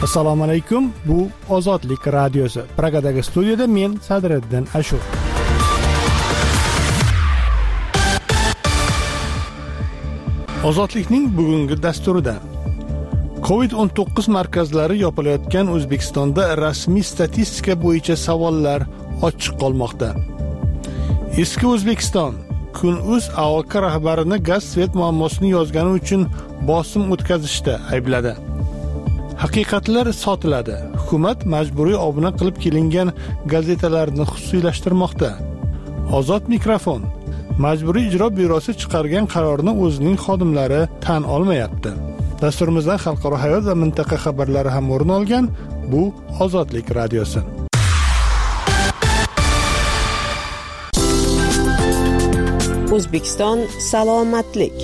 Assalomu alaykum. Bu Ozodlik radiosi. Pragadagi studiyada men Sadriddin Ashur. Ozodlikning bugungi dasturida COVID-19 markazlari yopilayotgan O'zbekistonda rasmiy statistika bo'yicha savollar ochiq qolmoqda. Eski O'zbekiston Kun.uz AOK rahbarini gaz svet muammosini yozgani uchun bosim o'tkazishda aybladi. Haqiqatlar sotiladi. Hukumat majburiy obuna qilib kelingan gazetalarni xususiylashtirmoqda. Ozod mikrofon. Majburiy ijro byurosi chiqargan qarorni o'zining xodimlari tan olmayapti. Dasturimizdan xalqaro hayot va mintaqa xabarlari ham o'rin olgan. Bu Ozodlik radiosi. O'zbekiston salomatlik.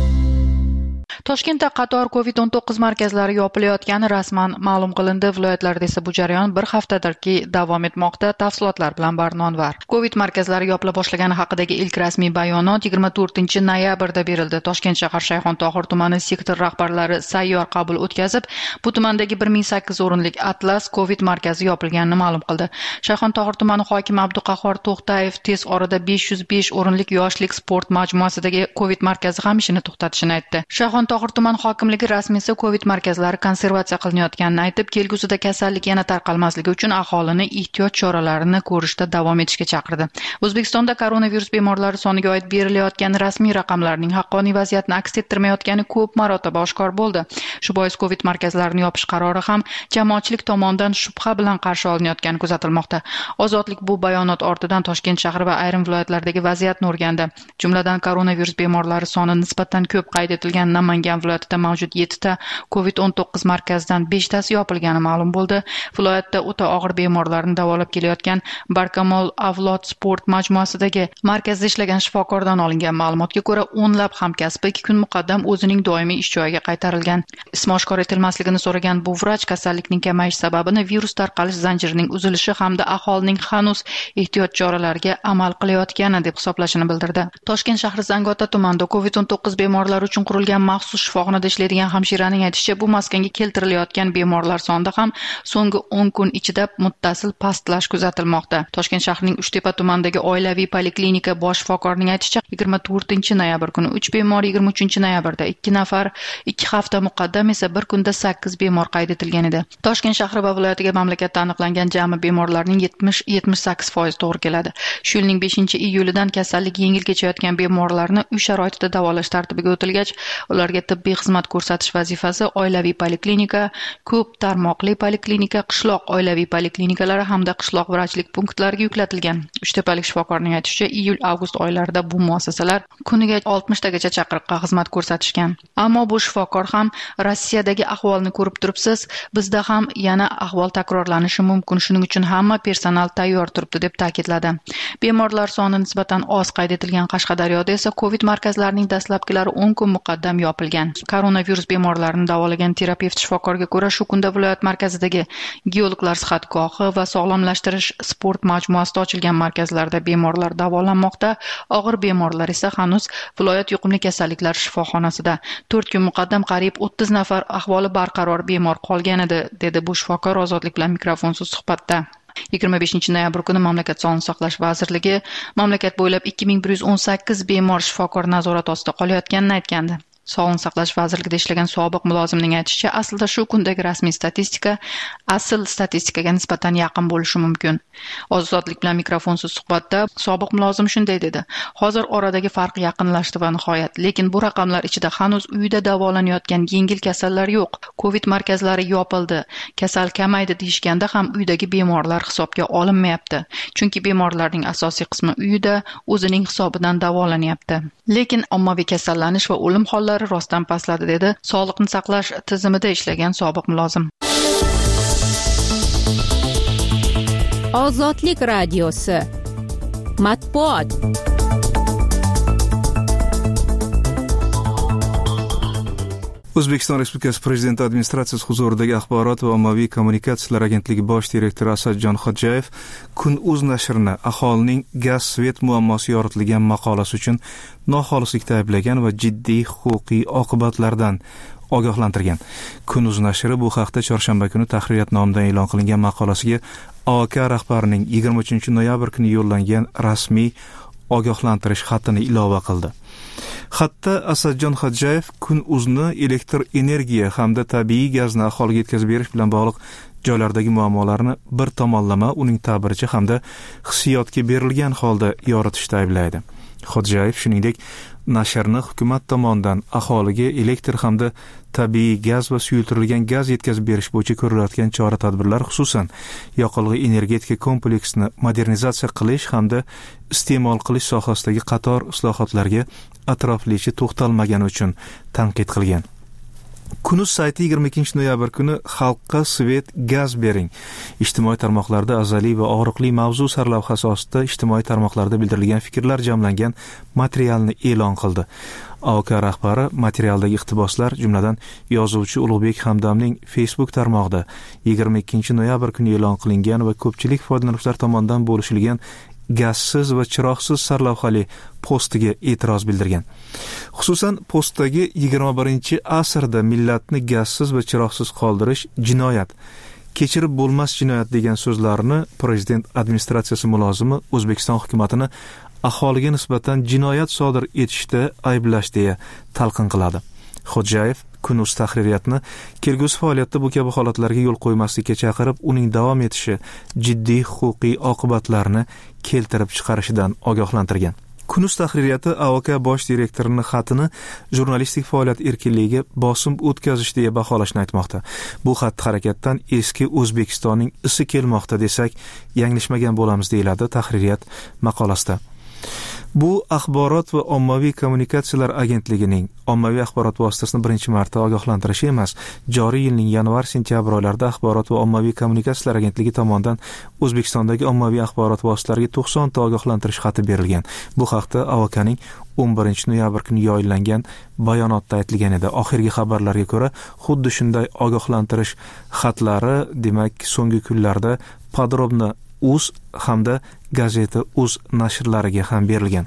Toshkentda qator COVID-19 markazlari yopilayotgani rasman ma'lum qilindi. Viloyatlarda esa bu jarayon bir haftadirki davom etmoqda. Tafsilotlar bilan Barnonvar. COVID markazlari yopila boshlagani haqidagi ilk rasmiy bayonot 24-noyabrda berildi. Toshkent shahar Shayxontohur tumani sektor rahbarlari sayyor qabul o'tkazib, bu tumandagi 1008 o'rinlik Atlas COVID markazi yopilganini ma'lum qildi. Shayxontohur tumani hokimi Abduqahhor To'xtayev tez orada 505 o'rinlik yoshlik sport majmuasidagi COVID markazi ham ishini to'xtatishini aytdi. Shayxontohur tuman hokimligi rasmiysi COVID markazlari konservatsiya qilinayotganini aytib, kelgusida kasallik yana tarqalmasligi uchun aholini ehtiyot choralarini ko'rishda davom etishga chaqirdi. O'zbekistonda koronavirus bemorlari soniga oid berilayotgan rasmiy raqamlarning haqqoniy vaziyatni aks ettirmayotgani ko'p marotaba oshkor bo'ldi. Shu bois COVID markazlarini yopish qarori ham jamoatchilik tomonidan shubha bilan qarshi olinayotgani kuzatilmoqda. Ozodlik bu bayonot ortidan Toshkent shahri va ayrim viloyatlardagi vaziyatni o'rgandi. Jumladan koronavirus bemorlari soni nisbatan ko'p qayd etilgan Namangan viloyatida mavjud 7 ta COVID-19 markazidan 5 tasi yopilgani ma'lum bo'ldi. Viloyatda o'ta og'ir bemorlarni davolab kelayotgan Barkamol Avlod sport majmuasidagi markazda ishlagan shifokordan olingan ma'lumotga ko'ra, o'nlab hamkasbi 2 kun muqaddam o'zining doimiy ish joyiga qaytarilgan. Ismi oshkor etilmasligini so'ragan bu vrach kasallikning kamayish sababini virus tarqalish zanjirining uzilishi hamda aholining hanuz ehtiyot choralariga amal qilayotgani deb hisoblashini bildirdi. Toshkent shahri Zangota tumanida COVID-19 bemorlari uchun qurilgan maxsus shifoxonada ishlaydigan hamshiraning aytishicha, bu maskanga keltirilayotgan bemorlar sonida ham so'nggi 10 kun ichida muttasil pastlash kuzatilmoqda. Toshkent shahrining Uchtepa tumanidagi oilaviy poliklinika bosh shifokorining aytishicha, 24-noyabr kuni 3 bemor, 23-noyabrda 2 nafar, 2 hafta muqaddam esa bir kunda 8 bemor qayd etilgan edi. Toshkent shahri va viloyatiga mamlakatda aniqlangan jami bemorlarning 70-78% to'g'ri keladi. Shu yilning 5-iyulidan kasallik yengil kechayotgan bemorlarni uy sharoitida davolash tartibiga o'tilgach, ularga tibbiy xizmat ko'rsatish vazifasi oilaviy poliklinika, ko'p tarmoqli poliklinika, qishloq oilaviy poliklinikalari hamda qishloq vrachlik punktlariga yuklatilgan. Uchtepalik shifokorning aytishicha, iyul-avgust oylarida bu muassasalar kuniga 60 tagacha chaqiriqqa xizmat ko'rsatishgan. Ammo bu shifokor ham Rossiyadagi ahvolni ko'rib turibsiz, bizda ham yana ahvol takrorlanishi mumkin, shuning uchun hamma personal tayyor turibdi deb ta'kidladi. Bemorlar soni nisbatan oz qayd etilgan Qashqadaryoda esa COVID markazlarining dastlabkilari 10 kun muqaddam yopilgan. Koronavirus bemorlarini davolagan terapevt shifokorga ko'ra, shu kunda viloyat markazidagi geologlar sihatgohi va sog'lomlashtirish sport majmuasida ochilgan markazlarda bemorlar davolanmoqda. Og'ir bemorlar esa hanuz viloyat yuqumli kasalliklar shifoxonasida. 4 kun muqaddam qariyb 30 nafar ahvoli barqaror bemor qolgan edi, dedi bu shifokor Ozodlik bilan mikrofonsiz suhbatda. 25-noyabr kuni mamlakat Sog'liqni saqlash vazirligi mamlakat bo'ylab 2118 bemor shifokor nazorati ostida qolayotganini aytgandi. Sog'liqni saqlash vazirligida ishlagan sobiq mulozimning aytishicha, aslida shu kundagi rasmiy statistika asl statistikaga nisbatan yaqin bo'lishi mumkin. Ozodlik bilan mikrofonsiz suhbatda sobiq mulozim shunday dedi: "Hozir oradagi farq yaqinlashdi va nihoyat, lekin bu raqamlar ichida hanuz uyda davolanayotgan yengil kasallar yo'q. COVID markazlari yopildi, kasal kamaydi deyishganda ham uydagi bemorlar hisobga olinmayapti. Chunki bemorlarning asosiy qismi uyida o'zining hisobidan davolanyapti. Lekin ommaviy kasallanish va o'lim hollari rostdan pastladi", dedi sog'liqni saqlash tizimida ishlagan sobiq mulozim. Ozodlik radiosi. Matbuot. O'zbekiston Respublikasi Prezidenti administratsiyasi huzuridagi Axborot va ommaviy kommunikatsiyalar agentligi bosh direktori Asadjon Xo'jayev Kun.uz nashrini aholining gaz-svet muammosi yoritilgan maqolasi uchun noxolislikda ayblagan va jiddiy huquqiy oqibatlardan ogohlantirgan. Kun.uz nashri bu haqda chorshanba kuni tahririyat nomidan e'lon qilingan maqolasiga AOK rahbarining 23 noyabr kuni yo'llangan rasmiy ogohlantirish xatini ilova qildi. Xatda Asadjon Xo'jayev Kun.uz'ni elektr energiya hamda tabiiy gazni aholiga yetkazib berish bilan bog'liq joylardagi muammolarni bir tomonlama uning ta'biricha hamda hissiyotga berilgan holda yoritishda ayblaydi. Xo'jayev shuningdek nashrni hukumat tomonidan aholiga elektr hamda tabiiy gaz va suyultirilgan gaz yetkazib berish bo'yicha ko'rilayotgan chora-tadbirlar, xususan yoqilg'i energetika kompleksini modernizatsiya qilish hamda iste'mol qilish sohasidagi qator islohotlarga atroflicha to'xtalmagani uchun tanqid qilgan. Kun.uz sayti 22 noyabr kuni xalqqa svet gaz bering ijtimoiy tarmoqlarda azaliy va og'riqli mavzu sarlavhasi ostida ijtimoiy tarmoqlarda bildirilgan fikrlar jamlangan materialni e'lon qildi. AOK rahbari materialdagi iqtiboslar, jumladan yozuvchi Ulug'bek Hamdamning Facebook tarmog'ida 22 noyabr kuni e'lon qilingan va ko'pchilik foydalanuvchilar tomonidan bo'lishilgan gazsiz va chiroqsiz sarlavhali postiga e'tiroz bildirgan. Xususan, postdagi 21-asrda millatni gazsiz va chiroqsiz qoldirish jinoyat, kechirib bo'lmas jinoyat degan so'zlarni prezident administratsiyasi mulozimi O'zbekiston hukumatini aholiga nisbatan jinoyat sodir etishda ayblash deya talqin qiladi. Xo'jayev Kun.uz tahririyatni kelgusi faoliyatda bu kabi holatlarga yo'l qo'ymaslikka chaqirib, uning davom etishi jiddiy huquqiy oqibatlarni keltirib chiqarishidan ogohlantirgan. Kun.uz tahririyati AOK bosh direktorining xatini jurnalistik faoliyat erkinligiga bosim o'tkazish deya baholashni aytmoqda. Bu xatti-harakatdan eski O'zbekistonning isi kelmoqda desak, yanglishmagan bo'lamiz, deyiladi tahririyat maqolasida. Bu Axborot va ommaviy kommunikatsiyalar agentligining ommaviy axborot vositasini birinchi marta ogohlantirishi emas. Joriy yilning yanvar-sentyabr oylarida Axborot va ommaviy kommunikatsiyalar agentligi tomonidan O'zbekistondagi ommaviy axborot vositalariga 90 ta ogohlantirish xati berilgan. Bu haqda AOKning 11 noyabr kuni yo'llangan bayonotda aytilgan edi. Oxirgi xabarlarga ko'ra, xuddi shunday ogohlantirish xatlari, demak, so'nggi kunlarda Podrobno.uz hamda Gazeta.uz nashrlariga ham berilgan.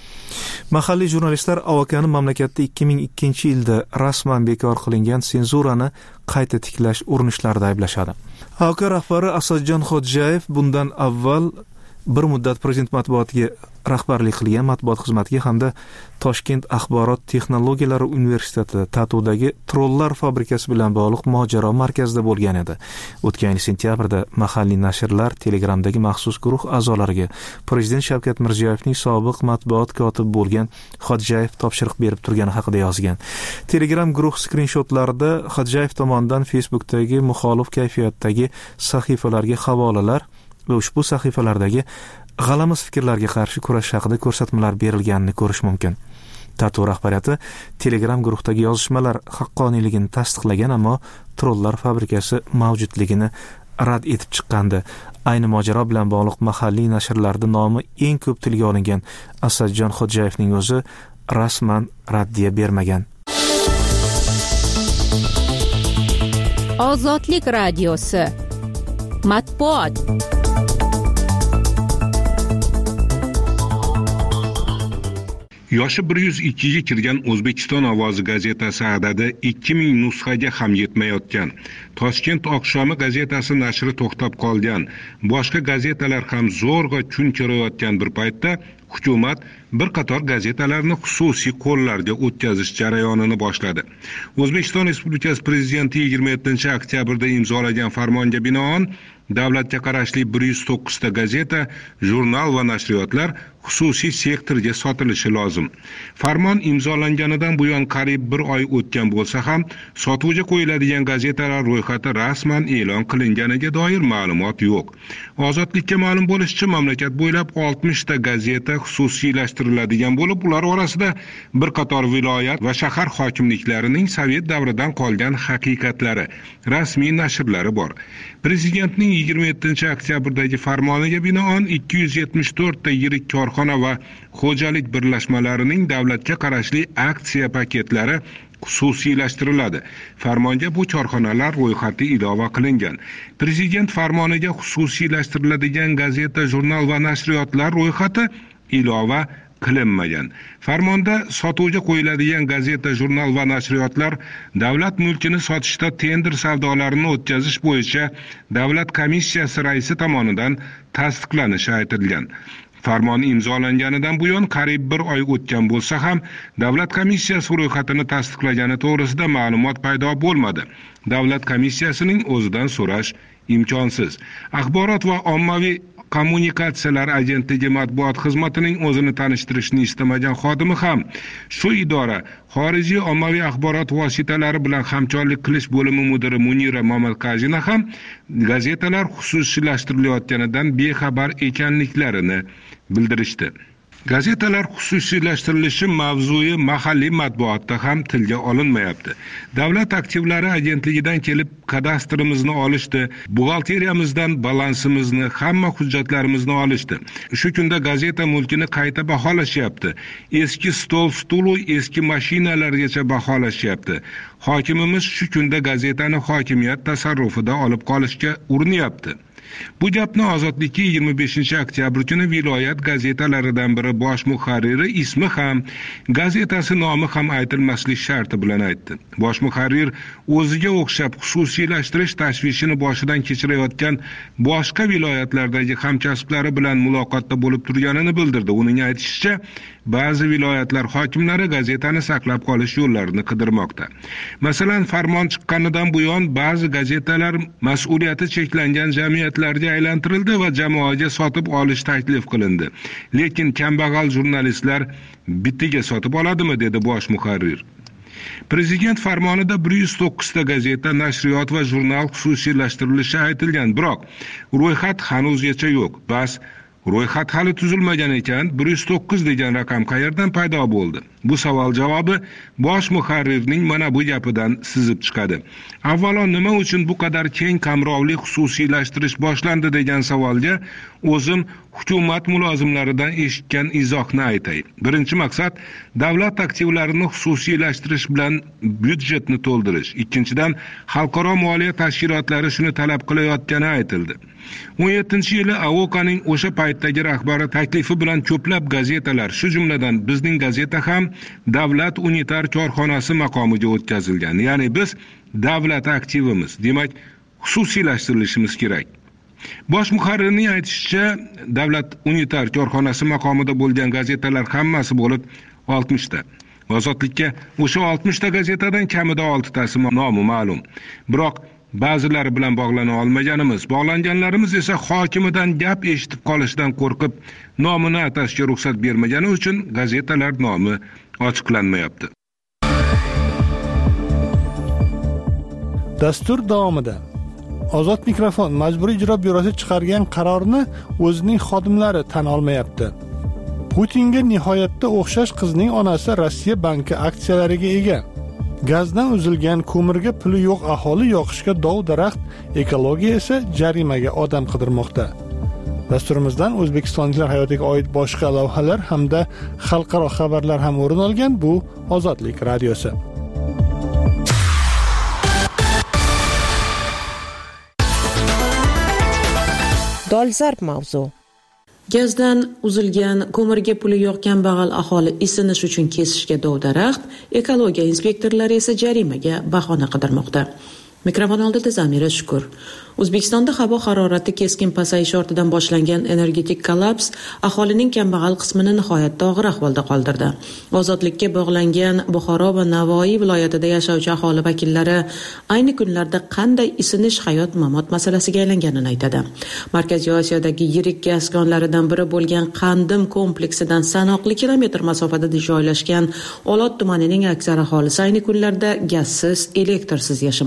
Mahalliy jurnalistlar AOKni mamlakatda 2002-yilda rasman bekor qilingan senzurani qayta tiklash urinishlarini ayblashadi. AOK rahbari Asadjon Xo'jayev bundan avval bir muddat prezident matbuotiga rahbarlik qilgan matbuot xizmatiga hamda Toshkent axborot texnologiyalari universiteti Tatudagi trollar fabrikasi bilan bog'liq mojaro markazida bo'lgan edi. O'tgan yil sentyabrda mahalliy nashrlar Telegramdagi maxsus guruh a'zolariga prezident Shavkat Mirziyoyevning sobiq matbuot kotibi bo'lgan Xo'jayev topshiriq berib turgani haqida yozgan. Telegram guruh skrinshotlarida Xo'jayev tomonidan Facebookdagi muxolif kayfiyatdagi sahifalarga havolalar va ushbu sahifalardagi g'alamis fikrlarga qarshi kurash haqida ko'rsatmalar berilganini ko'rish mumkin. Tatu rahbariyati Telegram guruhdagi yozishmalar haqqoniyligini tasdiqlagan, ammo trollar fabrikasi mavjudligini rad etib chiqqandi. Ayni mojaro bilan bog'liq mahalliy nashrlarda nomi eng ko'p tilga olingan Asadjon Xo'jayevning o'zi rasman raddiya bermagan. Ozodlik radiosi Matbuot. Yoshi 102 ga kirgan O'zbekiston ovozi gazetasi adadi 2000 nusxaga ham yetmayotgan. Toshkent oqshomi gazetasi nashri to'xtab qolgan. Boshqa gazetalar ham zo'rg'a kun ko'rayotgan bir paytda hukumat bir qator gazetalarni xususiy qo'llarga o'tkazish jarayonini boshladi. O'zbekiston Respublikasi Prezidenti 27-oktyabrda imzolagan farmonga binoan davlatga qarashli 109 ta gazeta, jurnal va nashriyotlar xususiy sektorga sotilishi lozim. Farmon imzolanganidan buyon qariyb 1 oy o'tgan bo'lsa ham, sotuvga qo'yiladigan gazetalar ro'yxati rasman e'lon qilinganiga doir ma'lumot yo'q. Ozodlikka ma'lum bo'lishicha, mamlakat bo'ylab 60 ta gazeta xususiylashtiriladigan bo'lib, ular orasida bir qator viloyat va shahar hokimliklarining Sovet davridan qolgan haqiqatlari, rasmiy nashrlari bor. Prezidentning 27-oktyabrdagi farmoniga binoan 274 ta yirik korxona va xo'jalik birlashmalarining davlatga qarashli aksiya paketlari xususiylashtiriladi. Farmonga bu korxonalar ro'yxati ilova qilingan. Prezident farmoniga xususiylashtiriladigan gazeta, jurnal va nashriyotlar ro'yxati ilova qilinmagan. Farmonda sotuvga qo'yiladigan gazeta, jurnal va nashriyotlar davlat mulkini sotishda tender savdolarini o'tkazish bo'yicha davlat komissiyasi raisi tomonidan tasdiqlanishi aytilgan. Farmon imzolanganidan buyon qariyb 1 oy o'tgan bo'lsa ham, davlat komissiyasi ro'yxatini tasdiqlagani to'g'risida ma'lumot paydo bo'lmadi. Davlat komissiyasining o'zidan so'rash imkonsiz. Axborot va ommaviy kommunikatsiyalar agentligi matbuot xizmatining o'zini tanishtirishni istamagan xodimi ham shu idora xorijiy ommaviy axborot vositalari bilan hamkorlik qilish bo'limi mudiri Munira Mamalkajina ham gazetalar xususiylashtirilayotganidan bexabar ekanliklarini bildirishdi. Gazetalar xususiylashtirilishi mavzui mahalliy matbuotda ham tilga olinmayapti. Davlat aktivlari agentligidan kelib kadastrimizni olishdi, buxgalteriyamizdan balansimizni, hamma hujjatlarimizni olishdi. Shu kunda gazeta mulkini qayta baholashyapti. Eski stol-stulu, eski mashinalargacha baholashyapti. Hokimimiz shu kunda gazetani hokimiyat tasarrufida olib qolishga urinyapti. Bu gapni Ozodlikka 25-oktyabr kuni viloyat gazetalaridan biri bosh muharriri ismi ham, gazetasi nomi ham aytilmaslik sharti bilan aytdi. Bosh muharrir o'ziga o'xshab xususiylashtirish tashvishini boshidan kechirayotgan boshqa viloyatlardagi hamkasblari bilan muloqotda bo'lib turganini bildirdi. Uning aytishicha, ba'zi viloyatlar hokimlari gazetani saqlab qolish yo'llarini qidirmoqda. Masalan, farmon chiqqanidan buyon ba'zi gazetalar mas'uliyati cheklangan jamiyatlarga aylantirildi va jamoaga sotib olish taklif qilindi. Lekin kambag'al jurnalistlar bitiga sotib oladimi, dedi bosh muharrir. Prezident farmonida 109 ta gazeta, nashriyot va jurnal xususiylashtirilishi aytilgan, biroq ro'yxat hanuzgacha yo'q. Bas ro'yxat hali tuzilmagan ekan, 109 degan raqam qayerdan paydo bo'ldi? Bu savol javobi bosh muharrirning mana bu gapidan sizib chiqadi. Avvalo, nima uchun bu qadar keng qamrovli xususiylashtirish boshlandi degan savolga o'zim hukumat mulozimlaridan eshitgan izohni aytay. Birinchi maqsad davlat aktivlarini xususiylashtirish bilan byudjetni to'ldirish. Ikkinchidan, xalqaro moliya tashkilotlari shuni talab qilayotgani aytildi. 17-yili AOKAning o'sha paytdagi rahbari taklifi bilan ko'plab gazetalar, shu jumladan bizning gazeta ham davlat unitar korxonasi maqomiga o'tkazilgan. Ya'ni biz davlat aktivimiz, demak xususiylashtirilishimiz kerak. Bosh muharrirning aytishicha, davlat unitar korxonasi maqomida bo'lgan gazetalar hammasi bo'lib 60 ta. Ozodlikka o'sha 60 ta gazetadan kamida 6 tasi nomi ma'lum. Biroq ba'zilari bilan bog'lana olmaganimiz, bog'langanlarimiz esa hokimidan gap eshitib qolishdan qo'rqib, nomini atashga ruxsat bermagani uchun gazetalar nomi ochiqlanmayapti. Dastur davomida Ozod mikrofon Majburiy ijro byurosi chiqargan qarorni o'zining xodimlari tan olmayapti. Putinga nihoyatda o'xshash qizning onasi Rossiya banki aksiyalariga ega. Gazdan uzilgan ko'mirga puli yo'q aholi yoqishga dov-daraxt, ekologiya esa jarimaga odam qidirmoqda. Dasturimizdan o'zbekistonliklar hayotiga oid boshqa lavhalar hamda xalqaro xabarlar ham o'rin olgan. Bu Ozodlik radiosi. Dolzarb mavzu. Gazdan uzilgan ko'mirga puli yo'q kambag'al aholi isinish uchun kesishga dov-daraxt, ekologiya inspektorlari esa jarimaga bahona qidirmoqda. Mikrofon oldida Zamira Shukur. O'zbekistonda havo harorati keskin pasayish ortidan boshlangan energetik kollaps aholining kambag'al qismini nihoyatda og'ir ahvolda qoldirdi. Ozodlikka bog'langan Buxoro va Navoiy viloyatida yashovchi aholi vakillari ayni kunlarda qanday isinish hayot-mamot masalasiga aylanganini aytadi. Markaziy Osiyodagi yirik gaz konlaridan biri bo'lgan Qandim kompleksidan sanoqli kilometr masofada joylashgan Olot tumanining aksar aholisi ayni kunlarda gazsiz, elektrsiz yashamoqda.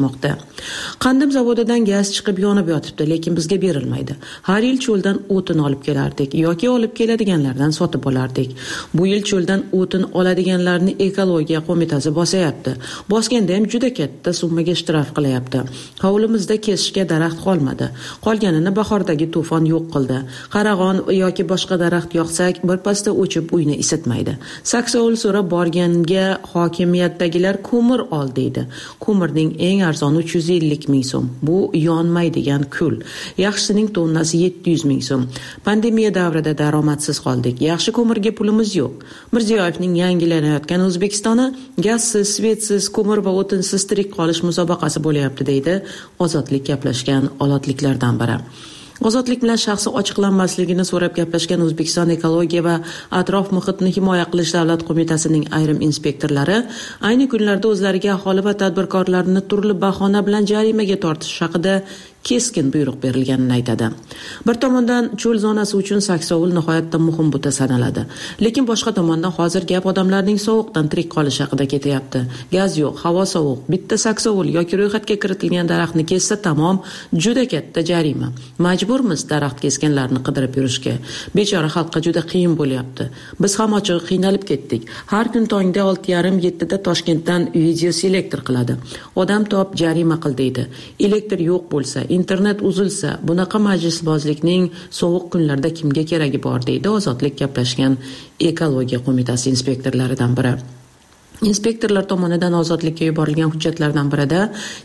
Qandim zavodidan gaz chiqib yonib yotibdi, lekin bizga berilmaydi. Har yil cho'ldan o'tin olib kelardik yoki olib keladiganlardan sotib olardik. Bu yil cho'ldan o'tin oladiganlarni ekologiya qo'mitasi bosayapti. Bosganda ham juda katta summaga ishtiroq qilyapti. Hovlimizda kesishga daraxt qolmadi. Qolganini bahordagi to'fon yo'q qildi. Qarag'on yoki boshqa daraxt yoqsak, birpasda o'chib uyni isitmaydi. Saksovul so'rab borganga hokimiyatdagilar ko'mir ol deydi. Ko'mirning eng arzoni 350 ming so'm. Bu yonmaydigan kul. Yaxshisining tonnasi 700 ming so'm. Pandemiya davrida daromadsiz qoldik. Yaxshi ko'mirga pulimiz yo'q. Mirziyoyevning yangilanayotgan O'zbekistoni gazsiz, svetsiz, ko'mir va o'tinsiz tirik qolish musobaqasi bo'lyapti deydi Ozodlik gaplashgan olotliklardan biri. Ozodlik bilan shaxsi ochiqlanmasligini so'rab gaplashgan O'zbekiston ekologiya va atrof muhitni himoya qilish davlat qo'mitasining ayrim inspektorlari ayni kunlarda o'zlariga aholi va tadbirkorlarni turli bahona bilan jarimaga tortish haqida keskin buyruq berilganini aytadi. Bir tomondan cho'l zonasi uchun saksovul nihoyatda muhim buta sanaladi. Lekin boshqa tomondan hozir gap odamlarning sovuqdan tirik qolish haqida ketyapti. Gaz yo'q, havo sovuq. Bitta saksovul yoki ro'yxatga kiritilgan daraxtni kessa tamom, juda katta jarima. Majburmiz daraxt kesganlarni qidirib yurishga. Bechora xalqqa juda qiyin bo'lyapti. Biz ham ochig'i qiynalib ketdik. Har kun tongda 6:30-7 da Toshkentdan video selektor qiladi. Odam top jarima qil deydi. Elektr yo'q bo'lsa, internet uzilsa, bunaqa majlisbozlikning sovuq kunlarda kimga keragi bor deydi Ozodlik gaplashgan ekologiya qo'mitasi inspektorlaridan biri. Inspektorlar tomonidan Ozodlikka yuborilgan hujjatlardan birida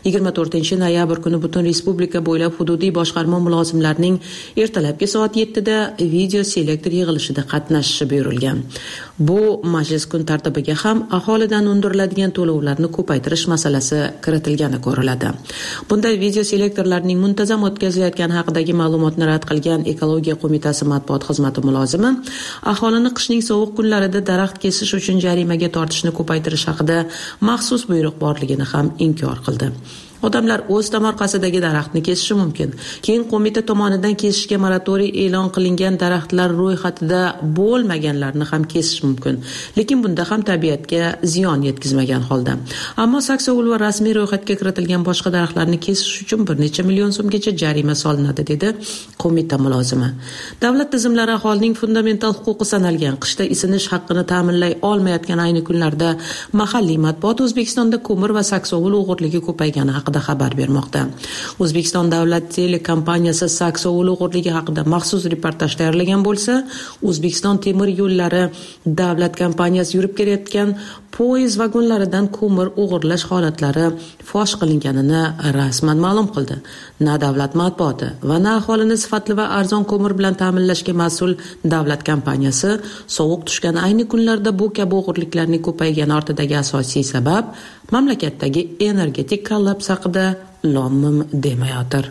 24-noyabr kuni butun respublika bo'ylab hududiy boshqarma mulozimlarining ertalabki soat 7 da video selektor yig'ilishida qatnashishi buyurilgan. Bu majlis kun tartibiga ham aholidan undiriladigan to'lovlarni ko'paytirish masalasi kiritilgani ko'riladi. Bunday video selektorlarning muntazam o'tkazilayotgani haqidagi ma'lumotni rad qilgan ekologiya qo'mitasi matbuot xizmati mulozimi aholini qishning sovuq kunlarida daraxt kesish uchun jarimaga tortishni ko'paytirish haqida maxsus buyruq borligini ham inkor qildi. Odamlar o'z tomorqasidagi daraxtni kesishi mumkin. Keyin qo'mita tomonidan kesishga moratoriy e'lon qilingan daraxtlar ro'yxatida bo'lmaganlarni ham kesish mumkin. Lekin bunda ham tabiatga ziyon yetkazmagan holda. Ammo saksovul va rasmiy ro'yxatga kiritilgan boshqa daraxtlarni kesish uchun bir necha million so'mgacha jarima solinadi dedi qo'mita mulozimi. Davlat tizimlari aholining fundamental huquqi sanalgan qishda isinish haqqini ta'minlay olmayotgan ayni kunlarda mahalliy matbuot O'zbekistonda ko'mir va saksovul o'g'irligi ko'paygani haqida xabar bermoqda. O'zbekiston davlat telekompaniyasi saksovul o'g'irligi haqida maxsus reportaj tayyorlagan bo'lsa, O'zbekiston temir yo'llari davlat kompaniyasi yurib kelayotgan poyezd vagonlaridan ko'mir o'g'irlash holatlari fosh qilinganini rasman ma'lum qildi. Na davlat matbuoti va na aholini sifatli va arzon ko'mir bilan ta'minlashga mas'ul davlat kompaniyasi sovuq tushgan ayni kunlarda bu kabi o'g'irliklarning ko'paygani ortidagi asosiy sabab mamlakatdagi energetik kollaps haqida lom-mim demayotir.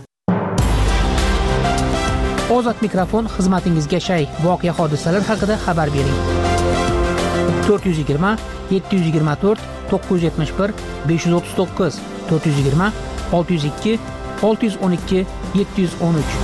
Ozod mikrofon xizmatingizga shay. Voqea hodisalar haqida xabar bering. 420 724 971 539 420 602 612 713.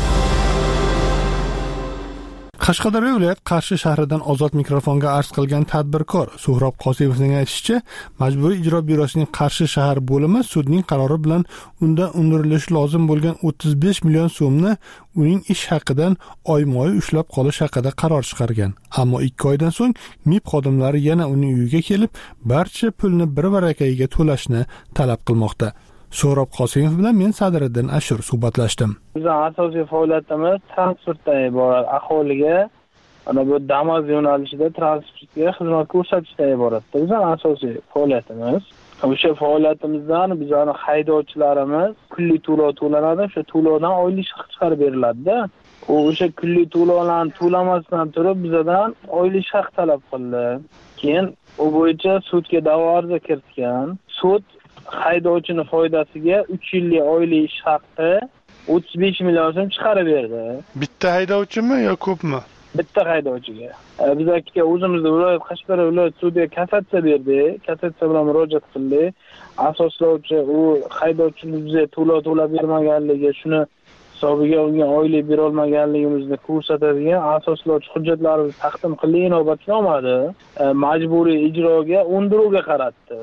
Qashqadaryo viloyat Qarshi shahridan Ozod mikrofonga arz qilgan tadbirkor Suhrob Qosimovning aytishicha, Majburiy ijro byurosining Qarshi shahar bo'limi sudning qarori bilan undan undirilishi lozim bo'lgan 35 million so'mni uning ish haqidan oyma-oy ushlab qolish haqida qaror chiqargan. Ammo 2 oydan so'ng MIB xodimlari yana uning uyiga kelib, barcha pulni bir-birakayiga to'lashni talab qilmoqda. Suhrob Qosimov bilan men Sadriddin Ashur suhbatlashdim. Bizning asosiy faoliyatimiz transportdan iborat. Aholiga ana bu Damas yo'nalishida transportga xizmat ko'rsatishdan iboratda. Bizning asosiy faoliyatimiz. O'sha faoliyatimizdan bizning haydovchilarimiz kunlik to'lov to'lanadi. O'sha to'lovdan oylik haq chiqarib beriladi-da. O'sha kunlik to'lovlarni to'lamasdan turib bizdan oylik haq talab qildi. Keyin u bo'yicha sudga da'vo ariza kiritgan. Sud haydovchini foydasiga 3 yillik oylik ish haqi 35 million so'm chiqarib berdi. Bitta haydovchimi yo ko'pmi? Bitta haydovchiga. Biz aka o'zimizda viloyat Qashqadaryo viloyat sudiga kassatsiya berdik. Kassatsiya bilan murojaat qildik. Asoslovchi u haydovchimiz bizga to'lab bermaganligi, shuni hisobiga unga oylik bera olmaganligimizni ko'rsatadigan asoslovchi hujjatlarimizni taqdim qildik, inobatga olmadi. Majburiy ijroga undiruvga qaratdi.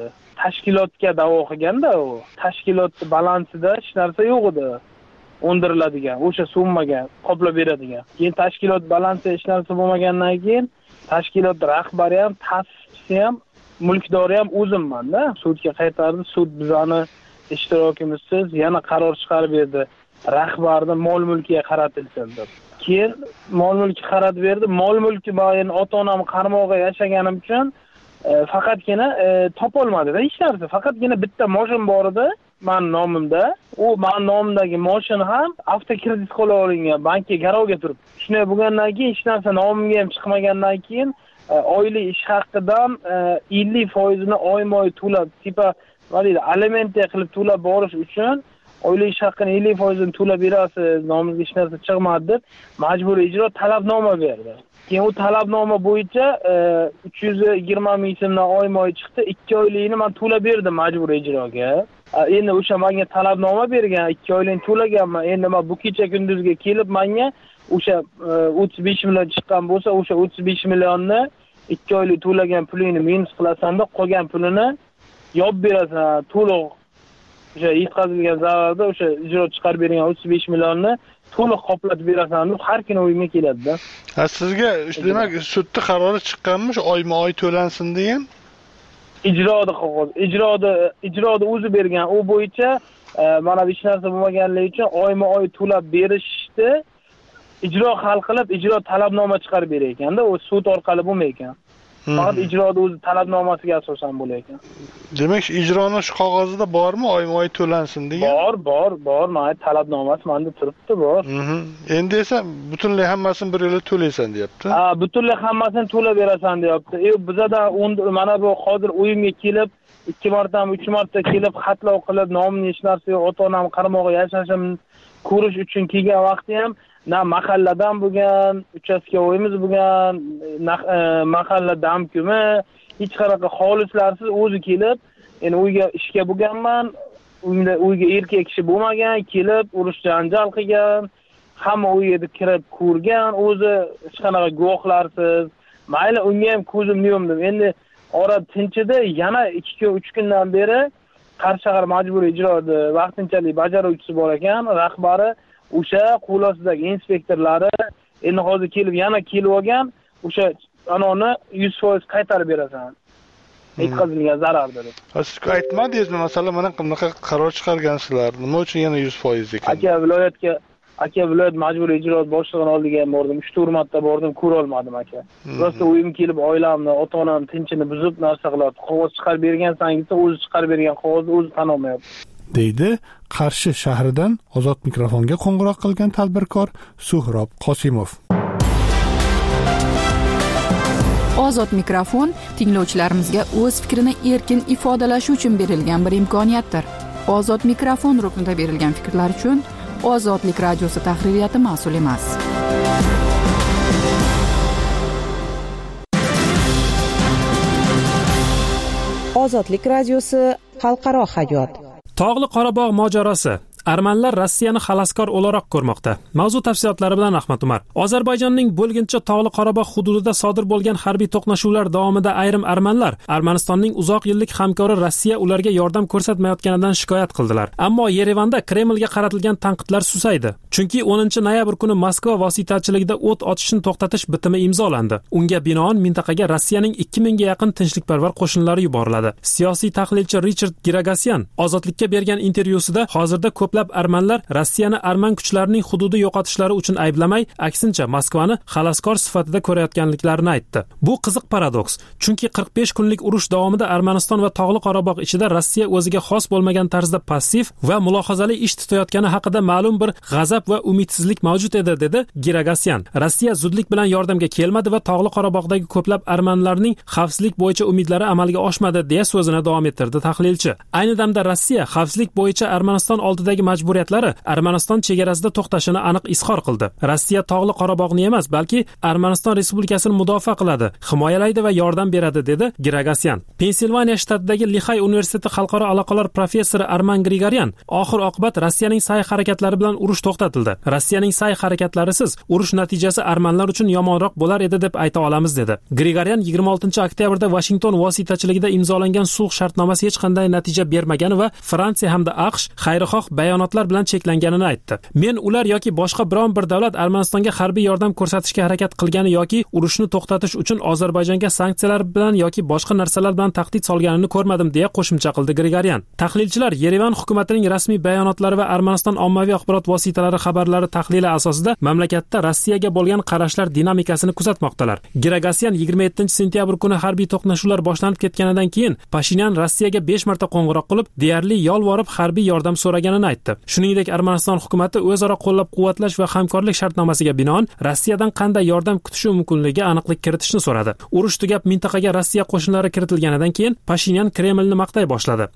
tashkilotga da'vo qilganda u tashkilotning balansida hech narsa yo'q edi. Undiriladigan, o'sha summaga qoplab beradigan. Keyin tashkilot balansida hech narsa bo'lmagandan keyin tashkilot rahbari ham, ta'sischisi ham, mulkdori ham o'zimman-da. Sudga qaytardi. Sud bizani ishtirokimizsiz yana qaror chiqarib berdi. Rahbarni mol-mulkiga qaratilsin deb. Keyin mol-mulki qaratib berdi. Mol-mulki men ota-onam qarmoqda yashaganim uchun faqatgina topolmadi-da hech narsa. Faqatgina bitta mashina bor edi. Men nomimda. U men nomimdagi mashina ham avtokredit qo'lga olingan, bankka garovga turibdi. Shunday bo'lgandan keyin hech narsa nomimga ham chiqmagandan keyin oylik ish haqidan 50% ni oyma-oy to'lab, tipa alimentga qilib to'lab borish uchun oylik ish haqqini 50% ni to'lab berasiz, nomingizga hech narsa chiqmadi deb majburiy ijro talabnoma berdi. Keyin u talabnoma bo'yicha 320 ming so'mdan oyma-oy chiqdi. 2 oylikni men to'lab berdim majburiy ijroga. Endi o'sha menga talabnoma bergan, 2 oylikni to'laganman. Endi men bu kecha kunduzga kelib menga o'sha 35 million chiqqan bo'lsa, o'sha 35 millionni 2 oylik to'lagan pulingni minus qilasan-da, qolgan pulini yo'q berasan, to'liq o'sha yetkazilgan zararda o'sha ijro chiqarib bergan 35 millionni to'liq qoplatib berasan deb har kuni uyimga keladi-da. Sizga demak sudda qarori chiqqanmi, oyma-oy to'lansin degan? Ijroda qog'oz, ijroda o'zi bergan. U bo'yicha mana hech narsa bo'lmaganligi uchun oyma-oy to'lab berishdi. Ijro hal qilib, ijro talabnoma chiqarib berar ekanda, u sud orqali bo'lmay ekan. Faqat ijroda o'zi talabnomasiga asosan bo'lar ekan. Demak, ijroning shu qog'ozida bormi, oyma-oy to'lansin degan? Bor, mana talabnomasi menda turibdi, bor. Endi esa butunlay hammasini bir yo'la to'laysan deyapti. Butunlay hammasini to'lab berasan deyapti. Bizada mana bu hozir uyimga kelib 2 martami 3 marta kelib xatlov qilib, nomimni hech narsa yo'q, ota-onam qarmoqda yashashim ko'rish uchun kelgan vaqti ham na mahalladan bo'lgan, uchastkovoyimiz bo'lgan, mahalla damkumi, hech qanaqa xolislarsiz o'zi kelib, endi uyga ishga bo'lganman, uyga erkak kishi bo'lmagan, kelib urush janjal qilgan, hamma uyga kirib ko'rgan, o'zi hech qanaqa guvohlarsiz. Mayli, unga ham ko'zimni yumdim. Endi ora tinchidi, yana 2-3 kundan beri Qarshi shahar majburiy ijroda vaqtinchalik bajaruvchisi bor ekan, rahbari o'sha qo'l-ostidagi inspektorlari endi hozir kelib yana kelib olgan, o'sha anoni 100% qaytarib berasan. Yetkazilgan zarar dedi. Siz aytmadingizmi, masalan, mana bunaqa qaror chiqargansizlar, nima uchun yana 100% ekan? Aka viloyat majburiy ijroat boshlig'ining oldiga ham bordim, 3-4 marta bordim, ko'ra olmadim aka. Rosta uyim kelib oilamni, ota-onam tinchini buzib narsa qiladi. Qog'oz chiqarib bergansan-ki, o'zi chiqarib bergan qog'ozni o'zi tan olmayapti. deydi Qarshi shahridan Ozod mikrofonga qo'ng'iroq qilgan tadbirkor Suhrob Qosimov. Ozod mikrofon tinglovchilarimizga o'z fikrini erkin ifodalashi uchun berilgan bir imkoniyatdir. Ozod mikrofon ruknida berilgan fikrlar uchun Ozodlik radiosi tahririyati mas'ul emas. Ozodlik radiosi xalqaro hayot. Tog'li Qorabog' mojarosi. Armanlar Rossiyani xaloskor o'laroq ko'rmoqda. Mavzu tafsilotlari bilan Ahmad Umar. Ozarbayjonning bo'lginchi Tog'li Qorabog' hududida sodir bo'lgan harbiy to'qnashuvlar davomida ayrim armanlar Armanistonning uzoq yillik hamkori Rossiya ularga yordam ko'rsatmayotganidan shikoyat qildilar. Ammo Yerevanda Kremlga qaratilgan tanqidlar susaydi. Chunki 10-noyabr kuni Moskva vositachiligida o't ochishni to'xtatish bitimi imzolandi. Unga binoan mintaqaga Rossiyaning 2000 ga yaqin tinchlikparvar qo'shinlari yuboriladi. Siyosiy tahlilchi Richard Giragasyan Ozodlikka bergan intervyusida hozirda ko'plab armanlar Rossiyani arman kuchlarining hududi yo'qotishlari uchun ayblamay, aksincha Moskvani xaloskor sifatida ko'rayotganliklarini aytdi. Bu qiziq paradoks, chunki 45 kunlik urush davomida Armaniston va Tog'li Qorabog' ichida Rossiya o'ziga xos bo'lmagan tarzda passiv va mulohazali ish tutayotgani haqida ma'lum bir g'azab va umidsizlik mavjud edi, dedi Giragasyan. Rossiya zudlik bilan yordamga kelmadi va Tog'li Qorabog'dagi ko'plab armanlarning xavfsizlik bo'yicha umidlari amalga oshmadi, deya so'zini davom ettirdi tahlilchi. Ayni damda Rossiya xavfsizlik bo'yicha Armaniston oldidagi majburiyatlari Armaniston chegarasida to'xtashini aniq izhor qildi. Rossiya Tog'li Qorabog'ni emas, balki Armaniston Respublikasini mudofaa qiladi, himoyalaydi va yordam beradi, dedi Geragasyan. Pensilvaniya shtatidagi Lixay universiteti xalqaro aloqalar professori Arman Grigoryan oxir-oqibat Rossiyaning sa'y-harakatlari bilan urush to'xtatildi. Rossiyaning sa'y-harakatlarisiz urush natijasi armanlar uchun yomonroq bo'lar edi deb ayta olamiz, dedi. Grigoryan 26-oktyabrda Washington vositachiligida imzolangan sulh shartnomasi hech qanday natija bermagani va Fransiya hamda AQSh xayrixoh bayonotlar bilan cheklanganini aytdi. Men ular yoki boshqa biron bir davlat Armanistonga harbiy yordam ko'rsatishga harakat qilgani yoki urushni to'xtatish uchun Ozarbayjonga sanksiyalar bilan yoki boshqa narsalar bilan tahdid solganini ko'rmadim, deya qo'shimcha qildi Grigoryan. Tahlilchilar Yerevan hukumatining rasmiy bayonotlari va Armaniston ommaviy axborot vositalari xabarlari tahlili asosida mamlakatda Rossiyaga bo'lgan qarashlar dinamikasini kuzatmoqdalar. Geragasyan 27-sentyabr kuni harbiy to'qnashuvlar boshlanib ketganidan keyin Pashinyan Rossiyaga 5 marta qo'ng'iroq qilib, deyarli yolvorib harbiy yordam so'raganini aytdi. Shuningdek, Armaniston hukumati o'zaro qo'llab-quvvatlash va hamkorlik shartnomasiga binoan Rossiyadan qanday yordam kutishi mumkinligiga aniqlik kiritishni so'radi. Urush tugab mintaqaga Rossiya qo'shinlari kiritilganidan keyin Pashinyan Kremlni maqtay boshladi.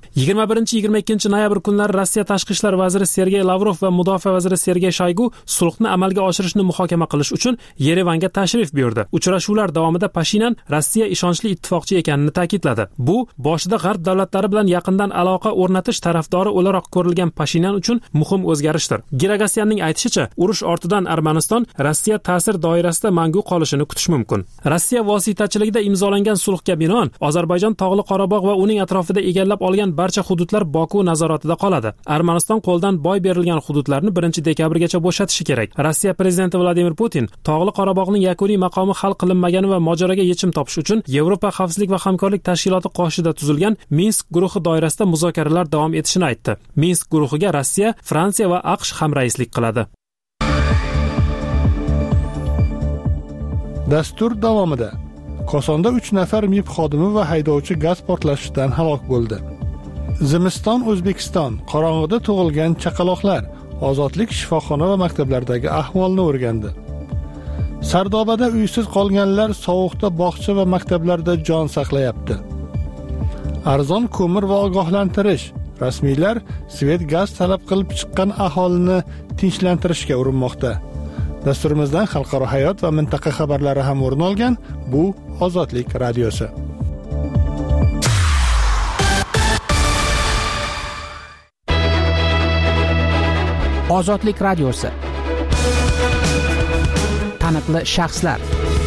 21-22 noyabr kunlari Rossiya tashqi ishlar vaziri Sergey Lavrov va mudofaa vaziri Sergey Shoygu sulhni amalga oshirishni muhokama qilish uchun Yerevanga tashrif buyurdi. Uchrashuvlar davomida Pashinyan Rossiya ishonchli ittifoqchi ekanini ta'kidladi. Bu boshida G'arb davlatlari bilan yaqindan aloqa o'rnatish tarafdori o'laroq ko'rilgan Pashinyan uchun muhim o'zgarishdir. Geragasyanning aytishicha, urush ortidan Armaniston Rossiya ta'sir doirasida mangu qolishini kutish mumkin. Rossiya vositachiligida imzolangan sulhga binoan Ozarbayjon Tog'li Qorabog' va uning atrofida egallab olgan barcha hududlar Boku nazoratida qoladi. Armaniston qo'ldan boy berilgan hududlarni 1-dekabrgacha bo'shatishi kerak. Rossiya prezidenti Vladimir Putin Tog'li Qorabog'ning yakuniy maqomi hal qilinmagani va mojaroga yechim topish uchun Yevropa xavfsizlik va hamkorlik tashkiloti qoshida tuzilgan Minsk guruhi doirasida muzokaralar davom etishini aytdi. Minsk guruhiga Rossiya, Fransiya va AQSh hamraislik qiladi. Dastur davomida Kosonda 3 nafar MIB xodimi va haydovchi gaz portlashidan halok bo'ldi. Zimiston O'zbekiston qorong'ida tug'ilgan chaqaloqlar ozodlik shifoxona va maktablardagi ahvolni o'rgandi. Sardobada uysiz qolganlar sovuqda bog'cha va maktablarda jon saqlayapti. Arzon ko'mir va ogohlantirish. Rasmiylar svet gaz talab qilib chiqqan aholini tinchlantirishga urinmoqda. Dasturimizdan xalqaro hayot va mintaqa xabarlari ham o'rin olgan. Bu Ozodlik radiosi. Ozodlik radiosi. Taniqli shaxslar.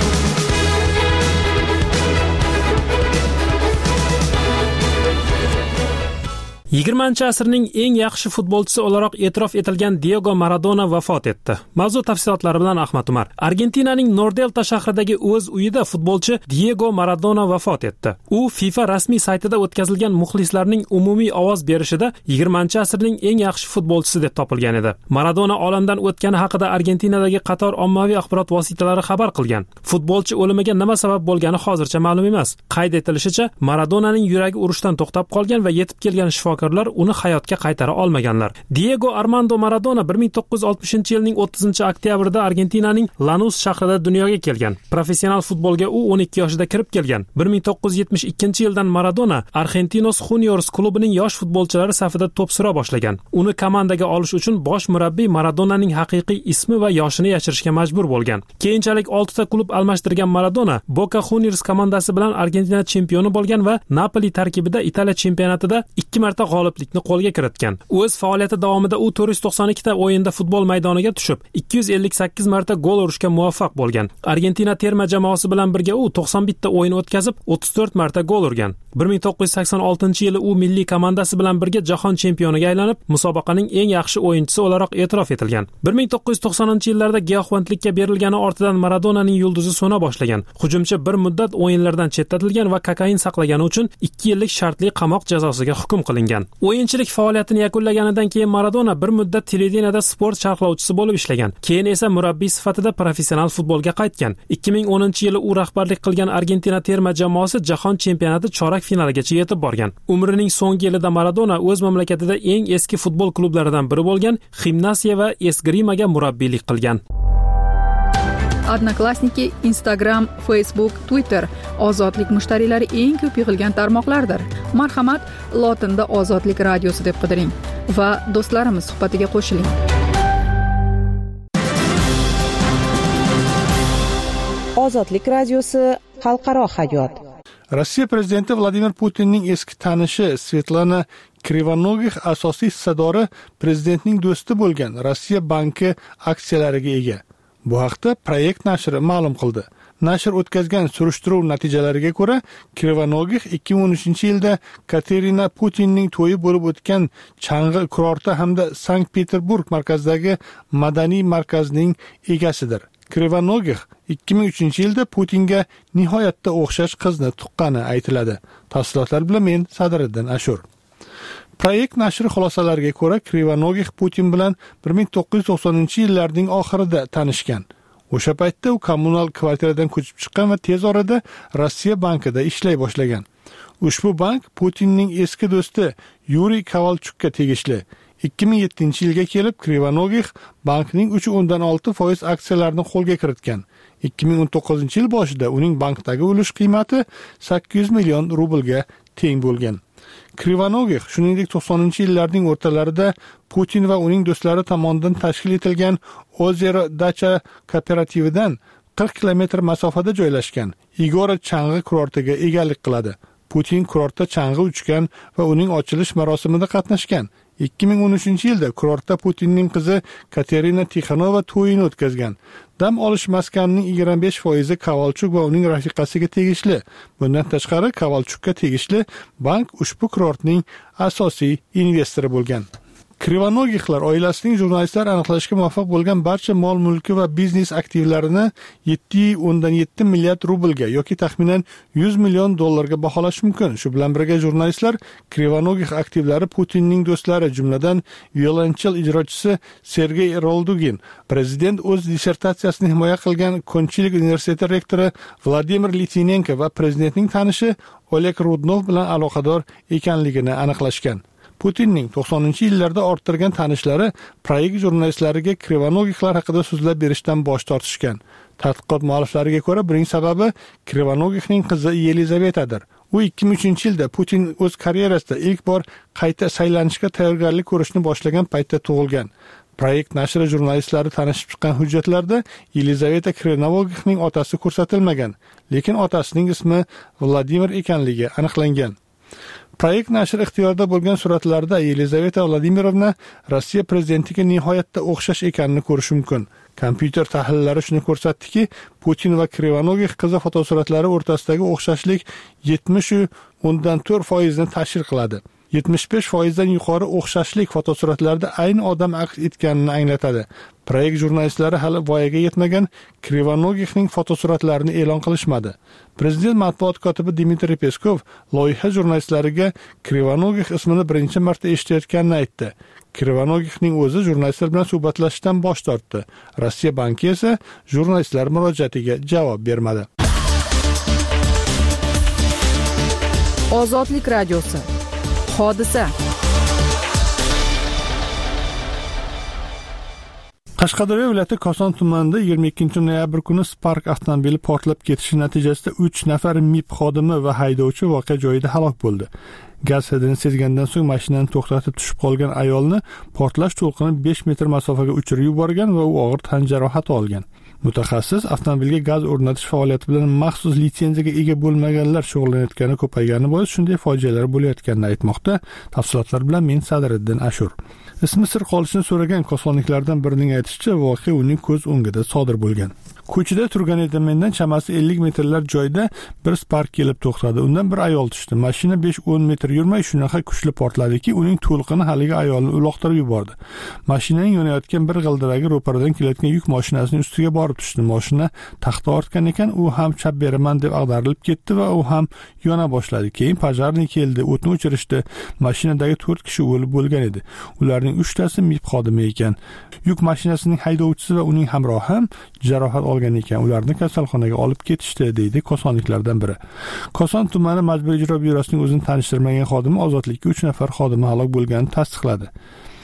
20-asrning eng yaxshi futbolchisi o'laroq e'tirof etilgan Diego Maradona vafot etdi. Mavzu tafsilotlari bilan Ahmad Umar. Argentinaning Nordelta shahridagi o'z uyida futbolchi Diego Maradona vafot etdi. U FIFA rasmiy saytida o'tkazilgan muxlislarning umumiy ovoz berishida 20-asrning eng yaxshi futbolchisi deb topilgan edi. Maradona olamdan o'tgani haqida Argentinadagi qator ommaviy axborot vositalari xabar qilgan. Futbolchi o'limiga nima sabab bo'lgani hozircha ma'lum emas. Qayd etilishicha, Maradonaning yuragi urushdan to'xtab qolgan va yetib kelgan shifokorlar uni hayotga qaytara olmaganlar. Diego Armando Maradona 1960-yilning 30-oktyabrida Argentinaning Lanús shahrida dunyoga kelgan. Professional futbolga u 12 yoshida kirib kelgan. 1972-yildan Maradona Argentinos Juniors klubining yosh futbolchilari safida to'p sura boshlagan. Uni komandaga olish uchun bosh murabbiy Maradonaning haqiqiy ismi va yoshini yashirishga majbur bo'lgan. Keyinchalik 6 ta klub almashtirgan Maradona Boca Juniors komandasi bilan Argentina chempioni bo'lgan va Napoli tarkibida Italiya chempionatida 2 marta g'oliblikni qo'lga kiritgan. O'z faoliyati davomida u 492 ta o'yinda futbol maydoniga tushib, 258 marta gol urishga muvaffaq bo'lgan. Argentina terma jamoasi bilan birga u 91 ta o'yin o'tkazib, 34 marta gol urgan. 1986-yili u milliy komandasi bilan birga jahon chempioniga aylanib, musobaqaning eng yaxshi o'yinchisi o'laroq e'tirof etilgan. 1990-yillarda giyohvandlikka berilgani ortidan Maradonaning yulduzi so'na boshlagan. Hujumchi bir muddat o'yinlardan chetlatilgan va kokain saqlagani uchun 2 yillik shartli qamoq jazosiga hukm qilingan. O'yinchilik faoliyatini yakunlaganidan keyin Maradona bir muddat televideniyada sport sharhlovchisi bo'lib ishlagan. Keyin esa murabbiy sifatida professional futbolga qaytgan. 2010-yili u rahbarlik qilgan Argentina terma jamoasi jahon chempionati chorak finaligacha yetib borgan. Umrining so'nggi yilida Maradona o'z mamlakatida eng eski futbol klublaridan biri bo'lgan Gimnasiya va Esgrimaga murabbiylik qilgan. Odnoklassniki, Instagram, Facebook, Twitter ozodlik mushtariylari eng ko'p yig'ilgan tarmoqlardir. Marhamat, lotinda Ozodlik radiosi deb qidiring va do'stlarimiz suhbatiga qo'shiling. Ozodlik radiosi xalqaro hayot. Rossiya prezidenti Vladimir Putinning eski tanishi Svetlana Krivanogix asosiy hissadori prezidentning do'sti bo'lgan Rossiya banki aksiyalariga ega. Bu haqda Proyekt nashri ma'lum qildi. Nashr o'tkazgan surishtiruv natijalariga ko'ra, Krivanogix 2013-yilda Katerina Putinning to'yi bo'lib o'tgan Chang'i kurorti hamda Sankt-Peterburg markazidagi madaniy markazning egasidir. Krivanogix 2003-yilda Putinga nihoyatda o'xshash qizni tuqqani aytiladi. Tafsilotlar bilan men Sadriddin Ashur. Proyekt nashri xulosalariga ko'ra, Krivanogix Putin bilan 1990-yillarning oxirida tanishgan. O'sha paytda u kommunal kvartiradan ko'chib chiqqan va tez orada Rossiya bankida ishlay boshlagan. Ushbu bank Putinning eski do'sti Yuriy Kovalchukka tegishli. 2007-yilga kelib Krivanogix bankning 3.6% aksiyalarini qo'lga kiritgan. 2019-yil boshida uning bankdagi ulush qiymati 800 million rublga teng bo'lgan. Krivanogix shuningdek 90-yillarning o'rtalarida Putin va uning do'stlari tomonidan tashkil etilgan Ozero Dacha kooperatividan 40 kilometr masofada joylashgan Igora Chang'i kurortiga egalik qiladi. Putin kurortda chang'i uchgan va uning ochilish marosimida qatnashgan. 2013-yilda kurortda Putinning qizi Katerina Tixanova to'yini o'tkazgan. Dam olish maskanining 25% Kovalchuk va uning rafiqasiga tegishli. Bundan tashqari Kovalchukka tegishli bank ushbu kurortning asosiy investori bo'lgan. Krivanogixlar oilasining jurnalistlar aniqlashga muvaffaq bo'lgan barcha mol-mulki va biznes aktivlarini 7.7 milliard rublga yoki taxminan 100 million dollarga baholash mumkin. Shu bilan birga jurnalistlar Krivanogix aktivlari Putinning do'stlari, jumladan violonchel ijrochisi Sergey Roldugin, prezident o'z dissertatsiyasini himoya qilgan Konchilik universiteti rektori Vladimir Litvinenko va prezidentning tanishi Oleg Rudnov bilan aloqador ekanligini aniqlashgan. Putinning 90-yillarda orttirgan tanishlari proyekt jurnalistlariga Krivanogixlar haqida so'zlab berishdan bosh tortishgan. Tadqiqot mualliflariga ko'ra, buning sababi Krivanogixning qizi Yelizavetadir. U 2003-yilda Putin o'z karyerasida ilk bor qayta saylanishga tayyorgarlik ko'rishni boshlagan paytda tug'ilgan. Proyekt nashri jurnalistlari tanishib chiqqan hujjatlarda Yelizaveta Krivanogixning otasi ko'rsatilmagan, lekin otasining ismi Vladimir ekanligi aniqlangan. Proyekt nashri ixtiyorida bo'lgan suratlarda Yelizaveta Vladimirovna Rossiya prezidentiga nihoyatda o'xshash ekanini ko'rish mumkin. Kompyuter tahlillari shuni ko'rsatdiki, Putin va Krivanogix qizi fotosuratlari o'rtasidagi o'xshashlik 70.4% ni tashkil qiladi. 75% dan yuqori o'xshashlik fotosuratlarda ayni odam aks etganini anglatadi. Proyekt jurnalistlari hali voyaga yetmagan Krivanogixning fotosuratlarini e'lon qilishmadi. Prezident matbuot kotibi Dmitriy Peskov loyiha jurnalistlariga Krivanogix ismini birinchi marta eshitayotganini aytdi. Krivanogixning o'zi jurnalistlar bilan suhbatlashishdan bosh tortdi. Rossiya banki esa jurnalistlar murojaatiga javob bermadi. Ozodlik radiosi. Hodisa. Qashqadaryo viloyati Koson tumanida 22-noyabr kuni Spark avtomobili portlab ketishi natijasida 3 nafar MIB xodimi va haydovchi voqea joyida halok bo'ldi. Gaz hidini sezgandan so'ng mashinani to'xtatib tushib qolgan ayolni portlash to'lqini 5 metr masofaga uchirib yuborgan va u og'ir tan jarohati olgan. Mutaxassis avtomobilga gaz o'rnatish faoliyati bilan maxsus litsenziyaga ega bo'lmaganlar shug'ullanayotgani ko'paygani bois shunday fojialar bo'layotganini aytmoqda. Tafsilotlar bilan men Sadriddin Ashur. Ismi sir qolishini so'ragan kosonliklardan birining aytishicha, voqea uning ko'z o'ngida sodir bo'lgan. Ko'chada turgan edi, mendan chamasi 50 metrlar joyda bir Spark kelib to'xtadi. Undan bir ayol tushdi. Mashina 5-10 metr yurmay shunaqa kuchli portladiki, uning to'lqini haligi ayolni uloqtirib yubordi. Mashinaning yonayotgan bir g'ildiragi ro'paradan kelayotgan yuk mashinasining ustiga borib tushdi. Mashina taxta ortgan ekan, u ham chap beraman deb ag'darilib ketdi va u ham yona boshladi. Keyin pojarni keldi, o'tni o'chirishdi. Mashinadagi 4 kishi o'lib bo'lgan edi. Ularning 3tasi MIB xodimi ekan. Yuk mashinasining haydovchisi va uning hamrohi ham jarohat olgan ekan. Ularni kasalxonaga olib ketishdi, deydi kosonliklardan biri. Koson tumani majburiy ijro byurosining o'zini tanishtirmagan xodimi ozodlikka 3 nafar xodimi halok bo'lganini tasdiqladi.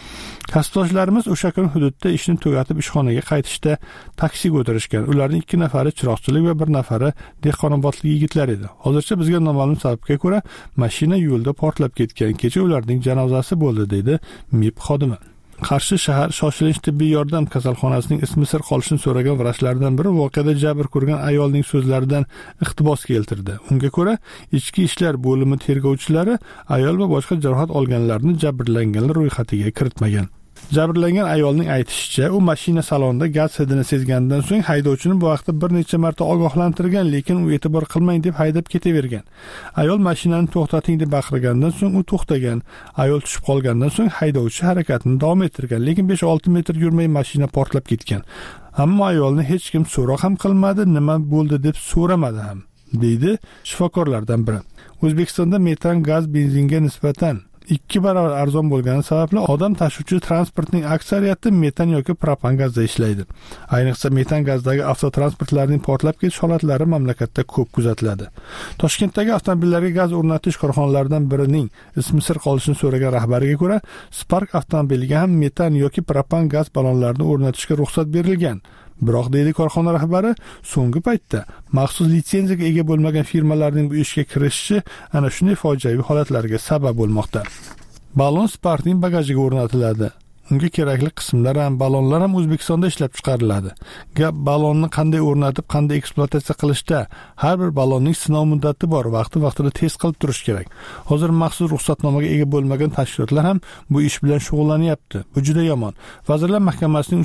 Kasbdoshlarimiz o'sha kun hududda ishni tugatib ishxonaga qaytishda taksiga o'tirishgan. Ularning 2 nafari chiroqchilik va 1 nafari dehqonobodlik yigitlar edi. Hozircha bizga noma'lum sababga ko'ra mashina yo'lda portlab ketgan. Kecha ularning janozasi bo'ldi, dedi MIB xodimi. Qarshi shahar shoshilinch tibbiy yordam kasalxonasining ismi sir qolishini so'ragan vrachlardan biri voqeada jabr ko'rgan ayolning so'zlaridan iqtibos keltirdi. Unga ko'ra, ichki ishlar bo'limi tergovchilari ayol va boshqa jarohat olganlarni jabrlanganlar ro'yxatiga kiritmagan. Jabrlangan ayolning aytishicha, u mashina salonida gaz hidini sezgandan so'ng haydovchini bu vaqtda bir necha marta ogohlantirgan, lekin u e'tibor qilmang deb haydab ketavergan. Ayol mashinani to'xtating deb baqirgandan so'ng u to'xtagan. Ayol tushib qolgandan so'ng haydovchi harakatini davom ettirgan, lekin 5-6 metr yurmay mashina portlab ketgan. Ammo ayolni hech kim so'roq ham qilmadi, nima bo'ldi deb so'ramadi ham, deydi shifokorlardan biri. O'zbekistonda metan gaz benzinga nisbatan 2 barobar arzon bo'lgani sababli odam tashuvchi transportning aksariyati metan yoki propan gazda ishlaydi. Ayniqsa metan gazdagi avtotransportlarning portlab ketish holatlari mamlakatda ko'p kuzatiladi. Toshkentdagi avtomobillarga gaz o'rnatish korxonalaridan birining ismi sir qolishini so'ragan rahbariga ko'ra, Spark avtomobiliga ham metan yoki propan gaz ballonlarini o'rnatishga ruxsat berilgan. Biroq, deydi korxona rahbari, so'nggi paytda maxsus litsenziyaga ega bo'lmagan firmalarning bu ishga kirishishi ana shunday fojiaviy holatlarga sabab bo'lmoqda. Ballon Sparkning bagajiga o'rnatiladi. Unga kerakli qismlar ham, ballonlar ham O'zbekistonda ishlab chiqariladi. Gap ballonni qanday o'rnatib, qanday ekspluatatsiya qilishda. Har bir ballonning sinov muddati bor, vaqti-vaqtida test qilib turish kerak. Hozir maxsus ruxsatnomaga ega bo'lmagan tashkilotlar ham bu ish bilan shug'ullanyapti. Bu juda yomon. Vazirlar Mahkamasining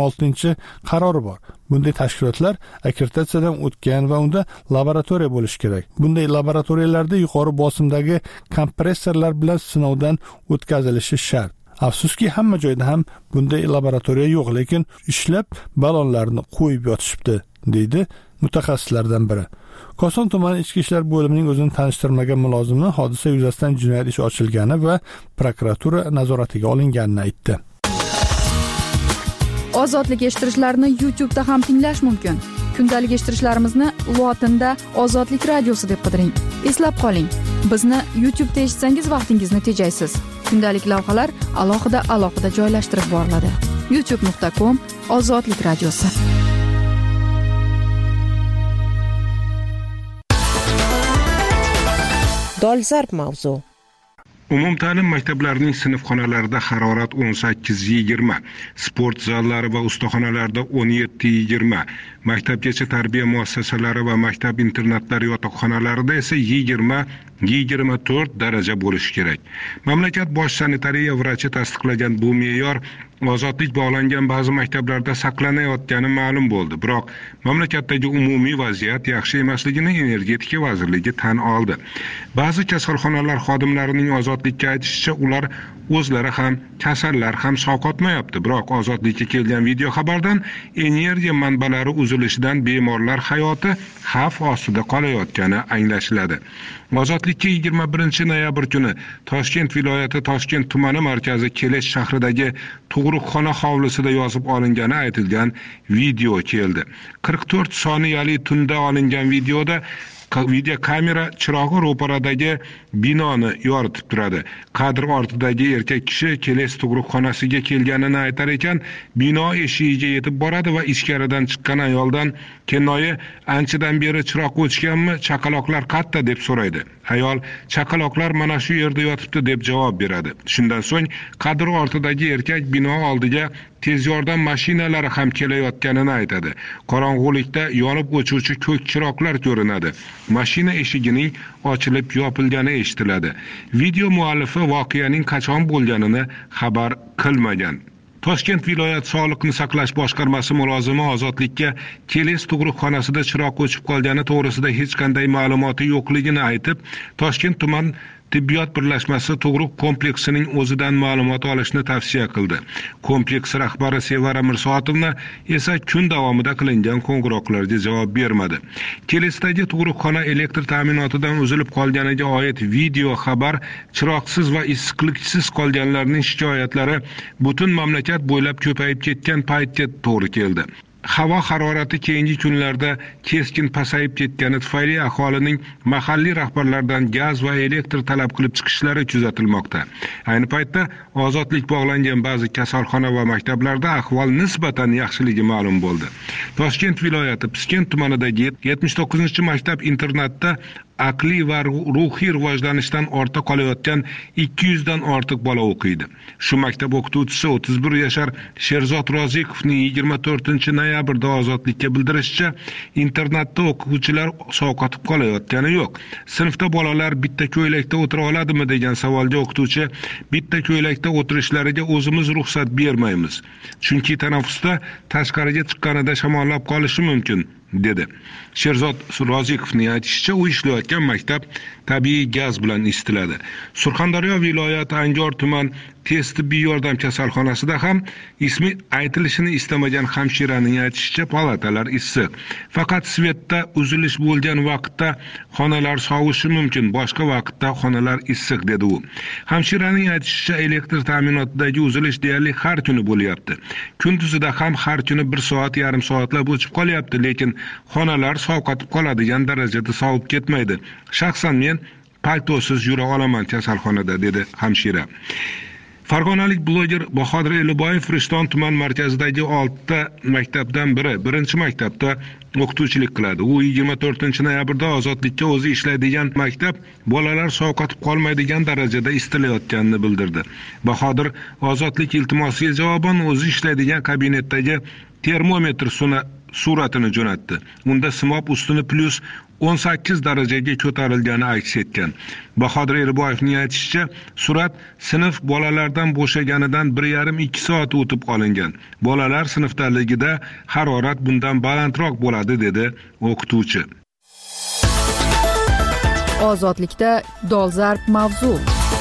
326-qarori bor. Bunday tashkilotlar akkreditatsiyadan o'tgan va unda laboratoriya bo'lishi kerak. Bunday laboratoriyalarda yuqori bosimdagi kompressorlar bilan sinovdan o'tkazilishi shart. Afsuski, hamma joyda ham bunday laboratoriya yo'q, lekin ishlab ballonlarni qo'yib yotishibdi, deydi mutaxassislardan biri. Koson tumani ichki ishlar bo'limining o'zini tanishtirmagan mulozimi hodisa yuzasidan jinoyat ishi ochilgani va prokuratura nazoratiga olinganini aytdi. Ozodlik eshittirishlarni YouTube'da ham tinglash mumkin. Kundalik eshittirishlarimizni lotinda Ozodlik radiosi deb qidiring. Eslab qoling, bizni YouTube'da eshitsangiz vaqtingizni tejaysiz. Kundalik lavhalar alohida joylashtirib boriladi. youtube.com/Ozodlik radiosi. Dolzarb mavzu. Umumta'lim maktablarining sinfxonalarida harorat 18-20, sport zallari va ustaxonalarda 17-20, maktabgacha tarbiya muassasalari va maktab internatlari yotoqxonalarida esa 20-24 daraja bo'lishi kerak. Mamlakat bosh sanitariya vrachi tasdiqlagan bu me'yor ozodlik bog'langan ba'zi maktablarda saqlanayotgani ma'lum bo'ldi. Biroq mamlakatdagi umumiy vaziyat yaxshi emasligini Energetika vazirligi tan oldi. Ba'zi kasalxonalar xodimlarining ozodlikka aytishicha, ular o'zlari ham, kasallar ham sovqotmayapti. Biroq ozodlikka kelgan video xabardan energiya manbalari uzilishidan bemorlar hayoti xavf ostida qolayotgani anglashiladi. Ozodlikka 21 noyabr kuni Toshkent viloyati Toshkent tumani markazi Kelesh shahridagi tug'ruqxona hovlisida yozib olingani aytilgan video keldi. 44 soniyali tunda olingan videoda video kamera chirog'i ro'paradagi binoni yoritib turadi. Kadr ortidagi erkak kishi Kelesh tug'ruqxonasiga kelganini aytar ekan, bino eshigiga yetib boradi va ichkaridan chiqqan ayoldan kennoyi anchadan beri chiroq o'chganmi, chaqaloqlar qayerda deb so'raydi. Ayol chaqaloqlar mana shu yerda yotibdi deb javob beradi. Shundan so'ng kadr ortidagi erkak bino oldiga tez yordam mashinalari ham kelayotganini aytadi. Qorong'ulikda yonib o'chuvchi ko'k chiroqlar ko'rinadi. Mashina eshigining ochilib yopilgani eshitiladi. Video muallifi voqeaning qachon bo'lganini xabar qilmagan. Toshkent viloyat Sog'liqni saqlash boshqarmasi mulozimi ozodlikka Kelesh tug'ruqxonasida chiroq o'chib qolgani to'g'risida hech qanday ma'lumoti yo'qligini aytib, Toshkent tuman tibbiyot birlashmasi tug'ruq kompleksining o'zidan ma'lumot olishni tavsiya qildi. Kompleks rahbari Sevara Mirsoatovna esa kun davomida qilingan qo'ng'iroqlarga javob bermadi. Kelesdagi tug'ruqxona elektr ta'minotidan uzilib qolganiga oid video xabar chiroqsiz va issiqliksiz qolganlarning shikoyatlari butun mamlakat bo'ylab ko'payib ketgan paytga to'g'ri keldi. havo harorati keyingi kunlarda keskin pasayib ketgani tufayli aholining mahalliy rahbarlardan gaz va elektr talab qilib chiqishlari kuzatilmoqda. Ayni paytda ozodlik bog'langan ba'zi kasalxona va maktablarda ahvol nisbatan yaxshiligi ma'lum bo'ldi. Toshkent viloyati Piskent tumanidagi 79-maktab internatda aqliy va ruhiy rivojlanishdan ortda qolayotgan 200 dan ortiq bola o'qiydi. Shu maktab o'qituvchisi 31 yashar Sherzod Rozikovning 24-noyabrda ozodlikka bildirishicha, internatda o'quvchilar sovqotib qolayotgani yo'q. Sinfda bolalar bitta ko'ylakda o'tira oladimi degan savolga o'qituvchi, bitta ko'ylakda o'tirishlariga o'zimiz ruxsat bermaymiz. Chunki tanaffusda tashqariga chiqqanida shamollab qolishi mumkin, dedi. Sherzod Rozikovning aytishicha, u ishlayotgan maktab tabiiy gaz bilan isitiladi. Surxondaryo viloyati Angor tuman tez tibbiy yordam kasalxonasida ham ismi aytilishini istamagan hamshiraning aytishicha, palatalar issiq. Faqat svetda uzilish bo'lgan vaqtda xonalar sovishi mumkin, boshqa vaqtda xonalar issiq, dedi u. Hamshiraning aytishicha, elektr ta'minotidagi uzilish deyarli har kuni bo'lyapti. Kunduzida ham har kuni 1 soat, yarim soatlab o'chib qolyapti, lekin xonalar sovqotib qoladigan darajada sovib ketmaydi. Shaxsan men paltosiz yura olaman kasalxonada, dedi hamshira. Farg'onalik bloger Bahodir Eliboyev Rishton tuman markazidagi 6 ta maktabdan biri, birinchi maktabda o'qituvchilik qiladi. U 24-noyabrda ozodlikka o'zi ishlaydigan maktab bolalar sovqotib qolmaydigan darajada isitilayotganini bildirdi. Bahodir ozodlik iltimosiga javoban o'zi ishlaydigan kabinetdagi termometr suratini jo'natdi. Unda simob ustuni plus 18 darajaga ko'tarilgani aks etgan. Bahodir Eliboyevning aytishicha, surat sinf bolalardan bo'shaganidan 1,5-2 soat o'tib olingan. Bolalar sinfdaligida harorat bundan balandroq bo'ladi, dedi o'qituvchi. Ozodlikda dolzarb mavzu.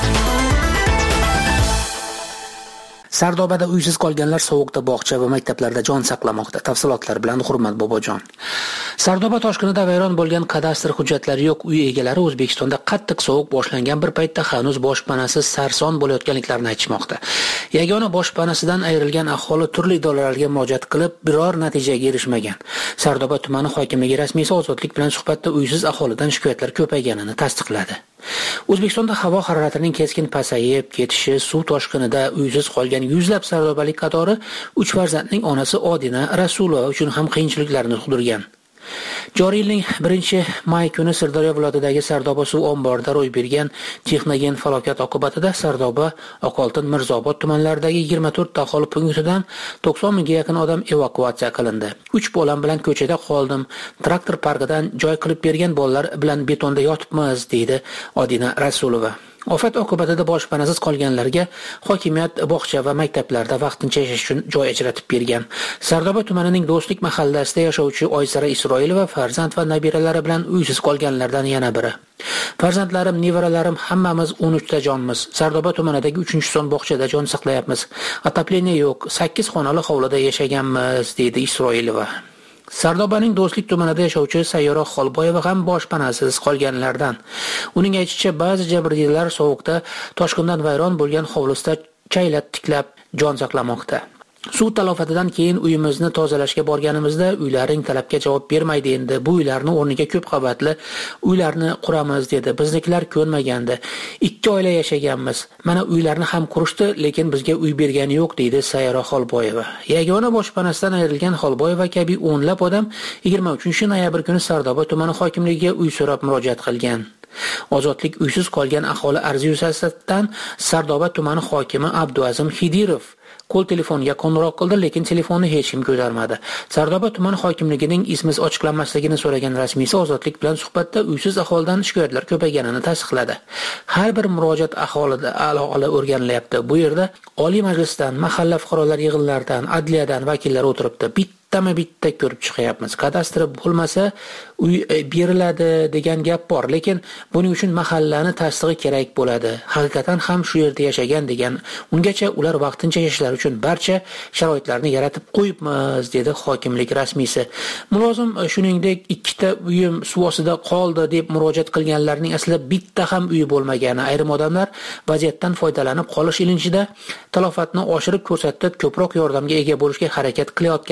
Sardobada uysiz qolganlar sovuqda bog'cha va maktablarda jon saqlamoqda. Tafsilotlar bilan Hurmat Bobojon. Sardoba toshqinida vayron bo'lgan kadastr hujjatlari yo'q uy egalari O'zbekistonda qattiq sovuq boshlangan bir paytda hanuz boshpanasiz sarson bo'layotganliklarini aytishmoqda. Yagona boshpanasidan ayrilgan aholi turli idoralarga murojaat qilib, biror natijaga erishmagan. Sardoba tumani hokimligi rasmiysi Ozodlik bilan suhbatda uysiz aholidan shikoyatlar ko'payganini tasdiqladi. O'zbekistonda havo haroratining keskin pasayib ketishi, suv toshqinida uysiz qolgan yuzlab sardobalik qatori 3 farzandning onasi Odina Rasulova uchun ham qiyinchiliklarni tug'dirgan. Joriy yilning 1-may kuni Sirdaryo viloyatidagi Sardoba suv omborida ro'y bergan texnogen falokat oqibatida Sardoba, Oqoltin, Mirzobod tumanlaridagi 24 ta aholi punktidan 90 mingga yaqin odam evakuatsiya qilindi. 3 bolam bilan ko'chada qoldim. Traktor parkidan joy qilib bergan bolalar bilan betonda yotibmiz, deydi Odina Rasulova. Ofat oqibatida boshpanasiz qolganlarga hokimiyat bog'cha va maktablarda vaqtincha yashash uchun joy ajratib bergan. Sardoba tumanining Do'stlik mahallasida yashovchi Oysara Isroilova farzand va nabiralari bilan uysiz qolganlardan yana biri. Farzandlarim, nevaralarim hammamiz 13 ta jonmiz. Sardoba tumanidagi 3-son bog'chada jon saqlayapmiz. Atapleniya yo'q, 8 xonali hovlida yashaganmiz, deydi Isroilova. Sardobaning Do'stlik tumanida yashovchi Sayyora Xolboyeva ham boshpanasiz qolganlardan. Uning aytishicha, ba'zi jabrdiydalar sovuqda toshqindan vayron bo'lgan hovlisida chaylab tiklab jon saqlamoqda. Suv talofatidan keyin uyimizni tozalashga borganimizda uylaring talabga javob bermaydi endi. Bu uylarni o'rniga ko'p qavatli uylarni quramiz dedi. Biznikilar ko'nmagandi. 2 oila yashaganmiz. Mana uylarni ham qurishdi, lekin bizga uy bergani yo'q, deydi Sayyora Xolboyeva. Yagona boshpanasidan ayrilgan Xolboyeva kabi o'nlab odam 23-noyabr kuni Sardoba tumani hokimligiga uy so'rab murojaat qilgan. Ozodlik uysiz qolgan aholi arzi yuzasidan Sardoba tumani hokimi Abduazim Hidirov qo'l telefoniga qo'ng'iroq qildi, lekin telefonni hech kim ko'tarmadi. Sardoba tuman hokimligining ismi ochiqlanmasligini so'ragan rasmiysi Ozodlik bilan suhbatda uysiz aholidan shikoyatlar ko'payganini tasdiqladi. Har bir murojaat aholida a'lo o'rganilyapti. Bu yerda Oliy Majlisdan, mahalla fuqarolar yig'inlaridan, adliyadan vakillar o'tiribdi. Bitta ko'rib chiqyapmiz. Kadastr bo'lmasa uy beriladi degan gap bor, lekin buning uchun mahallani tasdig'i kerak bo'ladi. Haqiqatan ham shu yerda yashagan degan. Ungacha ular vaqtincha yashashlari uchun barcha sharoitlarni yaratib qo'yibmiz, dedi hokimlik rasmiysi. Mulozim shuningdek 2 ta uyim suv ostida qoldi deb murojaat qilganlarning aslida bitta ham uyi bo'lmagani, ayrim odamlar vaziyatdan foydalanib qolish ilinjida talofatni oshirib ko'rsatib ko'proq yordamga ega bo'lishga harakat qilayotganini ham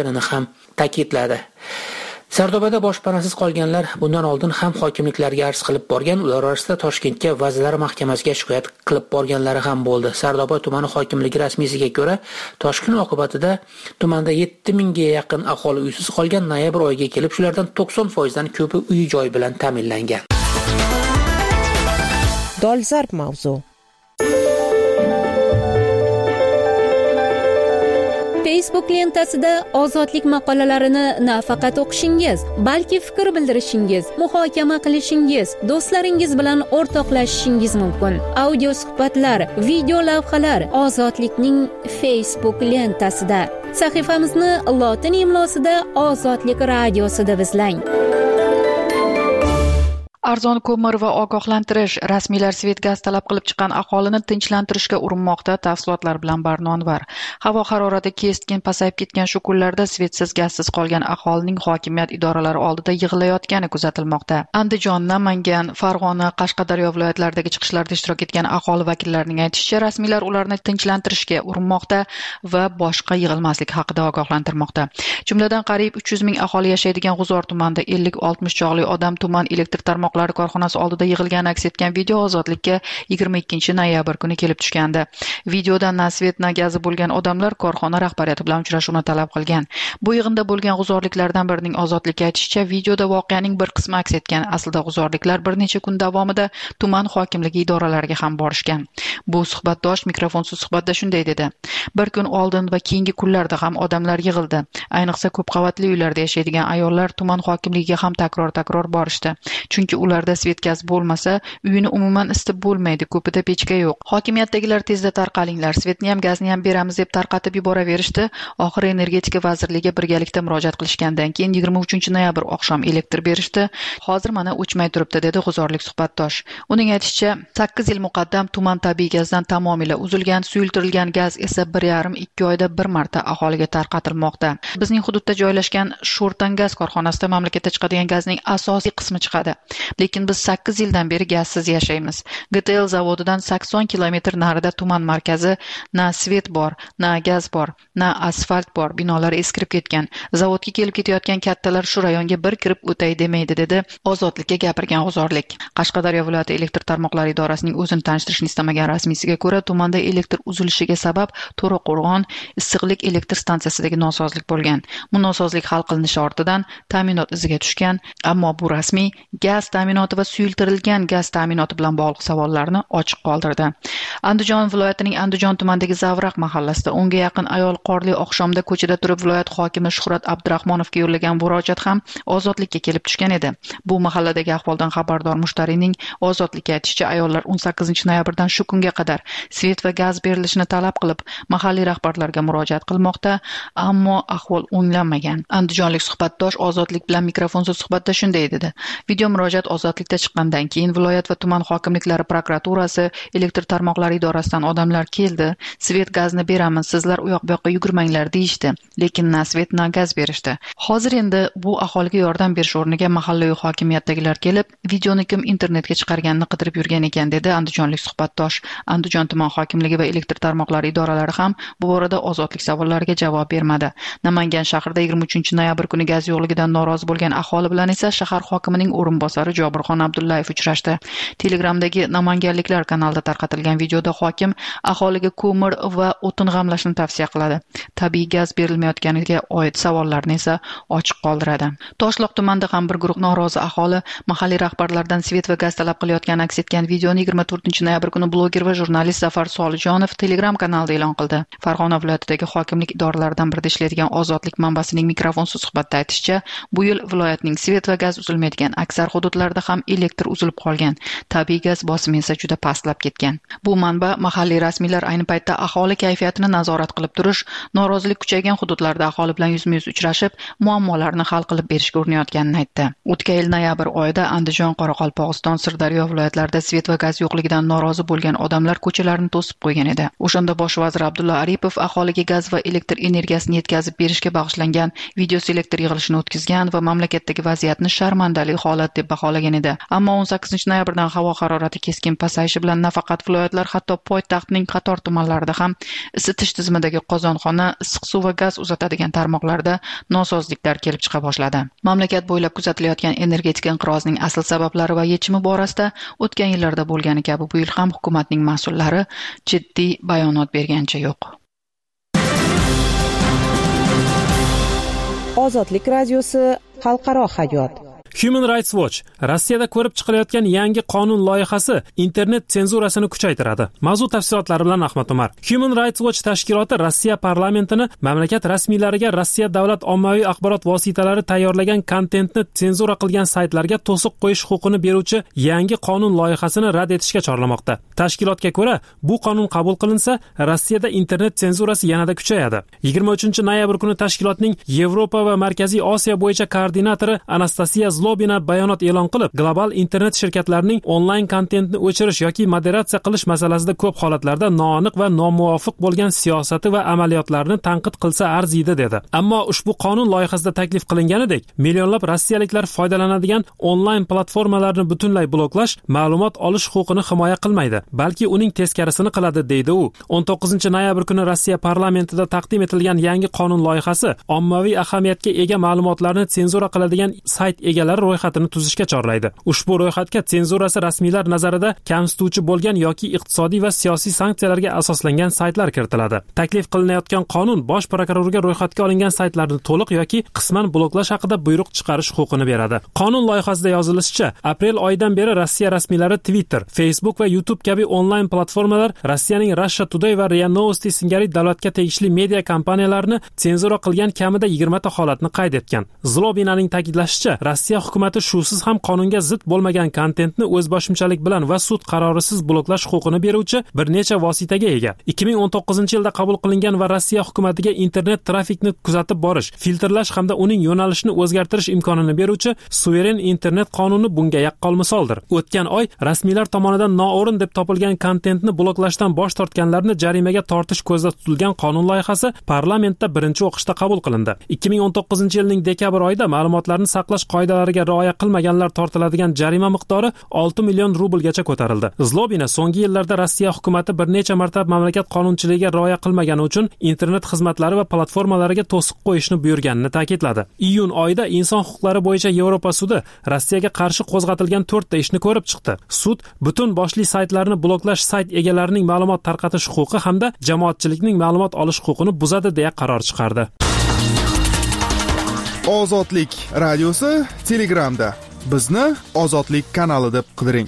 ta'kidladi. Sardobada boshpanasiz qolganlar bundan oldin ham hokimliklarga arz qilib borgan, ular orasida Toshkentga Vazirlar Mahkamasiga shikoyat qilib borganlari ham bo'ldi. Sardoba tumani hokimligi rasmiysiga ko'ra, toshqin oqibatida tumanda 7000 ga yaqin aholi uysiz qolgan, noyabr oyiga kelib shulardan 90% dan ko'pi uy-joy bilan ta'minlangan. Dolzarb mavzu. Facebook lentasida ozodlik maqolalarini nafaqat o'qishingiz, balki fikr bildirishingiz, muhokama qilishingiz, do'stlaringiz bilan o'rtoqlashishingiz mumkin. Audio suhbatlar, video lavhalar ozodlikning Facebook lentasida. Sahifamizni lotin imlosida Ozodlik radiosida izlang. Arzon ko'mir va ogohlantirish. Rasmiylar svet gaz talab qilib chiqqan aholini tinchlantirishga urinmoqda. Tafsilotlar bilan Barnonvar. Havo harorati keskin pasayib ketgan shu kunlarda svetsiz gazsiz qolgan aholining hokimiyat idoralari oldida yig'ilayotgani kuzatilmoqda. Andijon, Namangan, Farg'ona, Qashqadaryo viloyatlaridagi chiqishlarda ishtirok etgan aholi vakillarining aytishicha, rasmiylar ularni tinchlantirishga urinmoqda va boshqa yig'ilmaslik haqida ogohlantirmoqda. Jumladan qariyb 300 ming aholi yashaydigan G'uzor tumanida 50-60 chog'li odam tuman elektr tarmoqlari korxonasi oldida yig'ilgani aks etgan video ozodlikka 22 noyabr kuni kelib tushgandi. Videoda na svet na gazi bo'lgan odamlar korxona rahbariyati bilan uchrashuvni talab qilgan. Bu yig'inda bo'lgan g'uzorliklardan birining ozodlikka aytishicha, videoda voqeaning bir qismi aks etgan. Aslida g'uzorliklar bir necha kun davomida tuman hokimligi idoralariga ham borishgan. Bu suhbatdosh mikrofonsiz suhbatda shunday dedi: bir kun oldin va keyingi kunlarda ham odamlar yig'ildi. Ayniqsa ko'p qavatli uylarda yashaydigan ayollar tuman hokimligiga ham takror borishdi. Chunki ularda svet gaz bo'lmasa, uyini umuman isitib bo'lmaydi, ko'pida pechka yo'q. Hokimiyatdagilar tezda tarqalinglar, svetni ham gazni ham beramiz deb tarqatib yuboraverishdi. Oxiri energetika vazirligiga birgalikda murojaat qilishgandan keyin 23 noyabr oqshom elektr berishdi. Hozir mana o'chmay turibdi, dedi g'uzorlik suhbatdosh. Uning aytishicha, 8 yil muqaddam tuman tabiiy gazdan tamomila uzilgan, suyultirilgan gaz esa 1,5-2 oyda bir marta aholiga tarqatilmoqda. Bizning hududda joylashgan Sho'rtan gaz korxonasida mamlakatga chiqadigan gazning asosiy qismi chiqadi. Lekin biz 8 yildan beri gazsiz yashaymiz. GTL zavodidan 80 kilometr narida tuman markazi, na svet bor, na gaz bor, na asfalt bor, binolar eskirib ketgan. Zavodga kelib ketayotgan kattalar shu rayonga bir kirib o'tay demaydi, dedi ozodlikka gapirgan g'uzorlik. Qashqadaryo viloyati elektr tarmoqlari idorasining o'zini tanishtirishni istamagan rasmiysiga ko'ra, tumanda elektr uzilishiga sabab To'raqo'rg'on issiqlik elektr stansiyasidagi nosozlik bo'lgan. Bu nosozlik hal qilinishi ortidan ta'minot iziga tushgan, ammo bu rasmiy gaz ta'minoti va suyultirilgan gaz ta'minoti bilan bog'liq savollarni ochiq qoldirdi. Andijon viloyatining Andijon tumanidagi Zavraq mahallasida 10 ga yaqin ayol qorli oqshomda ko'chada turib viloyat hokimi Shuhrat Abdurahmonovga yo'llagan murojaat ham ozodlikka kelib tushgan edi. Bu mahalladagi ahvoldan xabardor mushtariyning ozodlikka aytishicha, ayollar 18 noyabrdan shu kunga qadar svet va gaz berilishini talab qilib mahalliy rahbarlarga murojaat qilmoqda, ammo ahvol o'nglanmagan. Andijonlik suhbatdosh ozodlik bilan mikrofonsiz suhbatda shunday dedi: video murojaat ozodlikda chiqqandan keyin viloyat va tuman hokimliklari prokuraturasi, elektr tarmoqlari idorasidan odamlar keldi, svet gazni beramiz, sizlar u yoq bu yoqqa yugurmanglar deyishdi, lekin na svet na gaz berishdi. Hozir endi bu aholiga yordam berish o'rniga mahallaviy hokimiyatdagilar kelib, videoni kim internetga chiqarganini qidirib yurgan ekan, dedi andijonlik suhbatdosh. Andijon tuman hokimligi va elektr tarmoqlari idoralari ham bu borada ozodlik savollariga javob bermadi. Namangan shahrida 23 noyabr kuni gaz yo'qligidan norozi bo'lgan aholi bilan esa shahar hokimining o'rinbosari Jobirxon Abdullayev uchrashdi. Telegramdagi namanganliklar kanalida tarqatilgan videoda hokim aholiga ko'mir va o'tin g'amlashni tavsiya qiladi. Tabiiy gaz berilmayotganiga oid savollarni esa ochiq qoldiradi. Toshloq tumanida ham bir guruh norozi aholi mahalliy rahbarlardan svet va gaz talab qilayotgani aks etgan videoni 24 noyabr kuni bloger va jurnalist Zafar Solijonov Telegram kanalida e'lon qildi. Farg'ona viloyatidagi hokimlik idoralaridan birida ishlaydigan ozodlik manbasining mikrofonsiz suhbatda aytishicha, bu yil viloyatning svet va gaz uzilmaydigan aksar hududlarda ham elektr uzilib qolgan. Tabiiy gaz bosimi esa juda pastlab ketgan. Bu manba mahalliy rasmiylar ayni paytda aholi kayfiyatini nazorat qilib turish, norozilik kuchaygan hududlarda aholi bilan yuzma-yuz uchrashib, muammolarni hal qilib berishga urinayotganini aytdi. O'tgan yil noyabr oyida Andijon, Qoraqalpog'iston, Sirdaryo viloyatlarida svet va gaz yo'qligidan norozi bo'lgan odamlar ko'chalarni to'sib qo'ygan edi. O'shanda bosh vazir Abdulla Aripov aholiga gaz va elektr energiyasini yetkazib berishga bag'ishlangan video selektor yig'ilishini o'tkazgan va mamlakatdagi vaziyatni sharmandali holat deb baholagan. boshlagan edi. Ammo 18-noyabrdan havo harorati keskin pasayishi bilan nafaqat viloyatlar, hatto poytaxtning qator tumanlarida ham isitish tizimidagi qozonxona, issiq suv va gaz uzatadigan tarmoqlarda nosozliklar kelib chiqa boshladi. Mamlakat bo'ylab kuzatilayotgan energetika inqirozning asl sabablari va yechimi borasida o'tgan yillarda bo'lgani kabi bu yil ham hukumatning mas'ullari jiddiy bayonot bergancha yo'q. Ozodlik radiosi xalqaro hayot. Human Rights Watch Rossiyada ko'rib chiqilayotgan yangi qonun loyihasi internet senzurasini kuchaytiradi. Mavzu tafsilotlari bilan Ahmad Umar. Human Rights Watch tashkiloti Rossiya parlamentini mamlakat rasmiylariga Rossiya davlat ommaviy axborot vositalari tayyorlagan kontentni senzura qilgan saytlarga to'siq qo'yish huquqini beruvchi yangi qonun loyihasini rad etishga chorlamoqda. Tashkilotga ko'ra, bu qonun qabul qilinsa, Rossiyada internet senzurasi yanada kuchayadi. 23-noyabr kuni tashkilotning Yevropa va Markaziy Osiyo bo'yicha koordinatori Anastasiya Zlobina bayonot e'lon qilib, global internet shirkatlarining onlayn kontentni o'chirish yoki moderatsiya qilish masalasida ko'p holatlarda noaniq va nomuvofiq bo'lgan siyosati va amaliyotlarini tanqid qilsa arziydi dedi. Ammo ushbu qonun loyihasida taklif qilinganidek, millionlab rossiyaliklar foydalanadigan onlayn platformalarni butunlay bloklash ma'lumot olish huquqini himoya qilmaydi, balki uning teskarisini qiladi, deydi u. 19-noyabr kuni Rossiya parlamentida taqdim etilgan yangi qonun loyihasi ommaviy ahamiyatga ega ma'lumotlarni senzura qiladigan sayt egalari ro'yxatini tuzishga chorlaydi. Ushbu ro'yxatga senzurasi rasmiylar nazarida kamsituvchi bo'lgan yoki iqtisodiy va siyosiy sanksiyalarga asoslangan saytlar kiritiladi. Taklif qilinayotgan qonun bosh prokurorga ro'yxatga olingan saytlarni to'liq yoki qisman bloklash haqida buyruq chiqarish huquqini beradi. Qonun loyihasida yozilishicha, aprel oyidan beri Rossiya rasmiylari Twitter, Facebook va YouTube kabi onlayn platformalar Rossiyaning Russia Today va RIA Novosti singari davlatga tegishli media kompaniyalarini senzura qilgan kamida 20 ta holatni qayd etgan. Zlobinaning ta'kidlashicha, Rossiya hukumati shusiz ham qonunga zid bo'lmagan kontentni o'zboshimchalik bilan va sud qarorisiz bloklash huquqini beruvchi bir necha vositaga ega. 2019-yilda qabul qilingan va Rossiya hukumatiga internet trafikni kuzatib borish, filtrlash hamda uning yo'nalishini o'zgartirish imkonini beruvchi suveren internet qonuni bunga yaqqol misoldir. O'tgan oy rasmiylar tomonidan noo'rin deb topilgan kontentni bloklashdan bosh tortganlarni jarimaga tortish ko'zda tutilgan qonun loyihasi parlamentda birinchi o'qishda qabul qilindi. 2019-yilning dekabr oyida ma'lumotlarni saqlash qoidalariga rioya qilmaganlar tortiladigan jarima miqdori 6 million rublgacha ko'tarildi. Zlobina so'nggi yillarda Rossiya hukumati bir necha marta mamlakat qonunchiligiga rioya qilmagani uchun internet xizmatlari va platformalariga to'siq qo'yishni buyurganini ta'kidladi. Iyun oyida inson huquqlari bo'yicha Yevropa sudi Rossiyaga qarshi qo'zg'atilgan 4 ta ishni ko'rib chiqdi. Sud butun boshli saytlarni bloklash, sayt egalarining ma'lumot tarqatish huquqi hamda jamoatchilikning ma'lumot olish huquqini buzadi deya qaror chiqardi. Ozodlik radiosi Telegramda. Bizni Ozodlik kanali deb qidiring.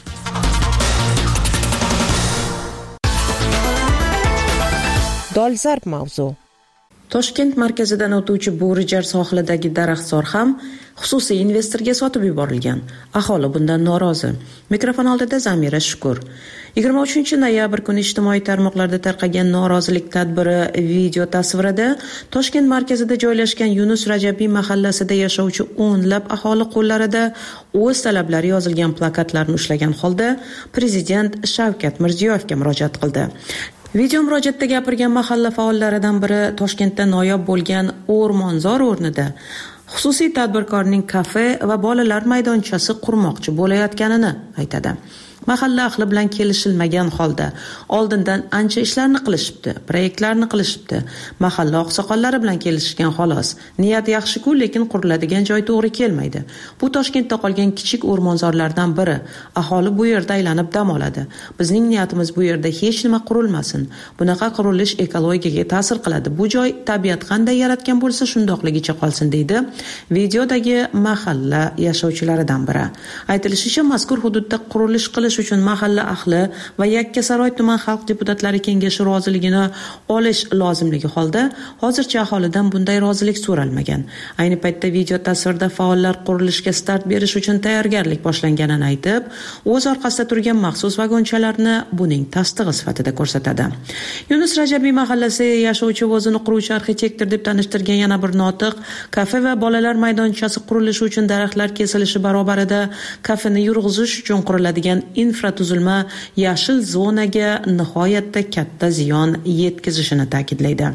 Dolzarb mavzu. Toshkent markazidan o'tuvchi Bo'rijar sohilidagi daraxtzor ham xususiy investorga sotib yuborilgan. Aholi bundan norozi. Mikrofon oldida Zamira Shukur. 23-noyabr kuni ijtimoiy tarmoqlarda tarqagan norozilik tadbiri video tasvirida Toshkent markazida joylashgan Yunus Rajabiy mahallasida yashovchi o'nlab aholi qo'llarida o'z talablari yozilgan plakatlarni ushlagan holda prezident Shavkat Mirziyoyevga murojaat qildi. Video murojaatda gapirgan mahalla faollaridan biri Toshkentda noyob bo'lgan o'rmonzor o'rnida xususiy tadbirkorning kafe va bolalar maydonchasi qurmoqchi bo'layotganini aytadi. Mahalla ahli bilan kelishilmagan holda oldindan ancha ishlarni qilishibdi, proyektlarni qilishibdi. Mahalla oqsoqollari bilan kelishgan xolos. Niyat yaxshi-ku, lekin quriladigan joy to'g'ri kelmaydi. Bu Toshkentda qolgan kichik o'rmonzorlardan biri. Aholi bu yerda aylanib dam oladi. Bizning niyatimiz bu yerda hech nima qurilmasin. Bunaqa qurilish ekologiyaga ta'sir qiladi. Bu joy tabiat qanday yaratgan bo'lsa, shundoqligicha qolsin, deydi videodagi mahalla yashovchilaridan biri. Aytilishicha, mazkur hududda qurilish qilish uchun mahalla ahli va Yakkasaroy tuman xalq deputatlari kengashi roziligini olish lozimligi holda hozircha aholidan bunday rozilik so'ralmagan. Ayni paytda video tasvirda faollar qurilishga start berish uchun tayyorgarlik boshlanganini aytib, o'z orqasida turgan maxsus vagonchalarni buning tasdig'i sifatida ko'rsatadi. Yunus Rajabiy mahallasi yashovchi va o'zini quruvchi arxitektor deb tanishtirgan yana bir notiq kafe va bolalar maydonchasi qurilishi uchun daraxtlar kesilishi barobarida kafeni yurg'izish uchun quriladigan infratuzilma yashil zonaga nihoyatda katta ziyon yetkazishini ta'kidlaydi.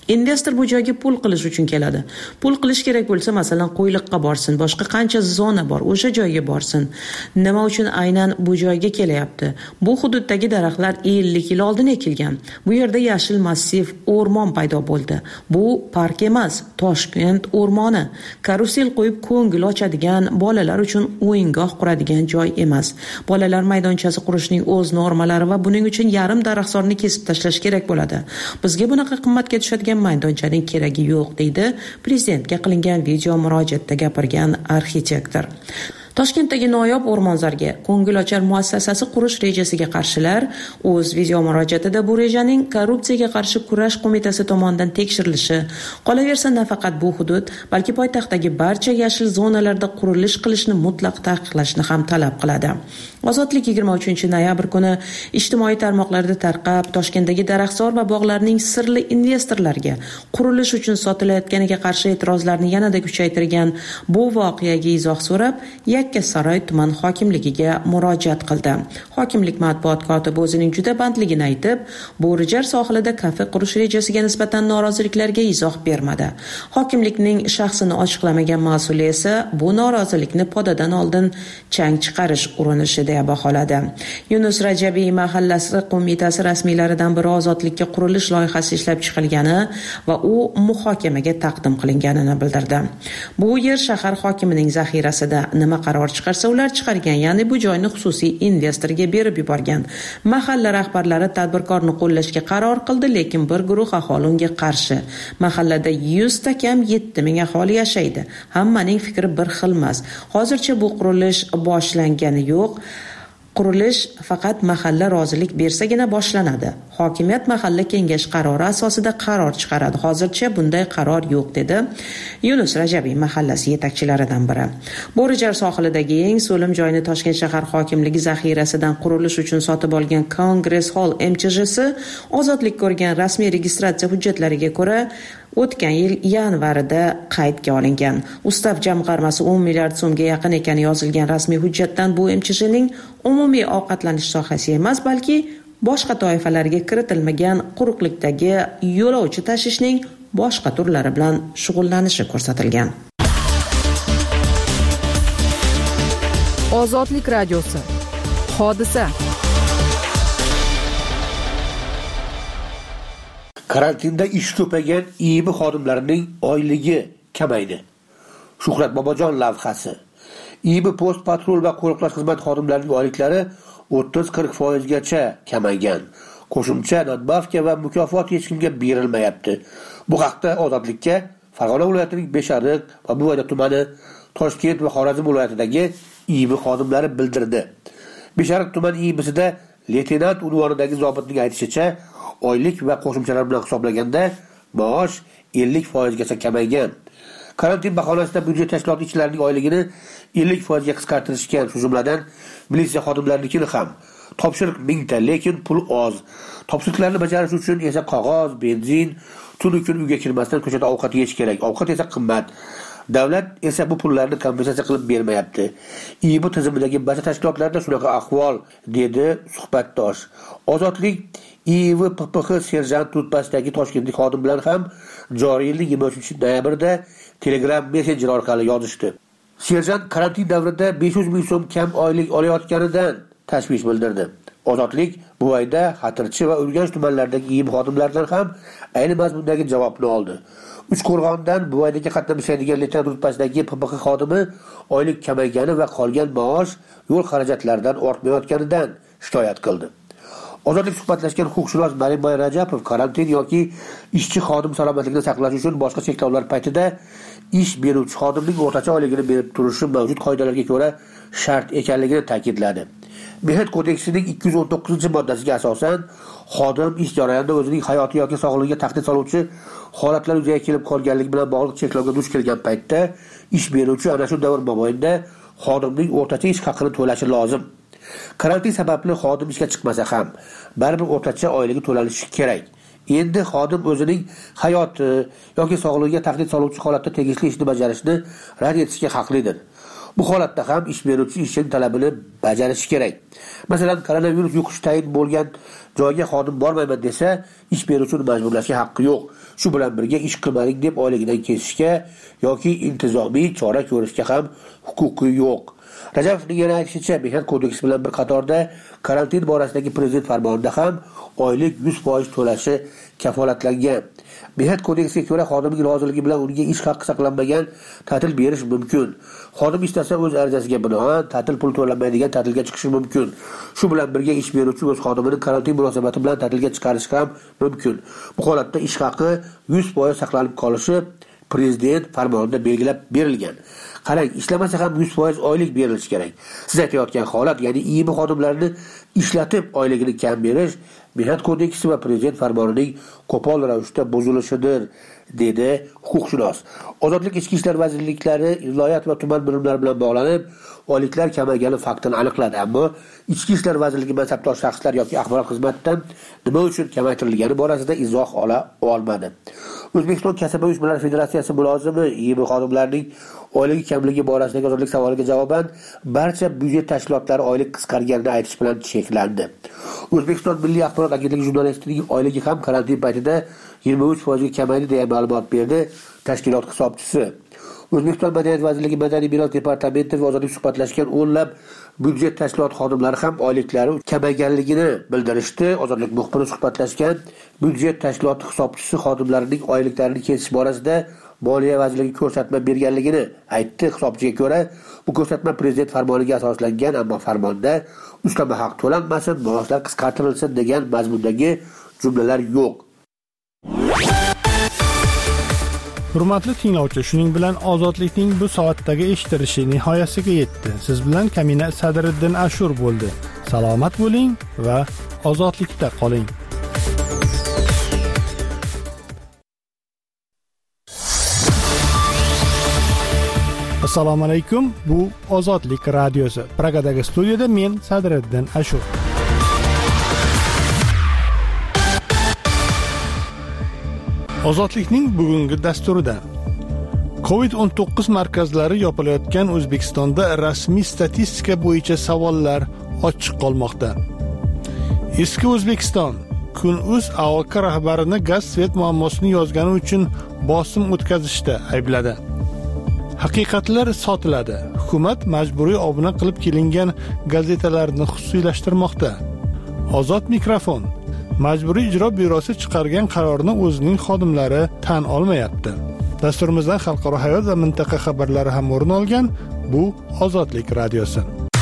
Investor bu joyga pul qilish uchun keladi. Pul qilish kerak bo'lsa, masalan, qo'yliqqa borsin, boshqa qancha zona bor, o'sha joyga borsin. Nima uchun aynan bu joyga kelyapti? Bu hududdagi daraxtlar 50 yil oldin ekilgan. Bu yerda yashil massiv o'rmon paydo bo'ldi. Bu park emas, Toshkent o'rmoni. Karusel qo'yib ko'ngil ochadigan, bolalar uchun o'yingoh quradigan joy emas. Bolalar maydonchasi qurishning o'z normalari va buning uchun yarim daraxtzorni kesib tashlash kerak bo'ladi. Bizga bunaqa qimmatga tushadigan maydonchaning keragi yo'q, deydi prezidentga qilingan video murojaatda gapirgan arxitektor. Toshkentdagi noyob o'rmonzorga ko'ngilochar muassasasi qurish rejasiga qarshilar o'z video murojaatida bu rejaning korrupsiyaga qarshi kurash qo'mitasi tomonidan tekshirilishi, qolaversa nafaqat bu hudud, balki poytaxtdagi barcha yashil zonalarda qurilish qilishni mutlaq taqiqlashni ham talab qiladi. Ozodlik 23-noyabr kuni ijtimoiy tarmoqlarda tarqab, Toshkentdagi daraxtzor va bog'larning sirli investorlarga qurilish uchun sotilayotganiga qarshi e'tirozlarni yanada kuchaytirgan bu voqeaga izoh so'rab, Yakkasaroy tuman hokimligiga murojaat qildi. Hokimlik matbuot kotibi o'zining juda bandligini aytib, Bo'rijar sohilida kafe qurish rejasiga nisbatan noroziliklarga izoh bermadi. Hokimlikning shaxsini ochiqlamagan mas'ul esa bu norozilikni podadan oldin chang chiqarish urinishi deb baholadi. Yunus Rajabiy mahallasi qo'mitasi rasmiylaridan biri ozodlikka qurilish loyihasi ishlab chiqilgani va u muhokamaga taqdim qilinganini bildirdi. Bu yer shahar hokimining zaxirasida, nima qaror chiqarsa ular chiqargan, ya'ni bu joyni xususiy investorga berib yuborgan. Mahalla rahbarlari tadbirkorni qo'llashga qaror qildi, lekin bir guruh aholi unga qarshi. Mahallada 100 ta kam 7000 aholi yashaydi. Hammaning fikri bir xil emas. Hozircha bu qurilish boshlangani yo'q. Qurilish faqat mahalla rozilik bersagina boshlanadi. Hokimiyat mahalla kengash qarori asosida qaror chiqaradi. Hozircha bunday qaror yo'q, dedi Yunus Rajabiy mahallasi yetakchilaridan biri. Bo'rijar sohilidagi eng so'lim joyni Toshkent shahar hokimligi zaxirasidan qurilish uchun sotib olgan Congress Hall MCH'si ozodlik ko'rgan rasmiy registratsiya hujjatlariga ko'ra o'tgan yil yanvarida qaydga olingan. Ustav jamg'armasi 10 milliard so'mga yaqin ekani yozilgan rasmiy hujjatdan bu MCH'ning umumiy ovqatlanish sohasi emas, balki boshqa toifalarga kiritilmagan quruqlikdagi yo'lovchi tashishning boshqa turlari bilan shug'ullanishi ko'rsatilgan. Ozodlik radiosi. Hodisa. Karantinda ish ko'paygan IIB xodimlarining oyligi kamaydi. Shuhrat Bobojon lavhasi. IIB post patrul va qo'riqlash xizmat xodimlarining oyliklari 30-40% gacha kamaygan. Qo'shimcha nadbavka va mukofot hech kimga berilmayapti. Bu haqda Ozodlikka Farg'ona viloyatining Beshariq va Buvayda tumani, Toshkent va Xorazm viloyatidagi IIB xodimlari bildirdi. Beshariq tuman IIBsida leytenant unvonidagi zobitning aytishicha, oylik va qo'shimchalar bilan hisoblaganda maosh 50% gacha kamaygan. Karantin bahonasida byudjet tashkiloti ishchilarining oyligini 50% ga qisqartirishgan, shu jumladan militsiya xodimlarinikini ham. Topshiriq 1000 ta, lekin pul oz. Topshiriqlarni bajarish uchun esa qog'oz, benzin, tun kun uyga kirmasdan ko'chada ovqat yeyish kerak. Ovqat esa qimmat. Davlat esa bu pullarni kompensatsiya qilib bermayapti. IIB tizimidagi barcha tashkilotlarda shunaqa ahvol, dedi suhbatdosh. Ozodlik IIB PPX serjant rutbasidagi toshkentlik xodim bilan ham joriy yilning 23-noyabrda Telegram Messenger orqali yozishdi. Serjant karantin davrida 500 ming so'm kam oylik olayotganidan tashvish bildirdi. Ozodlik Buvayda, Xatirchi va Urganch tumanlaridagi IIB xodimlaridan ham ayni mazmundagi javobni oldi. Uchqo'rg'ondan Buvaydaga qatnashadigan leytenant rutbasidagi PPX xodimi oylik kamaygani va qolgan maosh yo'l xarajatlaridan ortmayotganidan shikoyat qildi. Ozodlik suhbatlashgan huquqshunos Narimboy Rajapov karantin yoki ishchi xodim salomatligini saqlash uchun boshqa cheklovlar paytida ish beruvchi xodimning o'rtacha oyligini berib turishi mavjud qoidalarga ko'ra shart ekanligini ta'kidladi. Mehnat kodeksining 219-moddasiga asosan xodim ish jarayonida o'zining hayoti yoki sog'lig'iga tahdid soluvchi holatlar yuzaga kelib qolganligi bilan bog'liq cheklovga duch kelgan paytda ish beruvchi ana shu davr mobaynida xodimning o'rtacha ish haqini to'lashi lozim. Karantin sababli xodim ishga chiqmasa ham baribir o'rtacha oyligi to'lanishi kerak. Endi xodim o'zining hayoti yoki sog'lig'iga tahdid soluvchi holatda tegishli ishni bajarishni rad etishga haqlidir. Bu holatda ham ish beruvchi ishchining talabini bajarishi kerak. Masalan, koronavirus yuqish tayin bo'lgan joyga xodim bormayman desa, ish beruvchini majburlashga haqqi yo'q. shu bilan birga ish qilmading deb oyligidan kesishga yoki intizomiy chora ko'rishga ham huquqi yo'q. Rajabovning yana aytishicha, Mehnat kodeksi bilan bir qatorda karantin borasidagi prezident farmonida ham oylik 100% to'lashi kafolatlangan. Mehnat kodeksiga ko'ra xodimning roziligi bilan unga ish haqqi saqlanmagan ta'til berish mumkin. Xodim istasa o'z arizasiga binoan ta'til pul to'lanmaydigan ta'tilga chiqishi mumkin. Shu bilan birga ish beruvchi o'z xodimini karantin munosabati bilan ta'tilga chiqarishi ham mumkin. Bu holatda ish haqqi 100% saqlanib qolishi prezident farmonida belgilab berilgan. Qarang, ishlamasa ham 100% oylik berilishi kerak. Siz aytayotgan holat, ya'ni IIB xodimlarini ishlatib oyligini kam berish Mehnat kodeksi va prezident farmonining qo'pol ravishda buzilishidir, dedi huquqshunos. Ozodlik ichki ishlar vazirliklari viloyat va tuman bo'limlari bilan bog'lanib, oyliklar kamaygani faktini aniqladi, ammo ichki ishlar vazirligi mansabdor shaxslar yoki axborot xizmatidan nima uchun kamaytirilgani borasida izoh ola olmadi. O'zbekiston Kasaba uyushmalari federatsiyasi mulozimi IIB xodimlarining oyligi kamligi borasidagi ozodlik savoliga javoban barcha byudjet tashkilotlari oylik qisqarganini aytish bilan cheklandi. O'zbekiston Milliy axborot agentligi jurnalistining oyligi ham karantin paytida 23% ga kamaydi deya ma'lumot berdi tashkilot hisobchisi. O'zbekiston Madaniyat vazirligi Madaniy meros departamenti va ozodlik suhbatlashgan o'nlab byudjet tashkilot xodimlari ham oyliklari kamayganligini bildirishdi. Ozodlik muxbiri suhbatlashgan byudjet tashkilot hisobchisi xodimlarining oyliklarini kesish borasida Moliya vazirligi ko'rsatma berganligini aytdi. Hisobchiga ko'ra, bu ko'rsatma prezident farmoniga asoslangan, ammo farmonda ustama haq to'lanmasin, maoshlar qisqartirilsin degan mazmundagi jumlalar yo'q. Hurmatli tinglovchi, shuning bilan ozodlikning bu soatdagi eshittirishi nihoyasiga yetdi. Siz bilan Kamina Sadriddin Ashur bo'ldi. Salomat bo'ling va ozodlikda qoling. Assalomu alaykum. Bu Ozodlik radiosi. Pragadagi studiyada men Sadriddin Ashur. Ozodlikning bugungi dasturida COVID-19 markazlari yopilayotgan O'zbekistonda rasmiy statistika bo'yicha savollar ochiq qolmoqda. Eski O'zbekiston Kun.uz AOK rahbarini gaz svet muammosini yozgani uchun bosim o'tkazishda aybladi. Haqiqatlar sotiladi. Hukumat majburiy obuna qilib kelingan gazetalarni xususiylashtirmoqda. Ozod mikrofon. Majburiy ijro byurosi chiqargan qarorni o'zining xodimlari tan olmayapti. Dasturimizdan xalqaro hayot va mintaqa xabarlari ham o'rin olgan. Bu Ozodlik radiosi.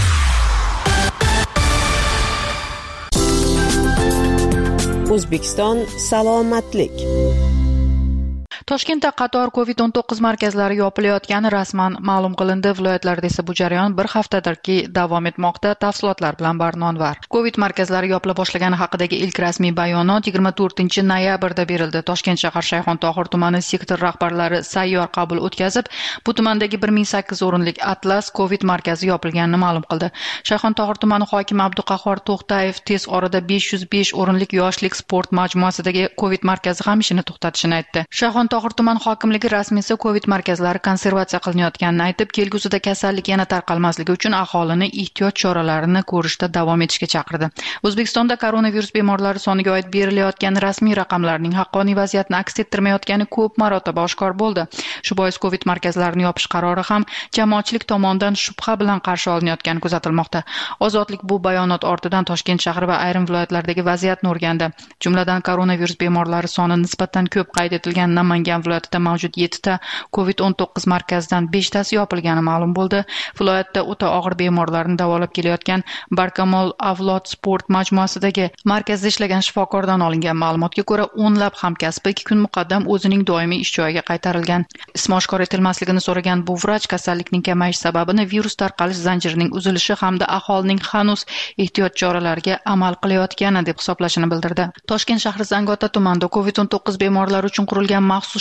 O'zbekiston salomatlik. Toshkentda qator COVID-19 markazlari yopilayotgani rasman ma'lum qilindi. Viloyatlarda esa bu jarayon bir haftadirki davom etmoqda. Tafsilotlar bilan Barnonvar. COVID markazlari yopila boshlagani haqidagi ilk rasmiy bayonot 24-noyabrda berildi. Toshkent shahar Shayxontohur tumani sektor rahbarlari sayyor qabul o'tkazib, bu tumandagi 1008 o'rinlik Atlas COVID markazi yopilganini ma'lum qildi. Shayxontohur tumani hokimi Abduqahhor To'xtayev tez orada 505 o'rinlik yoshlik sport majmuasidagi COVID markazi ham ishini to'xtatishini aytdi. Shayxontohur tuman hokimligi rasmiysi COVID markazlari konservatsiya qilinayotganini aytib, kelgusida kasallik yana tarqalmasligi uchun aholini ehtiyot choralarini ko'rishda davom etishga chaqirdi. O'zbekistonda koronavirus bemorlari soniga oid berilayotgan rasmiy raqamlarning haqqoniy vaziyatni aks ettirmayotgani ko'p marotaba oshkor bo'ldi. Shu bois COVID markazlarini yopish qarori ham jamoatchilik tomonidan shubha bilan qarshi olinayotgani kuzatilmoqda. Ozodlik bu bayonot ortidan Toshkent shahri va ayrim viloyatlardagi vaziyatni o'rgandi. Jumladan koronavirus bemorlari soni nisbatan ko'p qayd etilgan Namangan viloyatida mavjud 7 ta COVID-19 markazidan 5 tasi yopilgani ma'lum bo'ldi. Viloyatda o'ta og'ir bemorlarni davolab kelayotgan Barkamol Avlod sport majmuasidagi markazda ishlagan shifokordan olingan ma'lumotga ko'ra, o'nlab hamkasbi 2 kun muqaddam o'zining doimiy ish joyiga qaytarilgan. Ismi oshkor etilmasligini so'ragan bu vrach kasallikning kamayish sababini virus tarqalish zanjirining uzilishi hamda aholining hanuz ehtiyot choralariga amal qilayotgani deb hisoblashini bildirdi. Toshkent shahri Zangiota tumanida COVID-19 bemorlari uchun qurilgan maxsus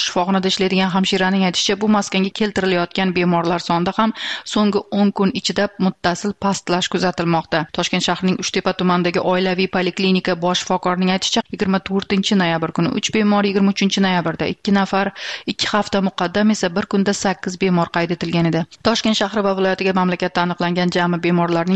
maxsus shifoxonada ishlaydigan hamshiraning aytishicha, bu maskanga keltirilayotgan bemorlar sonida ham so'nggi 10 kun ichida muttasil pastlash kuzatilmoqda. Toshkent shahrining Uchtepa tumanidagi oilaviy poliklinika bosh shifokorining aytishicha, 24-noyabr kuni 3 bemor, 23-noyabrda 2 nafar, 2 hafta muqaddam esa bir kunda 8 bemor qayd etilgan edi. Toshkent shahri va viloyatiga mamlakatda aniqlangan jami bemorlarning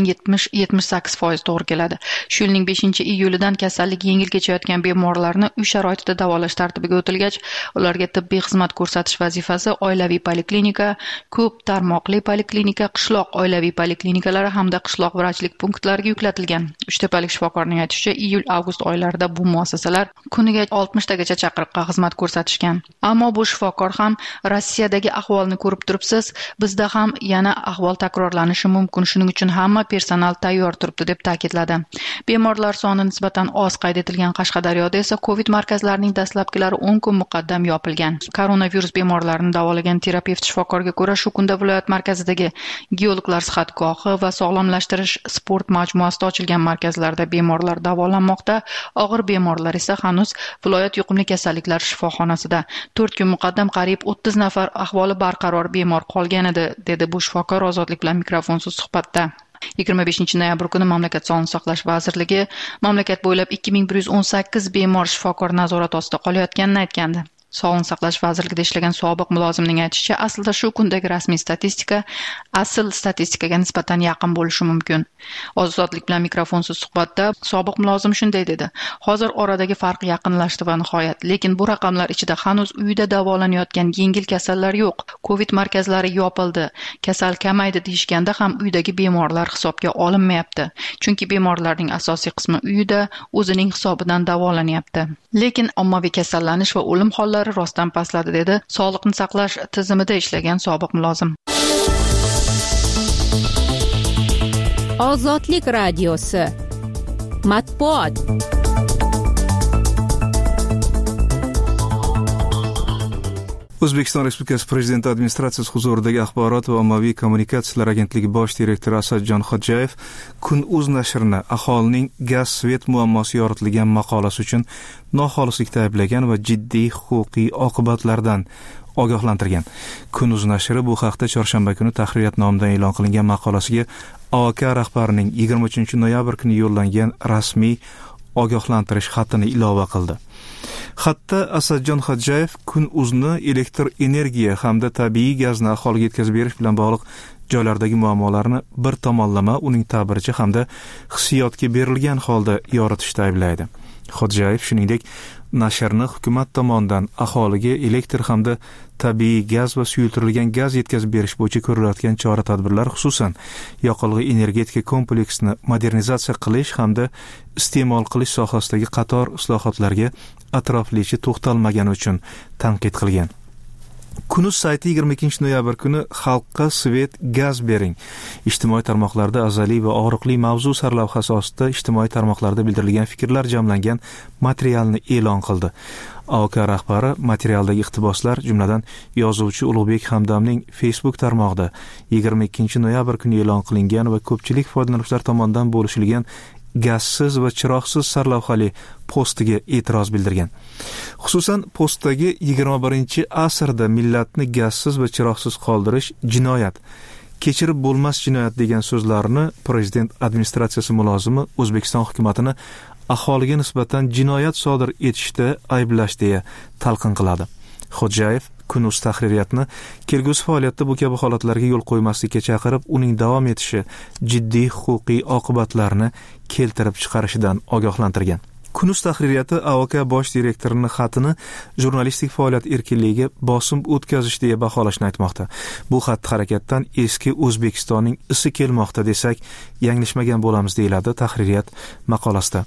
70-78% to'g'ri keladi. Shu yilning 5-iyulidan kasallik yengil kechayotgan bemorlarni uy sharoitida davolash tartibiga o'tilgach, ularga tibbiy xizmat ko'rsatish vazifasi oilaviy poliklinika, ko'p tarmoqli poliklinika, qishloq oilaviy poliklinikalari hamda qishloq vrachlik punktlariga yuklatilgan. Uchtepalik shifokorning aytishicha, iyul-avgust oylarida bu muassasalar kuniga 60 tagacha chaqiriqqa xizmat ko'rsatishgan. Ammo bu shifokor ham Rossiyadagi ahvolni ko'rib turibsiz, bizda ham yana ahvol takrorlanishi mumkin, shuning uchun hamma personal tayyor turibdi deb ta'kidladi. Bemorlar soni nisbatan oz qayd etilgan Qashqadaryoda esa Covid markazlarining dastlabkilari 10 kun muqaddam yopilgan. Koronavirus bemorlarini davolagan terapevt shifokorga ko'ra, shu kunda viloyat markazidagi geologlar sihatgohi va sog'lomlashtirish sport majmuasida ochilgan markazlarda bemorlar davolanmoqda. Og'ir bemorlar esa hanuz viloyat yuqumli kasalliklar shifoxonasida. 4 kun muqaddam qariyb 30 nafar ahvoli barqaror bemor qolgan edi, dedi bu shifokor Ozodlik bilan mikrofonsiz suhbatda. 25-noyabr kuni mamlakat Sog'liqni saqlash vazirligi mamlakat bo'ylab 2118 bemor shifokor nazorati ostida qolayotganini aytgandi. Sog'liqni saqlash vazirligida ishlagan sobiq mulozimning aytishicha, aslida shu kundagi rasmiy statistika asl statistikaga nisbatan yaqin bo'lishi mumkin. Ozodlik bilan mikrofonsiz suhbatda sobiq mulozim shunday dedi: "Hozir oradagi farq yaqinlashdi va nihoyat, lekin bu raqamlar ichida hanuz uyda davolanayotgan yengil kasallar yo'q. Covid markazlari yopildi, kasal kamaydi deyishganda ham uydagi bemorlar hisobga olinmayapti. Chunki bemorlarning asosiy qismi uyida o'zining hisobidan davolanyapti. Lekin ommaviy kasallanish va o'lim hollari rostdan pastladi", dedi sog'liqni saqlash tizimida ishlagan sobiq mulozim. Ozodlik radiosi matbuot. O'zbekiston Respublikasi Prezidenti administratsiyasi huzuridagi Axborot va ommaviy kommunikatsiyalar agentligi bosh direktori Asadjon Xodjayev Kun.uz nashrini aholining gaz svet muammosi yoritilgan maqolasi uchun noxolislikda ayblagan va jiddiy huquqiy oqibatlardan ogohlantirgan. Kun.uz nashri bu haqda chorshanba kuni tahririyat nomidan e'lon qilingan maqolasiga AOK rahbarining 23-noyabr kuni yo'llangan rasmiy ogohlantirish xatini ilova qildi. Xatda Asadjon Xodjayev Kun.uz'ni elektr energiya hamda tabiiy gazni aholiga yetkazib berish bilan bog'liq joylardagi muammolarni bir tomonlama uning ta'biricha hamda hissiyotga berilgan holda yoritishda ayblaydi. Xodjayev shuningdek nashrni hukumat tomonidan aholiga elektr hamda tabiiy gaz va suyultirilgan gaz yetkazib berish bo'yicha ko'rilayotgan chora-tadbirlar, xususan yoqilg'i energetika kompleksini modernizatsiya qilish hamda iste'mol qilish sohasidagi qator islohotlarga atroflicha to'xtalmagani uchun tanqid qilgan. Kun.uz sayti 22-noyabr kuni xalqqa svet gaz bering ijtimoiy tarmoqlarda azaliy va og'riqli mavzu sarlavhasi ostida ijtimoiy tarmoqlarda bildirilgan fikrlar jamlangan materialni e'lon qildi. AOK rahbari materialdagi iqtiboslar, jumladan yozuvchi Ulug'bek Hamdamning Facebook tarmog'ida 22-noyabr kuni e'lon qilingan va ko'pchilik foydalanuvchilar tomonidan bo'lishilgan gazsiz va chiroqsiz sarlavhali postiga e'tiroz bildirgan. Xususan, postdagi 21-asrda millatni gazsiz va chiroqsiz qoldirish jinoyat, kechirib bo'lmas jinoyat degan so'zlarni prezident administratsiyasi mulozimi O'zbekiston hukumatini aholiga nisbatan jinoyat sodir etishda ayblash deya talqin qiladi. Xodjayev Kun.uz tahririyatni kelgusi faoliyatda bu kabi holatlarga yo'l qo'ymaslikka chaqirib, uning davom etishi jiddiy huquqiy oqibatlarni keltirib chiqarishidan ogohlantirgan. Kun.uz tahririyati AOK bosh direktorining xatini jurnalistik faoliyat erkinligiga bosim o'tkazish deya baholashni aytmoqda. Bu xatti-harakatdan eski O'zbekistonning isi kelmoqda desak, yanglishmagan bo'lamiz, deyiladi tahririyat maqolasida.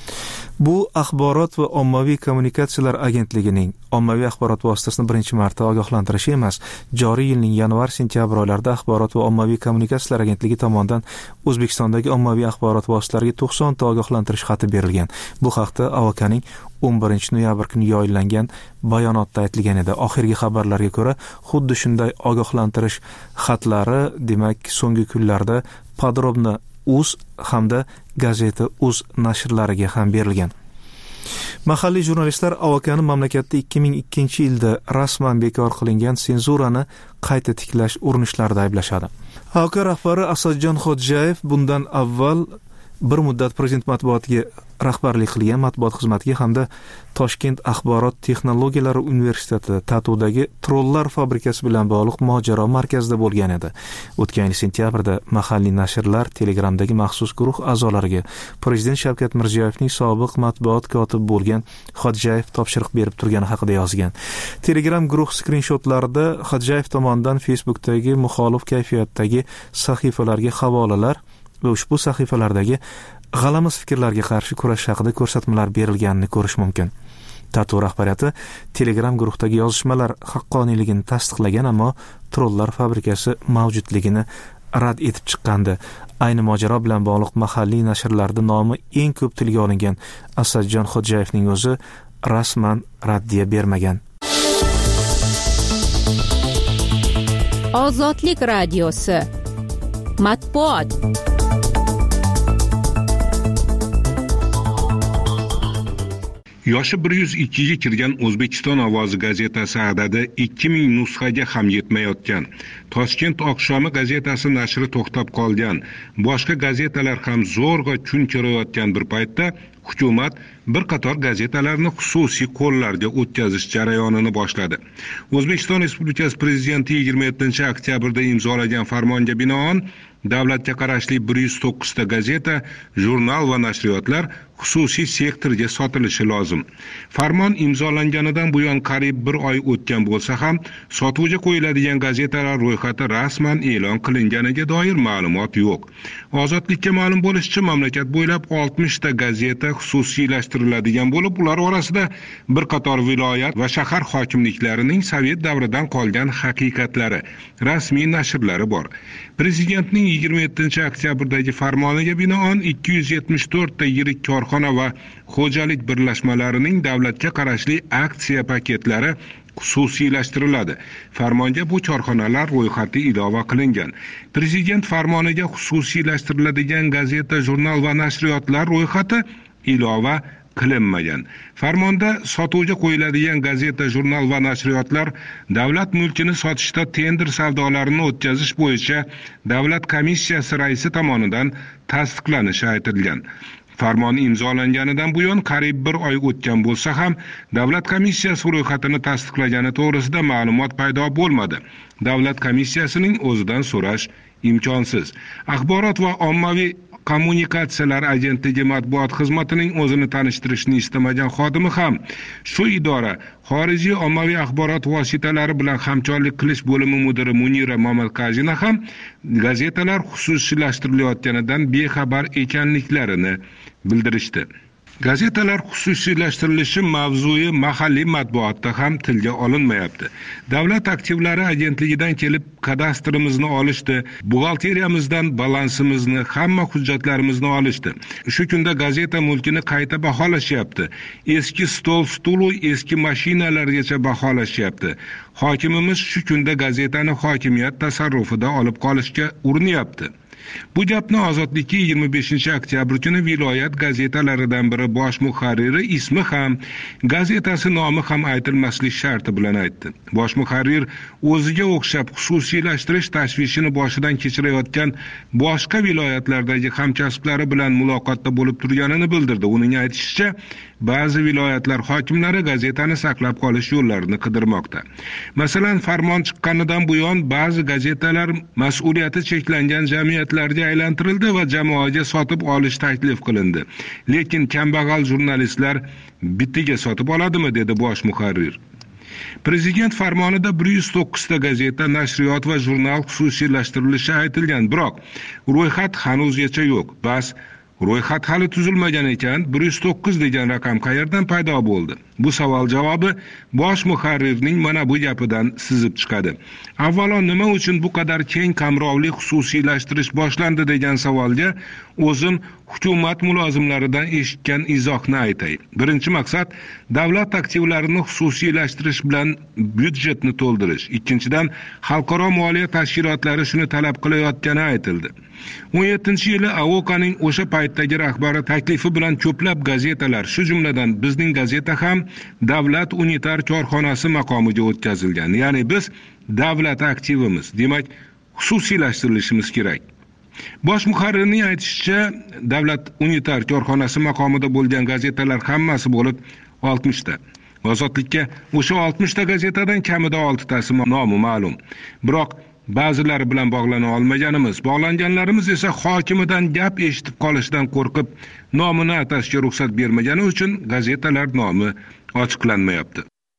Bu Axborot va ommaviy kommunikatsiyalar agentligining ommaviy axborot vositasini birinchi marta ogohlantirishi emas. Joriy yilning yanvar-sentyabr oylarida Axborot va ommaviy kommunikatsiyalar agentligi tomonidan O'zbekistondagi ommaviy axborot vositalariga 90 ta ogohlantirish xati berilgan. Bu haqda AOKning 11-noyabr kuni yo'llangan bayonotda aytilgan edi. Oxirgi xabarlarga ko'ra, xuddi shunday ogohlantirish xatlari, demak, so'nggi kunlarda Podrobna.uz hamda Gazeta.uz nashrlariga ham berilgan. Mahalliy jurnalistlar OAKni mamlakatda 2002-yilda rasman bekor qilingan senzurani qayta tiklash urinishlarida ayblashadi. OAK rahbari Asadjon Xodjayev bundan avval bir muddat prezident matbuotiga rahbarlik qilgan matbuot xizmatiga hamda Toshkent axborot texnologiyalari universitetida Tatudagi trollar fabrikasi bilan bog'liq mojaro markazida bo'lgan edi. O'tgan yil sentyabrda mahalliy nashrlar Telegramdagi maxsus guruh a'zolariga prezident Shavkat Mirziyoyevning sobiq matbuot kotibi bo'lgan Xodjayev topshiriq berib turgani haqida yozgan. Telegram guruh skrinshotlarida Xodjayev tomonidan Facebookdagi muxolif kayfiyatdagi sahifalarga havolalar va ushbu sahifalardagi g'alamis fikrlarga qarshi kurash haqida ko'rsatmalar berilganini ko'rish mumkin. Tatu rahbariyati Telegram guruhdagi yozishmalar haqqoniyligini tasdiqlagan, ammo trollar fabrikasi mavjudligini rad etib chiqqandi. Ayni mojaro bilan bog'liq mahalliy nashrlarda nomi eng ko'p tilga olingan Asadjon Xodjayevning o'zi rasman raddiya bermagan. Ozodlik radiosi matbuot. Yoshi 102ga kirgan O'zbekiston ovozi gazetasi adadi 2000 nusxaga ham yetmayotgan. Toshkent oqshomi gazetasi nashri to'xtab qolgan. Boshqa gazetalar ham zo'rg'a kun ko'rayotgan bir paytda hukumat bir qator gazetalarni xususiy qo'llarga o'tkazish jarayonini boshladi. O'zbekiston Respublikasi Prezidenti 27-oktyabrda imzolagan farmonga binoan davlatga qarashli 109 ta gazeta, jurnal va nashriyotlar xususiy sektorga sotilishi lozim. Farmon imzolanganidan buyon qariyb 1 oy o'tgan bo'lsa ham, sotuvga qo'yiladigan gazetalar ro'yxati rasman e'lon qilinganiga doir ma'lumot yo'q. Ozodlikka ma'lum bo'lishicha, mamlakat bo'ylab 60 ta gazeta xususiylashtiriladigan bo'lib, ular orasida bir qator viloyat va shahar hokimliklarining Sovet davridan qolgan haqiqatlari, rasmiy nashrlari bor. Prezidentning 27-oktyabrdagi farmoniga binoan 274 ta yirik korxona va xo'jalik birlashmalarining davlatga qarashli aksiya paketlari xususiylashtiriladi. Farmonga bu korxonalar ro'yxati ilova qilingan. Prezident farmoniga xususiylashtiriladigan gazeta, jurnal va nashriyotlar ro'yxati ilova qilinmagan. Farmonda sotuvga qo'yiladigan gazeta, jurnal va nashriyotlar davlat mulkini sotishda tender savdolarini o'tkazish bo'yicha davlat komissiyasi raisi tomonidan tasdiqlanishi aytilgan. Farmon imzolanganidan buyon qariyb 1 oy o'tgan bo'lsa ham, davlat komissiyasi ro'yxatini tasdiqlagani to'g'risida ma'lumot paydo bo'lmadi. Davlat komissiyasining o'zidan so'rash imkonsiz. Axborot va ommaviy kommunikatsiyalar agentligi matbuot xizmatining o'zini tanishtirishni istamagan xodimi ham shu idora xorijiy ommaviy axborot vositalari bilan hamkorlik qilish bo'limi mudiri Munira Mamadqazina ham gazetalar xususiylashtirilayotganidan bexabar ekanliklarini bildirishdi. Gazetalar xususiylashtirilishi mavzui mahalliy matbuotda ham tilga olinmayapti. Davlat aktivlari agentligidan kelib kadastrimizni olishdi, buxgalteriyamizdan balansimizni, hamma hujjatlarimizni olishdi. Shu kunda gazeta mulkini qayta baholashyapti. Eski stol-stulu, eski mashinalargacha baholashyapti. Hokimimiz shu kunda gazetani hokimiyat tasarrufida olib qolishga urinyapti. Bu gapni Ozodlikka 25-oktyabr kuni viloyat gazetalaridan biri bosh muharriri ismi ham, gazetasi nomi ham aytilmaslik sharti bilan aytdi. Bosh muharrir o'ziga o'xshab xususiylashtirish tashvishini boshidan kechirayotgan boshqa viloyatlardagi hamkasblari bilan muloqotda bo'lib turganini bildirdi. Uning aytishicha, ba'zi viloyatlar hokimlari gazetani saqlab qolish yo'llarini qidirmoqda. Masalan, farmon chiqqanidan buyon ba'zi gazetalar mas'uliyati cheklangan jamiyatlarga aylantirildi va jamoaga sotib olish taklif qilindi. Lekin kambag'al jurnalistlar bitiga sotib oladimi, dedi bosh muharrir. Prezident farmonida 109 ta gazeta, nashriyot va jurnal xususiylashtirilishi aytilgan, biroq ro'yxat hanuzgacha yo'q. Bas ro'yxat hali tuzilmagan ekan, 109 degan raqam qayerdan paydo bo'ldi? Bu savol javobi bosh muharrirning mana bu gapidan sizib chiqadi. Avvalo, nima uchun bu qadar keng qamrovli xususiylashtirish boshlandi degan savolga o'zim hukumat mulozimlaridan eshitgan izohni aytay. Birinchi maqsad davlat aktivlarini xususiylashtirish bilan byudjetni to'ldirish. Ikkinchidan, xalqaro moliya tashkilotlari shuni talab qilayotgani aytildi. 17-yili AOKAning o'sha paytdagi rahbari taklifi bilan ko'plab gazetalar, shu jumladan bizning gazeta ham davlat unitar korxonasi maqomiga o'tkazilgan. Ya'ni biz davlat aktivimiz, demak xususiylashtirilishimiz kerak. Bosh muharrirning aytishicha, davlat unitar korxonasi maqomida bo'lgan gazetalar hammasi bo'lib 60 ta. Ozodlikka o'sha 60 ta gazetadan kamida 6 tasi nomi ma'lum. Biroq ba'zilari bilan bog'lana olmaganimiz, bog'langanlarimiz esa hokimidan gap eshitib qolishdan qo'rqib, nomini atashga ruxsat bermagani uchun gazetalar nomi ochiqlanmayapti.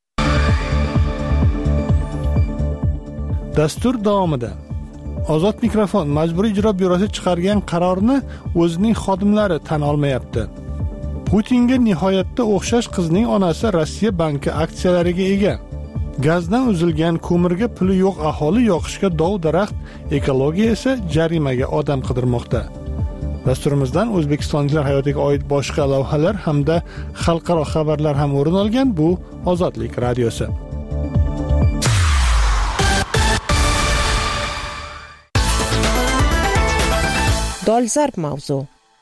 Dastur davomida Ozod mikrofon Majburiy ijro byurosi chiqargan qarorni o'zining xodimlari tan olmayapti. Putinga nihoyatda o'xshash qizning onasi Rossiya banki aksiyalariga ega. Gazdan uzilgan ko'mirga puli yo'q aholi yoqishga dov-daraxt, ekologiya esa jarimaga odam qidirmoqda. Dasturimizdan o'zbekistonliklar hayotiga oid boshqa lavhalar hamda xalqaro xabarlar ham o'rin olgan. Bu Ozodlik radiosi. Dolzarb mavzu.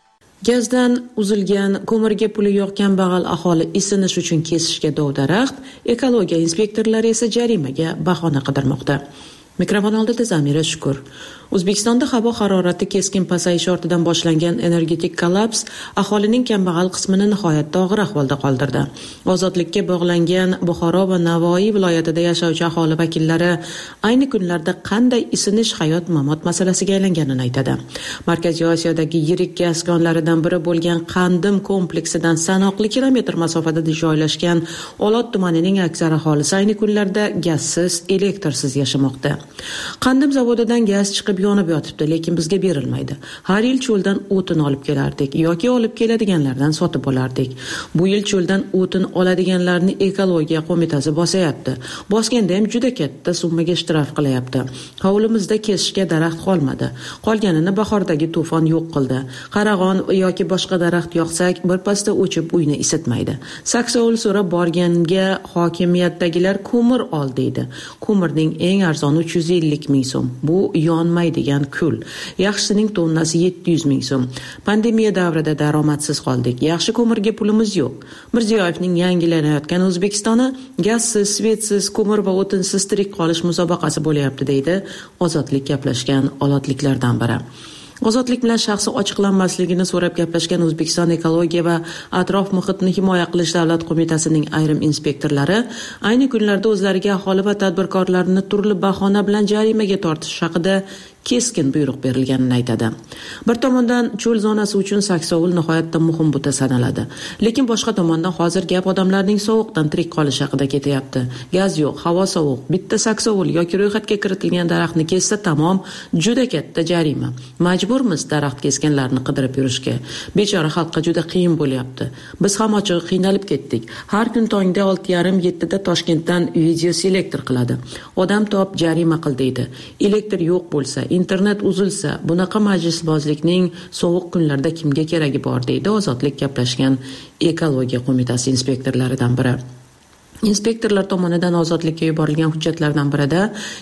Gazdan uzilgan ko'mirga puli yo'q kambag'al aholi isinish uchun kesishga dov-daraxt, ekologiya inspektorlari esa jarimaga bahona qidirmoqda. Mikrofon oldida Zamira Shukur. O'zbekistonda havo harorati keskin pasayishi ortidan boshlangan energetik kollaps aholining kambag'al qismini nihoyatda og'ir ahvolda qoldirdi. Ozodlikka bog'langan Buxoro va Navoiy viloyatida yashovchi aholi vakillari ayni kunlarda qanday isinish hayot-mamot masalasiga aylanganini aytadi. Markaziy Osiyodagi yirik gaz konlaridan biri bo'lgan Qandim kompleksidan sanoqli kilometr masofada joylashgan Olot tumanining aksar aholisi ayni kunlarda gazsiz, elektrsiz yashamoqda. Qandim zavodidan gaz chiqib yonib yotibdi, lekin bizga berilmaydi. Har yil cho'ldan o'tin olib kelardik yoki olib keladiganlardan sotib olardik. Bu yil cho'ldan o'tin oladiganlarni ekologiya qo'mitasi bosayapti. Bosganda ham juda katta summaga ishtirof qilyapti. Hovlimizda kesishga daraxt qolmadi. Qolganini bahordagi to'fon yo'q qildi. Qarag'on yoki boshqa daraxt yoqsak, birpasda o'chib uyni isitmaydi. Saksovul so'rab borganga hokimiyatdagilar ko'mir ol deydi. Ko'mirning eng arzoni 350 ming so'm. Bu yonmaydigan kul. Yaxshisining tonnasi 700 ming so'm. Pandemiya davrida daromadsiz qoldik. Yaxshi ko'mirga pulimiz yo'q. Mirziyoyevning yangilanayotgan O'zbekistoni gazsiz, svetsiz, ko'mir va o'tinsiz tirik qolish musobaqasi bo'layapti deydi Ozodlik gaplashgan olotliklardan biri. Ozodlik bilan shaxsi ochiqlanmasligini so'rab gaplashgan O'zbekiston ekologiya va atrof muhitni himoya qilish davlat qo'mitasining ayrim inspektorlari ayni kunlarda o'zlariga aholi va tadbirkorlarni turli bahona bilan jarimaga tortish haqida keskin buyruq berilganini aytadi. Bir tomondan cho'l zonasi uchun saksovul nihoyatda muhim buta sanaladi. Lekin boshqa tomondan hozir gap odamlarning sovuqdan tirik qolish haqida ketyapti. Gaz yo'q, havo sovuq. Bitta saksovul yoki ro'yxatga kiritilgan daraxtni kessa tamom, juda katta jarima. Majburmiz daraxt kesganlarni qidirib yurishga. Bechora xalqqa juda qiyin bo'lyapti. Biz ham ochig'i qiynalib ketdik. Har kun tongda 6:30-7 da Toshkentdan video selektor qiladi. Odam top jarima qil deydi. Elektr yo'q bo'lsa, internet uzilsa, bunaqa majlisbozlikning sovuq kunlarda kimga keragi bor deydi Ozodlik gaplashgan ekologiya qo'mitasi inspektorlaridan biri. Inspektorlar tomonidan Ozodlikka yuborilgan hujjatlardan birida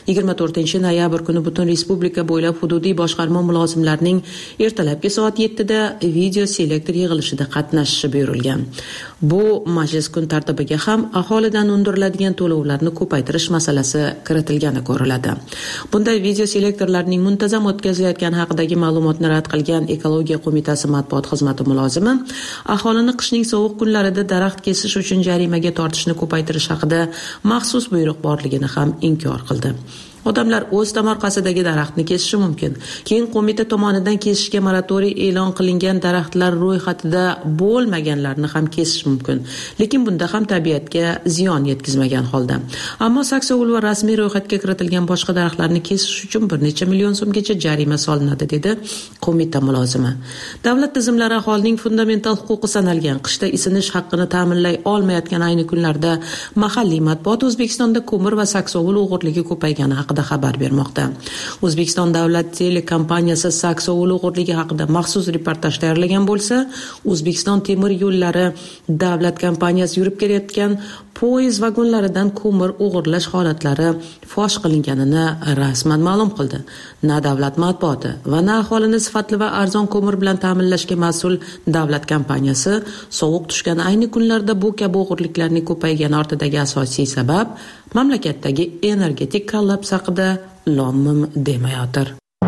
24-noyabr kuni butun respublika bo'ylab hududiy boshqarma mulozimlarining ertalabki soat 7 da video selektor yig'ilishida qatnashishi buyurilgan. Bu majlis kun tartibiga ham aholidan undiriladigan to'lovlarni ko'paytirish masalasi kiritilgani ko'riladi. Bunday video selektorlarning muntazam o'tkazilayotgani haqidagi ma'lumotni rad qilgan ekologiya qo'mitasi matbuot xizmati mulozimi aholini qishning sovuq kunlarida daraxt kesish uchun jarimaga tortishni ko'paytirish haqida maxsus buyruq borligini ham inkor qildi. Odamlar o'z tomorqasidagi daraxtni kesishi mumkin. Keyin qo'mita tomonidan kesishga moratoriy e'lon qilingan daraxtlar ro'yxatida bo'lmaganlarni ham kesish mumkin. Lekin bunda ham tabiatga ziyon yetkazmagan holda. Ammo saksovul va rasmiy ro'yxatga kiritilgan boshqa daraxtlarni kesish uchun bir necha million so'mgacha jarima solinadi, dedi qo'mita mulozimi. Davlat tizimlari aholining fundamental huquqi sanalgan qishda isinish haqqini ta'minlay olmayotgan ayni kunlarda mahalliy matbuot O'zbekistonda ko'mir va saksovul o'g'irligi ko'paygani haqida xabar bermoqda. O'zbekiston davlat telekompaniyasi saksovul o'g'irligi haqida maxsus reportaj tayyorlagan bo'lsa, O'zbekiston temir yo'llari davlat kompaniyasi yurib kelayotgan poyezd vagonlaridan ko'mir o'g'irlash holatlari fosh qilinganini rasman ma'lum qildi. Na davlat matbuoti va na aholini sifatli va arzon ko'mir bilan ta'minlashga mas'ul davlat kompaniyasi sovuq tushgan ayni kunlarda bu kabi o'g'irliklarning ko'paygani ortidagi asosiy sabab mamlakatdagi energetik kollaps haqida lom-mim demayotir.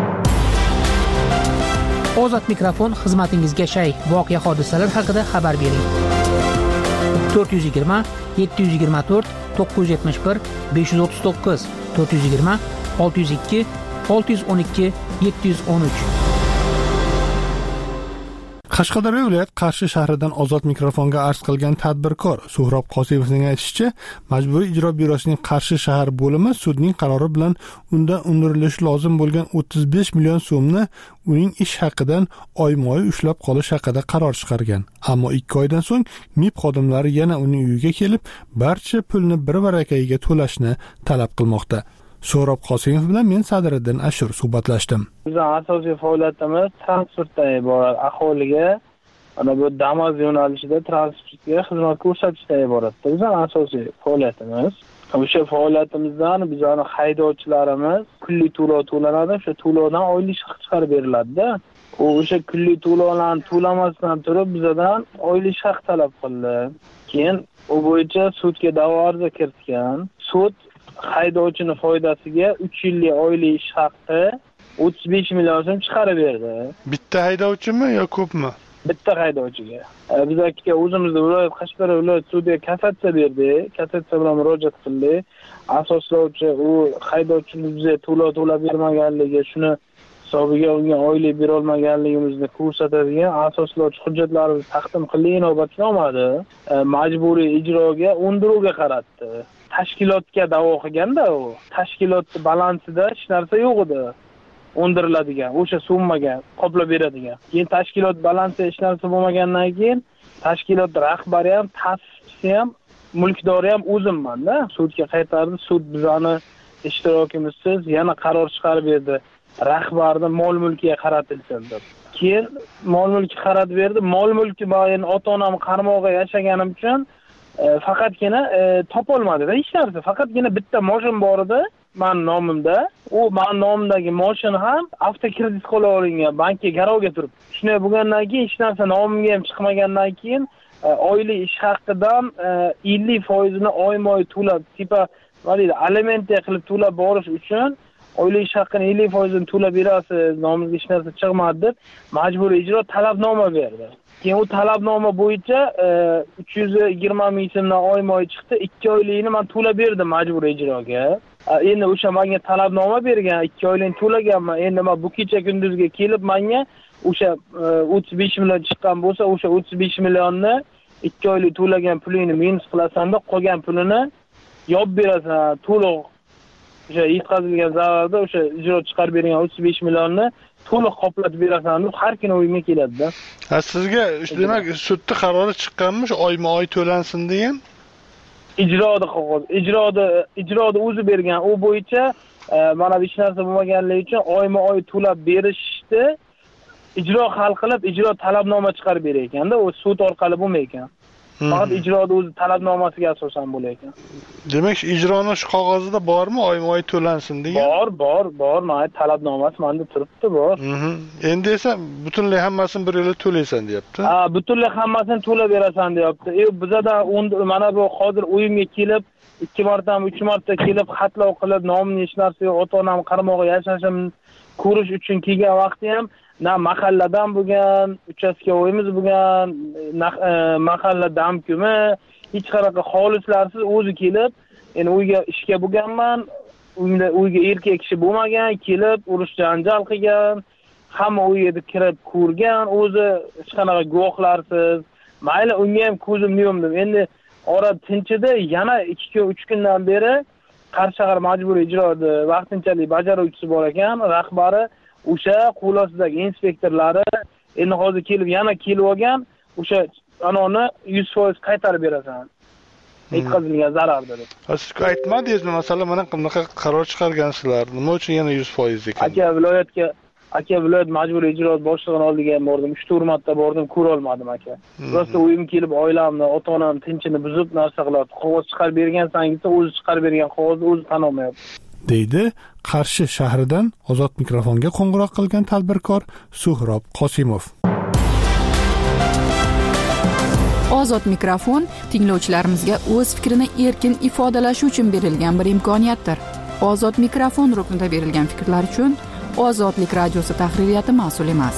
Ozod mikrofon xizmatingizga shay. Voqea hodisalar haqida xabar bering. 420 724 971 539 420 602 612 713. Qashqadaryo viloyat Qarshi shahridan Ozod mikrofonga arz qilgan tadbirkor Suhrob Qosimovning aytishicha, Majburiy ijro byurosining Qarshi shahar bo'limi sudning qarori bilan undan undirilishi lozim bo'lgan 35 million so'mni uning ish haqidan oyma-oy ushlab qolish haqida qaror chiqargan. Ammo 2 oydan so'ng MIB xodimlari yana uning uyiga kelib, barcha pulni bir-barakayiga to'lashni talab qilmoqda. Suhrob Qosimov bilan men Sadriddin Ashur suhbatlashdim. Bizning asosiy faoliyatimiz transportdan iborat. Aholiga ana bu Damas yo'nalishida transportga xizmat ko'rsatishdan iborat. Bizning asosiy faoliyatimiz. O'sha faoliyatimizdan bizning haydovchilarimiz kunlik to'lov to'lanadi. O'sha to'lovdan oylik haq chiqarib beriladi-da. O'sha kunlik to'lovlarni to'lamasdan turib bizdan oylik haq talab qildi. Keyin u bo'yicha sudga da'vo ariza kiritgan. Sud haydovchini foydasiga 3 yillik oylik ish haqi 35 million so'm chiqarib berdi. Bitta haydovchimi yo ko'pmi? Bitta haydovchiga. Biz o'zimizda viloyat Qashqadaryo viloyat sudiga kassatsiya berdik. Kassatsiya bilan murojaat qildik. Asoslovchi u haydovchimiz bizga to'lab bermaganligi, shuni hisobiga unga oylik bera olmaganligimizni ko'rsatadigan asoslovchi hujjatlarimizni taqdim qildik, inobatga olmadi. Majburiy ijroga undiruvga qaratdi. Tashkilotga da'vo qilganda u tashkilotning balansida hech narsa yo'q edi. Undiriladigan o'sha summaga qoplab beradigan. Keyin tashkilot balansida hech narsa bo'lmagandan keyin tashkilot rahbari ham, ta'sischisi ham, mulkdori ham o'zimman-da. Sudga qaytardi. Sud bizani ishtirokimizsiz yana qaror chiqarib berdi. Rahbarni mol-mulkiga qaratilsin deb. Keyin mol-mulki qaratib berdi. Mol-mulki bo'yin ota-onam qarmoqda yashaganim uchun faqatgina topolmadi-da hech narsa. Faqatgina bitta mashin bor edi men nomimda. U men nomimdagi mashin ham avtokredit qo'la olingan, bankka garovga turib. Shunday bo'lgandan keyin hech narsa nomimga ham chiqmagandan keyin oylik ish haqidan 50% ni oyma-oy to'lab, tipa nima deydi, alimentga qilib to'lab borish uchun oylik ish haqqini 50% ni to'lab berasiz, nomingizga hech narsa chiqmadi deb majburiy ijro talabnoma berdi. Keyin u talabnoma bo'yicha 320 ming so'mdan oyma-oy chiqdi. 2 oylikni men to'lab berdim majburiy ijroga. Endi o'sha menga talabnoma bergan, 2 oylikni to'laganman. Endi men bu kecha kunduzga kelib menga o'sha 35 million chiqqan bo'lsa, o'sha 35 millionni 2 oylik to'lagan pulingni minus qilasan-da, qolgan pulini yo'q berasan, to'liq o'sha yetkazilgan zararda o'sha ijro chiqarib bergan 35 millionni to'liq qoplatib berasan deb har kuni uyimga keladi-da. Sizga demak sudda qarori chiqqanmi, oyma-oy to'lansin degan? Ijroda o'zi bergan. U bo'yicha mana hech narsa bo'lmaganligi uchun oyma-oy to'lab berishdi. Ijro hal qilib, ijro talabnoma chiqarib berar ekan-da, u sud orqali bo'lmay ekan. Faqat ijroda o'zi talabnomasiga asosan bo'lar ekan. Demak, ijroning shu qog'ozida bormi, oyma-oy to'lansin degan? Bor, mana talabnomasi menda turibdi, bor. Endi esa butunlay hammasini bir yo'la to'laysan, deyapti. Butunlay hammasini to'lab berasan, deyapti. Bizada mana bu hozir uyimga kelib 2 martami 3 marta kelib xatlov qilib, nomimni hech narsa yo'q, ota-onam qarmoqda yashashim ko'rish uchun kelgan vaqti ham na mahalladan bo'lgan, uchastkovoyimiz bo'lgan, mahalla damkumi, hech qanaqa xolislarsiz o'zi kelib, endi uyga ishga bo'lganman, uyga erkak kishi bo'lmagan, kelib urush janjal qilgan, hamma uyga kirib ko'rgan, o'zi hech qanaqa guvohlarsiz. Mayli, unga ham ko'zim yumdim. Endi ora tinchida yana 2-3 kundan beri Qarshi shahar majburiy ijroda vaqtinchalik bajaruvchisi bor ekan, rahbari o'sha qo'l ostidagi inspektorlari endi hozir kelib yana kelib olgan, o'sha anoni 100% qaytarib berasan. Yetkazilgan zarardi deb. Siz aytmadingizmi, masalan, mana bunaqa qaror chiqargansizlar. Nima uchun yana 100% ekan? Aka viloyat majburiy ijroat boshlig'ining oldiga ham bordim, 3-4 marta bordim, ko'ra olmadim aka. Rosta o'yim kelib oilamni, ota-onamni tinchini buzib narsa qiladi. Qog'oz chiqarib bergansangiz, o'zi chiqarib bergan qog'ozni o'zi tan olmayapti. deydi Qarshi shahridan Ozod mikrofonga qo'ng'iroq qilgan tadbirkor Suhrob Qosimov. Ozod mikrofon tinglovchilarimizga o'z fikrini erkin ifodalashi uchun berilgan bir imkoniyatdir. Ozod mikrofon ruknida berilgan fikrlar uchun Ozodlik radiosi tahririyati mas'ul emas.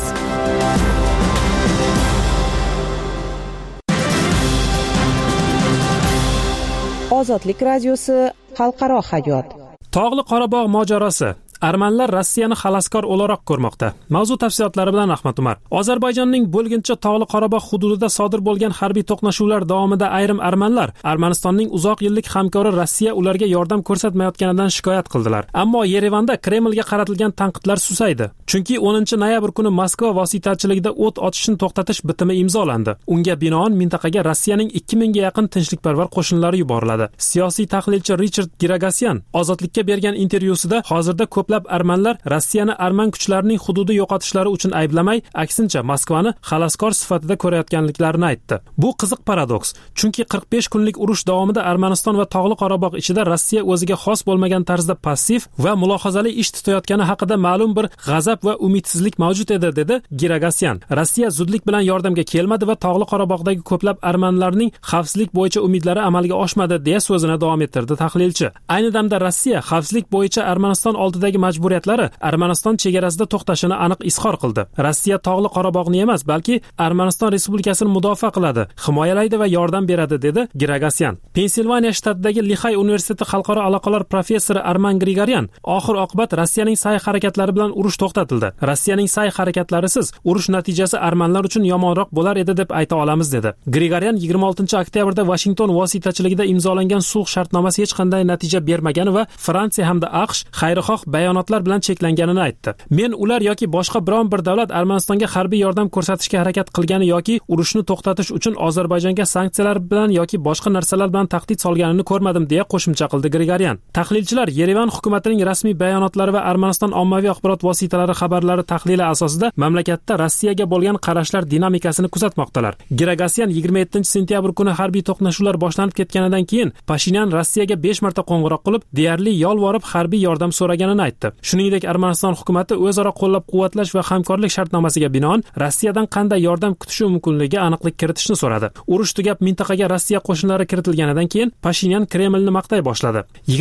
Ozodlik radiosi xalqaro hayot. Tog'li Qorabog' mojarosi. Armanlar Rossiyani xaloskor o'laroq ko'rmoqda. Mavzu tafsilotlari bilan Ahmad Umar. Ozarbayjonning bo'lgincha Tog'li Qorabog' hududida sodir bo'lgan harbiy to'qnashuvlar davomida ayrim armanlar Armanistonning uzoq yillik hamkori Rossiya ularga yordam ko'rsatmayotganidan shikoyat qildilar. Ammo Yerevanda Kremlga qaratilgan tanqidlar susaydi. Chunki 10-noyabr kuni Moskva vositachiligida o't ochishni to'xtatish bitimi imzolandi. Unga binoan mintaqaga Rossiyaning 2000 ga yaqin tinchlikparvar qo'shinlari yuboriladi. Siyosiy tahlilchi Richard Giragasyan Ozodlikka bergan intervyusida hozirda ko'plab armanlar Rossiyani arman kuchlarining hududi yo'qotishlari uchun ayblamay, aksincha Moskvani xaloskor sifatida ko'rayotganliklarini aytdi. Bu qiziq paradoks, chunki 45 kunlik urush davomida Armaniston va Tog'li Qorabog' ichida Rossiya o'ziga xos bo'lmagan tarzda passiv va mulohazali ish tutayotgani haqida ma'lum bir g'azab va umidsizlik mavjud edi, dedi Giragasyan. Rossiya zudlik bilan yordamga kelmadi va Tog'li Qorabog'dagi ko'plab armanlarning xavfsizlik bo'yicha umidlari amalga oshmadi, deya so'zini davom ettirdi tahlilchi. Ayni damda Rossiya xavfsizlik bo'yicha Armaniston oldidagi majburiyatlari Armaniston chegarasida to'xtashini aniq izhor qildi. Rossiya Tog'li Qorabog'ni emas, balki Armaniston Respublikasini mudofaa qiladi, himoyalaydi va yordam beradi, dedi Giragasyan. Pensilvaniya shtatidagi Lixay universiteti xalqaro aloqalar professori Arman Grigoryan oxir oqibat Rossiyaning sa'y-harakatlari bilan urush to'xtatildi. Rossiyaning sa'y-harakatlarisiz urush natijasi armanlar uchun yomonroq bo'lar edi deb ayta olamiz, dedi. Grigoryan 26-oktyabrda Washington vositachiligida imzolangan sulh shartnomasi hech qanday natija bermagani va Fransiya hamda AQSh xayrixoh bayonotlar bilan cheklanganini aytdi. Men ular yoki boshqa biron bir davlat Armanistonga harbiy yordam ko'rsatishga harakat qilgani yoki urushni to'xtatish uchun Ozarbayjonga sanksiyalar bilan yoki boshqa narsalar bilan tahdid solganini ko'rmadim, deya qo'shimcha qildi Grigoryan. Tahlilchilar Yerevan hukumatining rasmiy bayonotlari va Armaniston ommaviy axborot vositalari xabarlari tahlili asosida mamlakatda Rossiyaga bo'lgan qarashlar dinamikasini kuzatmoqdalar. Giragasyan 27-sentyabr kuni harbiy to'qnashuvlar boshlanib ketganidan keyin Pashinyan Rossiyaga 5 marta qo'ng'iroq qilib, deyarli yolvorib harbiy yordam so'raganini aytdi. Shuningdek, Armaniston hukumati o'zaro qo'llab-quvvatlash va hamkorlik shartnomasiga binoan Rossiyadan qanday yordam kutishi mumkinligiga aniqlik kiritishni so'radi. Urush tugab mintaqaga Rossiya qo'shinlari kiritilganidan keyin Pashinyan Kremlni maqtay boshladi.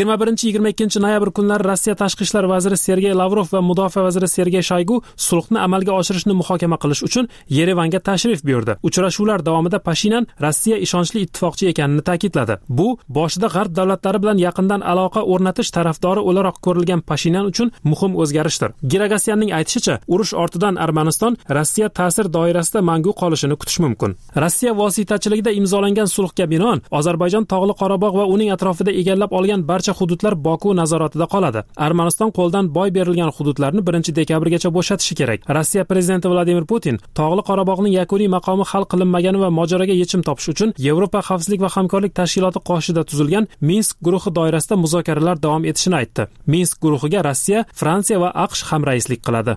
21-22 noyabr kunlari Rossiya tashqi ishlar vaziri Sergey Lavrov va mudofaa vaziri Sergey Shoygu sulhni amalga oshirishni muhokama qilish uchun Yerevanga tashrif buyurdi. Uchrashuvlar davomida Pashinyan Rossiya ishonchli ittifoqchi ekanini ta'kidladi. Bu boshida G'arb davlatlari bilan yaqindan aloqa o'rnatish tarafdori o'laroq ko'rilgan Pashinyan uchun muhim o'zgarishdir. Giragasyanning aytishicha, urush ortidan Armaniston Rossiya ta'sir doirasida mangu qolishini kutish mumkin. Rossiya vositachiligida imzolangan sulhga binoan Ozarbayjon Tog'li Qorabog' va uning atrofida egallab olgan barcha hududlar Boku nazoratida qoladi. Armaniston qo'ldan boy berilgan hududlarni 1-dekabrgacha bo'shatishi kerak. Rossiya prezidenti Vladimir Putin Tog'li Qorabog'ning yakuniy maqomi hal qilinmagani va mojaroga yechim topish uchun Yevropa xavfsizlik va hamkorlik tashkiloti qoshida tuzilgan Minsk guruhi doirasida muzokaralar davom etishini aytdi. Minsk guruhiga Rossiya, Fransiya va AQSh hamraislik qiladi.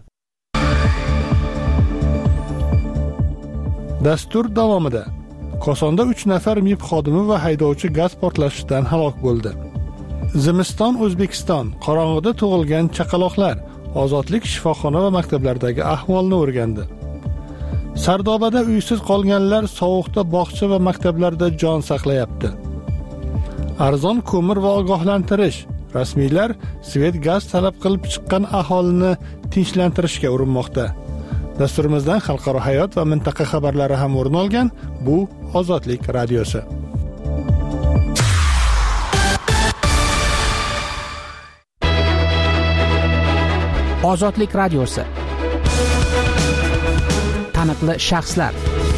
Dastur davomida Kosonda 3 nafar MIB xodimi va haydovchi gaz portlashidan halok bo'ldi. Zimiston O'zbekiston qorong'ida tug'ilgan chaqaloqlar Ozodlik shifoxona va maktablardagi ahvolni o'rgandi. Sardobada uysiz qolganlar sovuqda bog'cha va maktablarda jon saqlayapti. Arzon ko'mir va ogohlantirish. Rasmiylar svet gaz talab qilib chiqqan aholini tinchlantirishga urinmoqda. Dasturimizdan xalqaro hayot va mintaqa xabarlari ham o'rin olgan. Bu Ozodlik radiosi. Ozodlik radiosi. Taniqli shaxslar.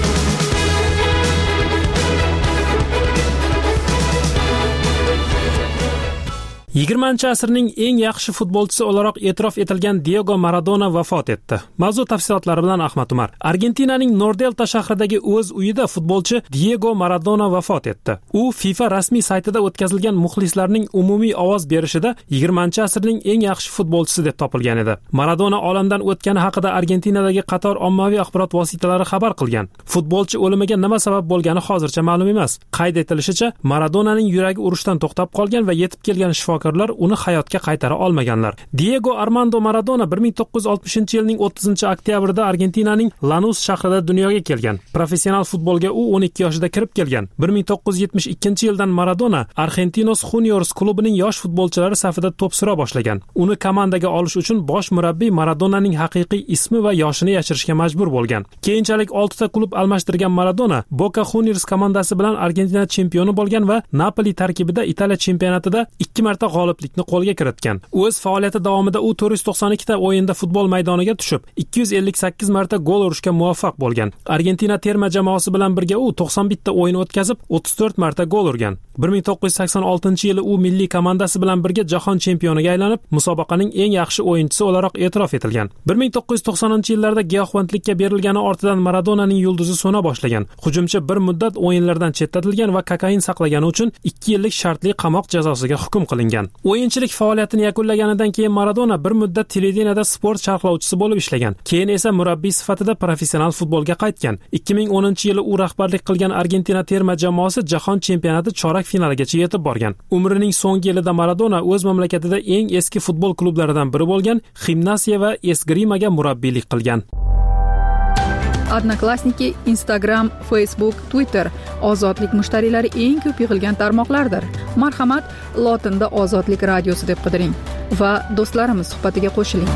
Yigirmanchi asrning eng yaxshi futbolchisi o'laroq e'tirof etilgan Diego Maradona vafot etdi. Mavzu tafsilotlari bilan Ahmad Umar. Argentinaning Nordelta shahridagi o'z uyida futbolchi Diego Maradona vafot etdi. U FIFA rasmiy saytida o'tkazilgan muxlislarning umumiy ovoz berishida 20-asrning eng yaxshi futbolchisi deb topilgan edi. Maradona olamdan o'tgani haqida Argentinadagi qator ommaviy axborot vositalari xabar qilgan. Futbolchi o'limiga nima sabab bo'lgani hozircha ma'lum emas. Qayd etilishicha, Maradonaning yuragi urishdan to'xtab qolgan va yetib kelgan shifokorlar uni hayotga qaytara olmaganlar. Diego Armando Maradona 1960-yilning 30-oktyabrida Argentinaning Lanús shahrida dunyoga kelgan. Professional futbolga u 12 yoshida kirib kelgan. 1972-yildan Maradona Argentinos Juniors klubining yosh futbolchilari safida to'p sura boshlagan. Uni komandaga olish uchun bosh murabbiy Maradonaning haqiqiy ismi va yoshini yashirishga majbur bo'lgan. Keyinchalik 6 ta klub almashtirgan Maradona Boca Juniors komandasi bilan Argentina chempioni bo'lgan va Napoli tarkibida Italiya chempionatida 2 marta g'oliblikni qo'lga kiritgan. O'z faoliyati davomida u 492 ta o'yinda futbol maydoniga tushib, 258 marta gol urishga muvaffaq bo'lgan. Argentina terma jamoasi bilan birga u 91 ta o'yin o'tkazib, 34 marta gol urgan. 1986-yili u milliy komandasi bilan birga jahon chempioniga aylanib, musobaqaning eng yaxshi o'yinchisi o'laroq e'tirof etilgan. 1990-yillarda giyohvandlikka berilgani ortidan Maradonaning yulduzi so'na boshlagan. Hujumchi bir muddat o'yinlardan chetlatilgan va kokain saqlagani uchun 2 yillik shartli qamoq jazosiga hukm qilingan. O'yinchilik faoliyatini yakunlaganidan keyin Maradona bir muddat televideniyada sport sharhlovchisi bo'lib ishlagan. Keyin esa murabbiy sifatida professional futbolga qaytgan. 2010-yili u rahbarlik qilgan Argentina terma jamoasi jahon chempionati chorak finaligacha yetib borgan. Umrining so'nggi yilida Maradona o'z mamlakatida eng eski futbol klublaridan biri bo'lgan Gimnasiya va Esgrimaga murabbiylik qilgan. Odnoklassniki, Instagram, Facebook, Twitter ozodlik mushtariylari eng ko'p yig'ilgan tarmoqlardir. Marhamat, lotinda Ozodlik radiosi deb qidiring va do'stlarimiz suhbatiga qo'shiling.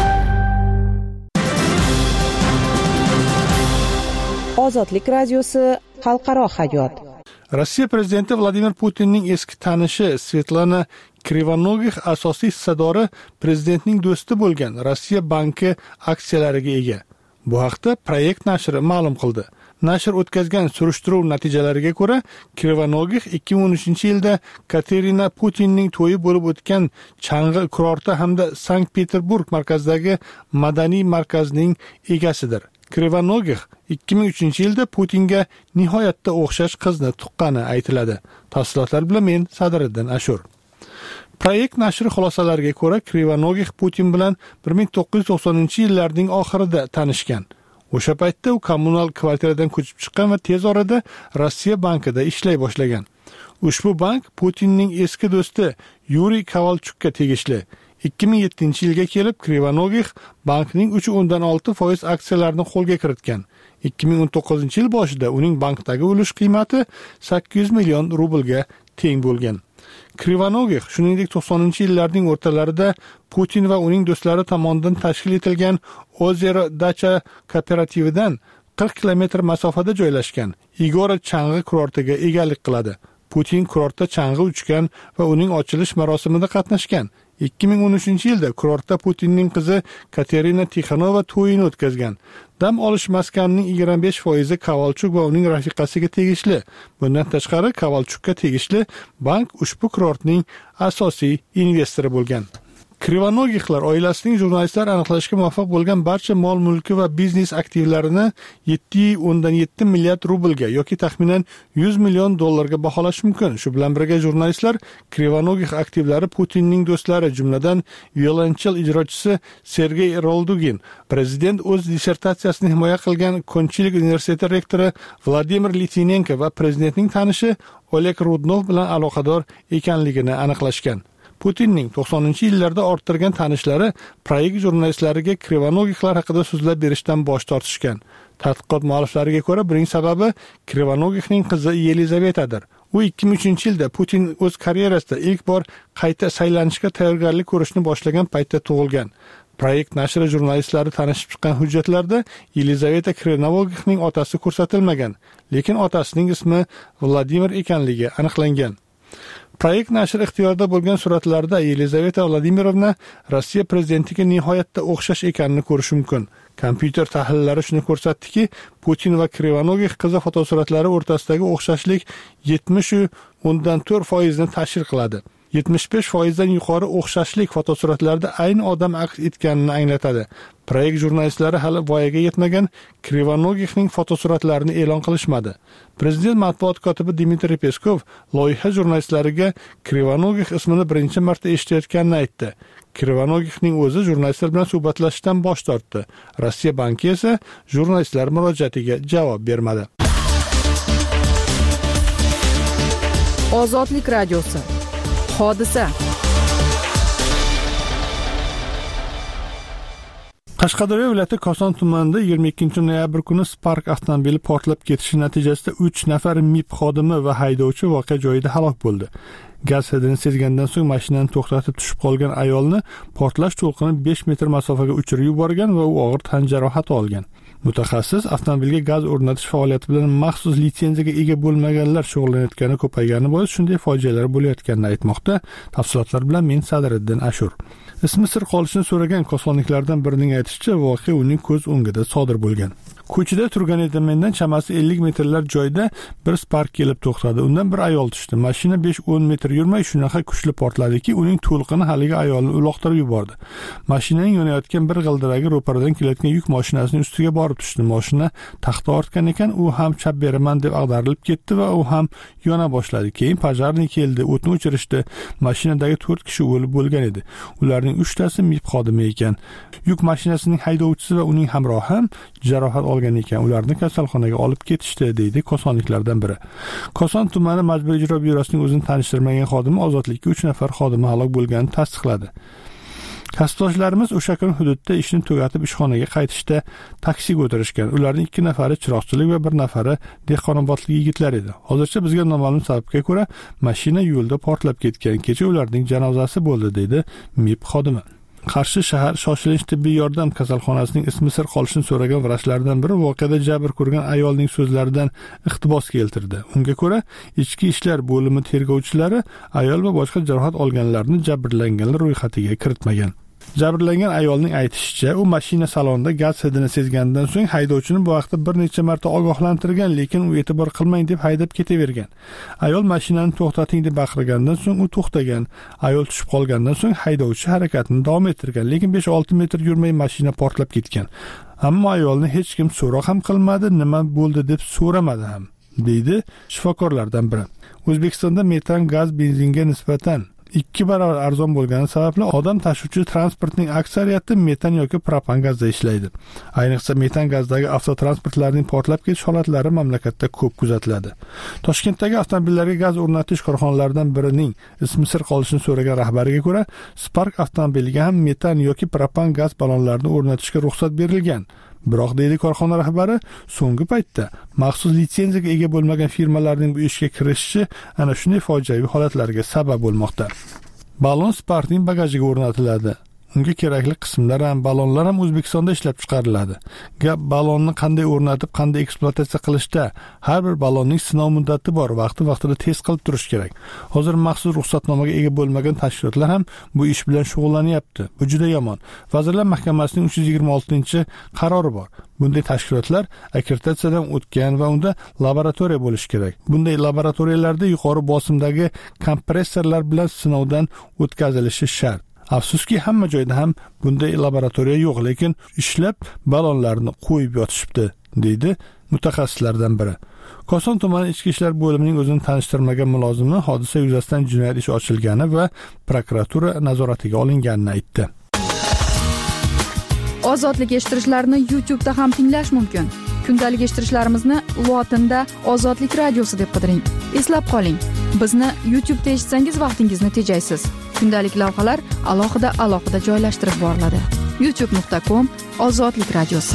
Ozodlik radiosi xalqaro hayot. Rossiya prezidenti Vladimir Putinning eski tanishi Svetlana Krivanogih asosiy hissadori prezidentning do'sti bo'lgan Rossiya banki aksiyalariga ega. Bu haqda Proyekt nashri ma'lum qildi. Nashr o'tkazgan surishtiruv natijalariga ko'ra, Krivanogih 2013-yilda Katerina Putinning to'yi bo'lib o'tgan Chang'i kurorti hamda Sankt-Peterburg markazidagi madaniy markazning egasidir. Krivanogih 2003-yilda Putinga nihoyatda o'xshash qizni tuqqani aytiladi. Tafsilotlar bilan men Sadriddin Ashur. Proyekt nashri xulosalariga ko'ra, Krivanogih Putin bilan 1990-yillarning oxirida tanishgan. O'sha paytda u kommunal kvartiradan ko'chib chiqqan va tez orada Rossiya bankida ishlay boshlagan. Ushbu bank Putinning eski do'sti Yuriy Kovalchukka tegishli. 2007-yilga kelib Krivanogih bankning 3.6% aksiyalarini qo'lga kiritgan. 2019-yil boshida uning bankdagi ulush qiymati 800 million rublga teng bo'lgan. Krivanogih shuningdek 90-yillarning o'rtalarida Putin va uning do'stlari tomonidan tashkil etilgan Ozero Dacha kooperatividan 40 kilometr masofada joylashgan Igora Chang'i kurortiga egalik qiladi. Putin kurortda chang'i uchgan va uning ochilish marosimida qatnashgan. 2013-yilda kurortda Putinning qizi Katerina Tixanova to'yini o'tkazgan. Dam olish maskanining 25% Kovalchuk va uning rafiqasiga tegishli. Bundan tashqari Kovalchukka tegishli bank ushbu kurortning asosiy investori bo'lgan. Krivanogihlar oilasining jurnalistlar aniqlashga muvaffaq bo'lgan barcha mol-mulki va biznes aktivlarini 7.7 milliard rublga yoki taxminan 100 million dollarga baholash mumkin. Shu bilan birga jurnalistlar Krivanogih aktivlari Putinning do'stlari, jumladan violonchel ijrochisi Sergey Roldugin, prezident o'z dissertatsiyasini himoya qilgan Konchilik universiteti rektori Vladimir Litvinenko va prezidentning tanishi Oleg Rudnov bilan aloqador ekanligini aniqlashgan. Putinning 90-yillarda orttirgan tanishlari proyekt jurnalistlariga Krivanogihlar haqida so'zlab berishdan bosh tortishgan. Tadqiqot mualliflariga ko'ra, buning sababi Krivanogihning qizi Yelizavetadir. U 2003-yilda Putin o'z karyerasida ilk bor qayta saylanishga tayyorgarlik ko'rishni boshlagan paytda tug'ilgan. Proyekt nashri jurnalistlari tanishib chiqqan hujjatlarda Yelizaveta Krivanogihning otasi ko'rsatilmagan, lekin otasining ismi Vladimir ekanligi aniqlangan. Proyekt nashr ixtiyorida bo'lgan suratlarda Yelizaveta Vladimirovna Rossiya prezidentiga nihoyatda o'xshash ekanini ko'rish mumkin. Kompyuter tahlillari shuni ko'rsatdiki, Putin va Krivanogix qizi fotosuratlari o'rtasidagi o'xshashlik 70.4% ni tashkil qiladi. 75% dan yuqori o'xshashlik fotosuratlarda ayni odam aks etganini anglatadi. Proyekt jurnalistlari hali voyaga yetmagan Krivanogixning fotosuratlarini e'lon qilishmadi. Prezident matbuot kotibi Dmitriy Peskov loyiha jurnalistlariga Krivanogix ismini birinchi marta eshitayotganini aytdi. Krivanogixning o'zi jurnalistlar bilan suhbatlashishdan bosh tortdi. Rossiya banki esa jurnalistlar murojaatiga javob bermadi. Ozodlik radiosi. Hodisa. Qashqadaryo viloyati Koson tumanida 22-noyabr kuni Spark avtomobili portlab ketishi natijasida 3 nafar MIB xodimi va haydovchi voqea joyida halok bo'ldi. Gaz hidini sezgandan so'ng mashinani to'xtatib tushib qolgan ayolni portlash to'lqini 5 metr masofaga uchirib yuborgan va u og'ir tan jarohati olgan. Mutaxassis avtomobilga gaz o'rnatish faoliyati bilan maxsus litsenziyaga ega bo'lmaganlar shug'ullanayotgani ko'paygani bois shunday fojialar bo'layotganini aytmoqda. Tafsilotlar bilan men Sadriddin Ashur. Ismi sir qolishini so'ragan kosonliklardan birining aytishicha, voqea uning ko'z o'ngida sodir bo'lgan. Ko'chada turgan edim, mendan chamasi 50 metrlar joyda bir Spark kelib to'xtadi. Undan bir ayol tushdi. Mashina 5-10 metr yurmay shunaqa kuchli portladiki, uning to'lqini haligi ayolni uloqtirib yubordi. Mashinaning yonayotgan bir g'ildiragi ro'paradan kelayotgan yuk mashinasining ustiga borib tushdi. Mashina taxta ortgan ekan, u ham chap beraman deb ag'darilib ketdi va u ham yona boshladi. Keyin pojarni keldi, o'tni o'chirishdi. Mashinadagi 4 kishi o'lib bo'lgan edi. Ularning 3 tasi MIB xodimi ekan. Yuk mashinasining haydovchisi va uning hamrohi ham jarohat olgan ekan. Ularni kasalxonaga olib ketishdi, deydi kosonliklardan biri. Koson tumani majburiy ijro byurosining o'zini tanishtirmagan xodimi ozodlikka 3 nafar xodimi halok bo'lganini tasdiqladi. Kasbdoshlarimiz o'sha kun hududda ishni tugatib ishxonaga qaytishda taksiga o'tirishgan. Ularning 2 nafari chiroqchilik va 1 nafari dehqonobodlik yigitlar edi. Hozircha bizga noma'lum sababga ko'ra mashina yo'lda portlab ketgan. Kecha ularning janozasi bo'ldi, deydi MIB xodimi. Qarshi shahar shoshilinch tibbiy yordam kasalxonasining ismi sir qolishini so'ragan vrachlardan biri voqeada jabr ko'rgan ayolning so'zlaridan iqtibos keltirdi. Unga ko'ra, ichki ishlar bo'limi tergovchilari ayol va boshqa jarohat olganlarni jabrlanganlar ro'yxatiga kiritmagan. Jabrlangan ayolning aytishicha, u mashina salonida gaz hidini sezgandan so'ng haydovchini bu vaqtda bir necha marta ogohlantirgan, lekin u e'tibor qilmang deb haydab ketavergan. Ayol mashinani to'xtating deb baqirgandan so'ng u to'xtagan. Ayol tushib qolgandan so'ng haydovchi harakatini davom ettirgan, lekin 5-6 metr yurmay mashina portlab ketgan. Ammo ayolni hech kim so'roq ham qilmadi, nima bo'ldi deb so'ramadi ham, deydi shifokorlardan biri. O'zbekistonda metan gaz benzinga nisbatan 2 barobar arzon bo'lgani sababli odam tashuvchi transportning aksariyati metan yoki propan gazda ishlaydi. Ayniqsa metan gazdagi avtotransportlarning portlab ketish holatlari mamlakatda ko'p kuzatiladi. Toshkentdagi avtomobillarga gaz o'rnatish korxonalaridan birining ismi sir qolishini so'ragan rahbariga ko'ra, Spark avtomobiliga ham metan yoki propan gaz ballonlarini o'rnatishga ruxsat berilgan. Biroq, deydi korxona rahbari, so'nggi paytda maxsus litsenziyaga ega bo'lmagan firmalarning bu ishga kirishishi ana shunday fojiaviy holatlarga sabab bo'lmoqda. Ballon Sparkning bagajiga o'rnatiladi. Unga kerakli qismlar ham, ballonlar ham O'zbekistonda ishlab chiqariladi. Gap ballonni qanday o'rnatib, qanday ekspluatatsiya qilishda. Har bir ballonning sinov muddati bor, vaqti-vaqtida test qilib turish kerak. Hozir maxsus ruxsatnomaga ega bo'lmagan tashkilotlar ham bu ish bilan shug'ullanyapti. Bu juda yomon. Vazirlar Mahkamasining 326-qarori bor. Bunday tashkilotlar akkreditatsiyadan o'tgan va unda laboratoriya bo'lishi kerak. Bunday laboratoriyalarda yuqori bosimdagi kompressorlar bilan sinovdan o'tkazilishi shart. Afsuski, hamma joyda ham bunday laboratoriya yo'q, lekin ishlab ballonlarni qo'yib yotishibdi, deydi mutaxassislardan biri. Koson tumani ichki ishlar bo'limining o'zini tanishtirmagan mulozimi hodisa yuzasidan jinoyat ishi ochilgani va prokuratura nazoratiga olinganini aytdi. Ozodlik eshittirishlarni YouTube'da ham tinglash mumkin. Kundalik eshittirishlarimizni lotinda Ozodlik radiosi deb qidiring. Eslab qoling, bizni YouTube'da eshitsangiz vaqtingizni tejaysiz. Kundalik lavhalar alohida joylashtirib boriladi. youtube.com/ozodlik radiosi.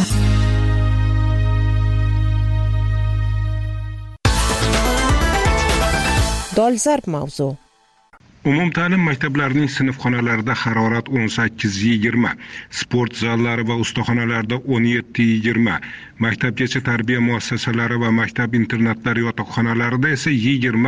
Dolzarb mavzu. Umumta'lim maktablarining sinfxonalarida harorat 18-20, sport zallari va ustaxonalarda 17-20, maktabgacha tarbiya muassasalari va maktab internatlari yotoqxonalarida esa 20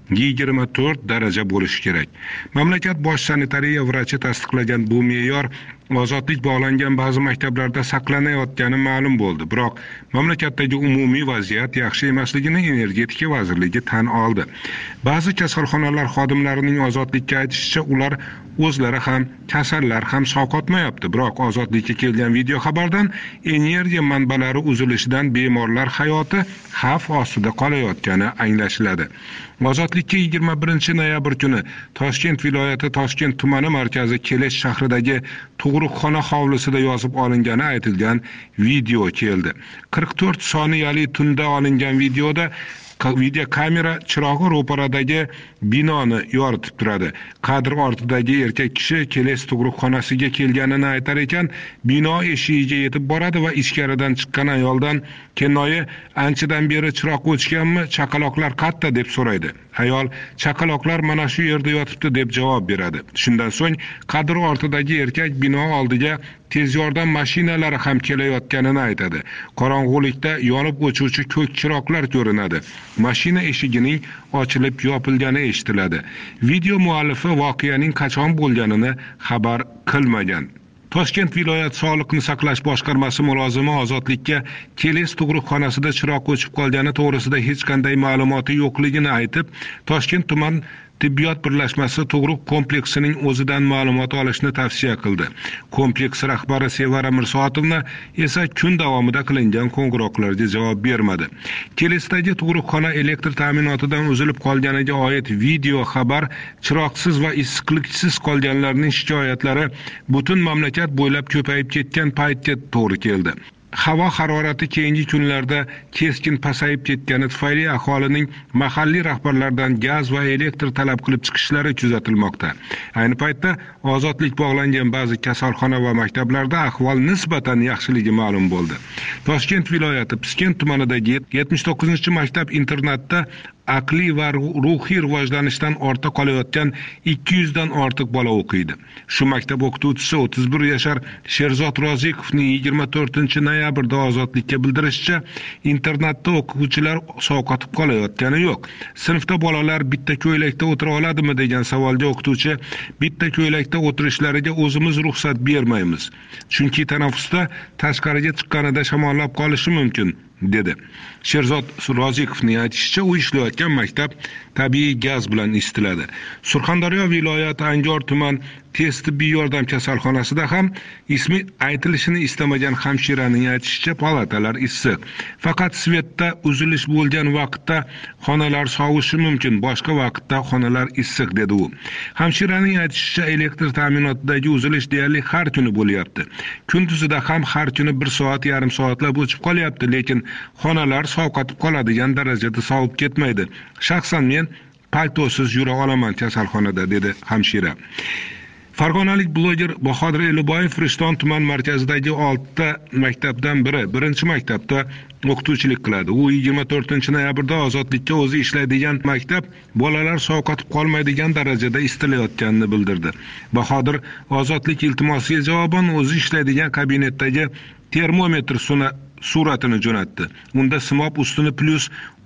24 daraja bo'lishi kerak. Mamlakat bosh sanitariya vrachi tasdiqlagan bu me'yor ozodlik bog'langan ba'zi maktablarda saqlanayotgani ma'lum bo'ldi. Biroq mamlakatdagi umumiy vaziyat yaxshi emasligini Energetika vazirligi tan oldi. Ba'zi kasalxonalar xodimlarining ozodlikka aytishicha, ular o'zlari ham kasallar ham sovqotmayapti. Biroq ozodlikka kelgan video xabardan energiya manbalari uzilishidan bemorlar hayoti xavf ostida qolayotgani anglashiladi. Ozodlikka 21 noyabr kuni Toshkent viloyati Toshkent tumani markazi Kelesh shahridagi tug'ruqxona hovlisida yozib olingani aytilgan video keldi. 44 soniyali tunda olingan videoda video kamera chirog'i ro'paradagi binoni yoritib turadi. Kadr ortidagi erkak kishi Kelesh tug'ruqxonasiga kelganini aytar ekan, bino eshigiga yetib boradi va ichkaridan chiqqan ayoldan kennoyi anchadan beri chiroq o'chganmi, chaqaloqlar qayerda deb so'raydi. Ayol chaqaloqlar mana shu yerda yotibdi deb javob beradi. Shundan so'ng kadr ortidagi erkak bino oldiga tez yordam mashinalari ham kelayotganini aytadi. Qorong'ulikda yonib o'chuvchi ko'k chiroqlar ko'rinadi. Mashina eshigining ochilib yopilgani eshitiladi. Video muallifi voqeaning qachon bo'lganini xabar qilmagan. Toshkent viloyat Sog'liqni saqlash boshqarmasi mulozimi ozodlikka Kelesh tug'ruqxonasida chiroq o'chib qolgani to'g'risida hech qanday ma'lumoti yo'qligini aytib, Toshkent tuman tibbiyot birlashmasi tug'ruq kompleksining o'zidan ma'lumot olishni tavsiya qildi. Kompleks rahbari Sevara Mirsoatovna esa kun davomida qilingan qo'ng'iroqlarga javob bermadi. Kelesdagi tug'ruqxona elektr ta'minotidan uzilib qolganiga oid video xabar chiroqsiz va issiqliksiz qolganlarning shikoyatlari butun mamlakat bo'ylab ko'payib ketgan paytga to'g'ri keldi. Havo harorati keyingi kunlarda keskin pasayib ketgani tufayli aholining mahalliy rahbarlardan gaz va elektr talab qilib chiqishlari kuzatilmoqda. Ayni paytda ozodlik bog'langan ba'zi kasalxona va maktablarda ahvol nisbatan yaxshiligi ma'lum bo'ldi. Toshkent viloyati Piskent tumanidagi 79-maktab internatda aqliy va ruhiy rivojlanishdan ortda qolayotgan 200 dan ortiq bola o'qiydi. Shu maktab o'qituvchisi 31 yashar Sherzod Rozikovning 24 noyabrda ozodlikka bildirishicha, internatda o'quvchilar sovqotib qolayotgani yo'q. Sinfda bolalar bitta ko'ylakda o'tira oladimi degan savolga o'qituvchi, bitta ko'ylakda o'tirishlariga o'zimiz ruxsat bermaymiz. Chunki tanaffusda tashqariga chiqqanida shamollab qolishi mumkin, dedi. Sherzod Rozikovning aytishicha, u ishlayotgan maktab tabiiy gaz bilan isitiladi. Surxondaryo viloyati Angor tuman tez tibbiy yordam kasalxonasida ham ismi aytilishini istamagan hamshiraning aytishicha, palatalar issiq. Faqat svetda uzilish bo'lgan vaqtda xonalar sovishi mumkin, boshqa vaqtda xonalar issiq, dedi u. Hamshiraning aytishicha, elektr ta'minotidagi uzilish deyarli har kuni bo'lyapti. Kunduzida ham har kuni 1 soat, yarim soatlab o'chib qolyapti, lekin xonalar sovqotib qoladigan darajada sovib ketmaydi. Shaxsan men paltosiz yura olaman kasalxonada, dedi hamshira. Farg'onalik bloger Bahodir Eliboyev Rishton tuman markazidagi 6 ta maktabdan biri, birinchi maktabda o'qituvchilik qiladi. U 24 noyabrda ozodlikka o'zi ishlaydigan maktab bolalar sovqotib qolmaydigan darajada isitilayotganini bildirdi. Bahodir ozodlik iltimosiga javoban o'zi ishlaydigan kabinetdagi termometr suratini jo'natdi. Unda simob ustuni plus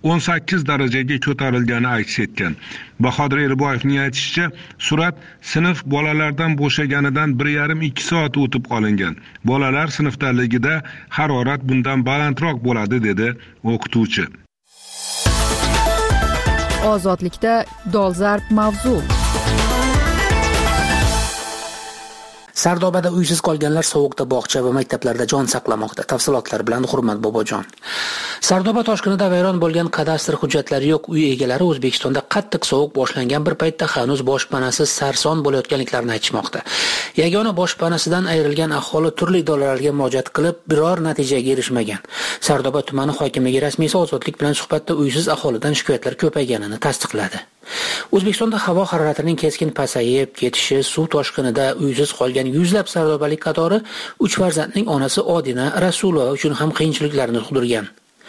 18 darajaga ko'tarilgani aks etgan. Bahodir Eliboyevning aytishicha, surat sinf bolalardan bo'shaganidan 1,5-2 soat o'tib olingan. Bolalar sinfdaligida harorat bundan balandroq bo'ladi, dedi o'qituvchi. Ozodlikda dolzarb mavzu. Sardobada uysiz qolganlar sovuqda bog'cha va maktablarda jon saqlamoqda. Tafsilotlar bilan Hurmat Bobojon. Sardoba toshqinida vayron bo'lgan kadastr hujjatlari yo'q uy egalari O'zbekistonda qattiq sovuq boshlangan bir paytda hanuz boshpanasiz sarson bo'layotganliklarini aytishmoqda. Yagona boshpanasidan ayrilgan aholi turli idoralarga murojaat qilib, biror natijaga erishmagan. Sardoba tumani hokimligi rasmiysi Ozodlik bilan suhbatda uysiz aholidan shikoyatlar ko'payganini tasdiqladi. O'zbekistonda havo haroratining keskin pasayib ketishi, suv toshqinida uysiz qolgan yuzlab sardobalik qatori 3 farzandning onasi Odina Rasulova uchun ham qiyinchiliklarni tug'dirgan.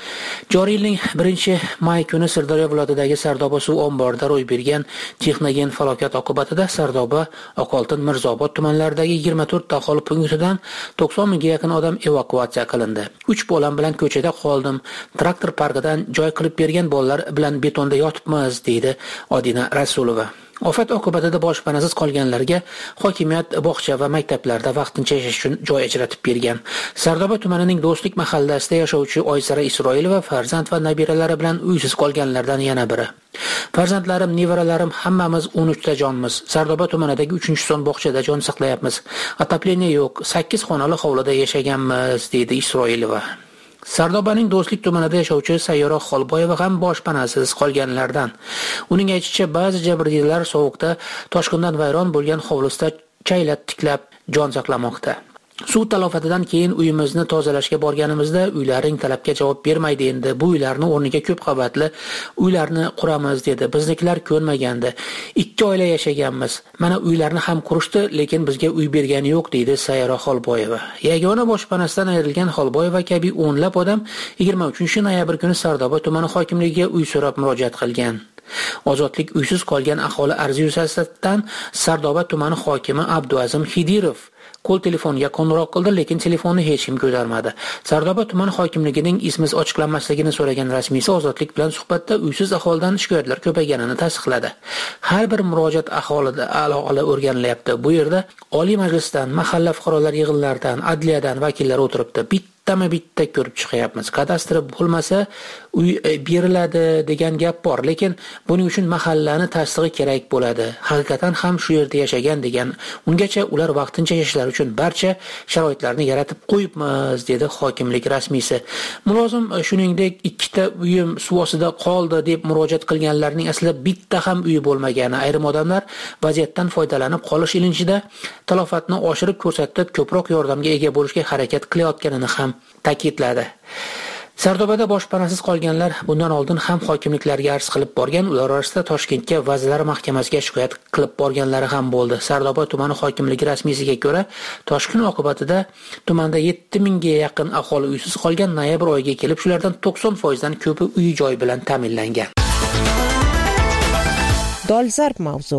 Joriy yilning 1-may kuni Sirdaryo viloyatidagi Sardoba suv omborida ro'y bergan texnogen falokat oqibatida Sardoba, Oqoltin, Mirzobod tumanlaridagi 24 aholi punktidan 90 mingga yaqin odam evakuatsiya qilindi. 3 bolam bilan ko'chada qoldim. Traktor parkidan joy qilib bergan bolalar bilan betonda yotibmiz, deydi Odina Rasulova. Ofat oqibatida boshpanasiz qolganlarga hokimiyat bog'cha va maktablarda vaqtincha yashash uchun joy ajratib bergan. Sardoba tumanining Do'stlik mahallasida yashovchi Oysara Isroilova farzand va nabiralari bilan uysiz qolganlardan yana biri. Farzandlarim, nevaralarim hammamiz 13 ta jonmiz. Sardoba tumanidagi 3-son bog'chada jon saqlayapmiz. Atapleniya yo'q, 8 xonali hovlida yashaganmiz, deydi Isroilova. Sardobaning Do'stlik tumanida yashovchi Sayyora Xolboyeva ham boshpanasiz qolganlardan. Uning aytishicha, ba'zi jabrdiydalar sovuqda toshqindan vayron bo'lgan hovlisida chaylab tiklab jon saqlamoqda. Suv talofatidan keyin uyimizni tozalashga borganimizda uylaring talabga javob bermaydi endi. Bu uylarni o'rniga ko'p qavatli uylarni quramiz dedi. Biznikilar ko'nmagandi. 2 oila yashaganmiz. Mana uylarni ham qurishdi, lekin bizga uy bergani yo'q, deydi Sayyora Xolboyeva. Yagona boshpanasidan ayrilgan Xolboyeva kabi o'nlab odam 23-noyabr kuni Sardoba tumani hokimligiga uy so'rab murojaat qilgan. Ozodlik uysiz qolgan aholi arzi yuzasidan Sardoba tumani hokimi Abduazim Hidirov qo'l telefoniga qo'ng'iroq qildi, lekin telefonni hech kim ko'tarmadi. Sardoba tumani hokimligining ismi ochiqlanmasligini so'ragan rasmiysi Ozodlik bilan suhbatda uysiz aholidan shikoyatlar ko'payganini tasdiqladi. Har bir murojaat aholi o'rganilyapti. Bu yerda Oliy Majlisdan, mahalla fuqarolar yig'inlaridan, adliyadan vakillar o'tiribdi. Bitta ko'rib chiqyapmiz. Kadastri bo'lmasa uy beriladi degan gap bor, lekin buning uchun mahallani tasdig'i kerak bo'ladi. Haqiqatan ham shu yerda yashagan degan. Ungacha ular vaqtincha yashashlari uchun barcha sharoitlarni yaratib qo'yibmiz, dedi hokimlik rasmiysi. Mulozim shuningdek 2 ta uyim suv ostida qoldi deb murojaat qilganlarning aslida bitta ham uyi bo'lmagani, ayrim odamlar vaziyatdan foydalanib qolish ilinjida talofatni oshirib ko'rsatib ko'proq yordamga ega bo'lishga harakat qilayotganini ham ta'kidladi. Sardobada boshpanasiz qolganlar bundan oldin ham hokimliklarga arz qilib borgan, ular orasida Toshkentga Vazirlar Mahkamasiga shikoyat qilib borganlari ham bo'ldi. Sardoba tumani hokimligi rasmiysiga ko'ra, toshqin oqibatida tumanda 7000 ga yaqin aholi uysiz qolgan. Noyabr oyiga kelib shulardan 90% dan ko'pi uy joy bilan ta'minlangan. Dolzarb mavzu.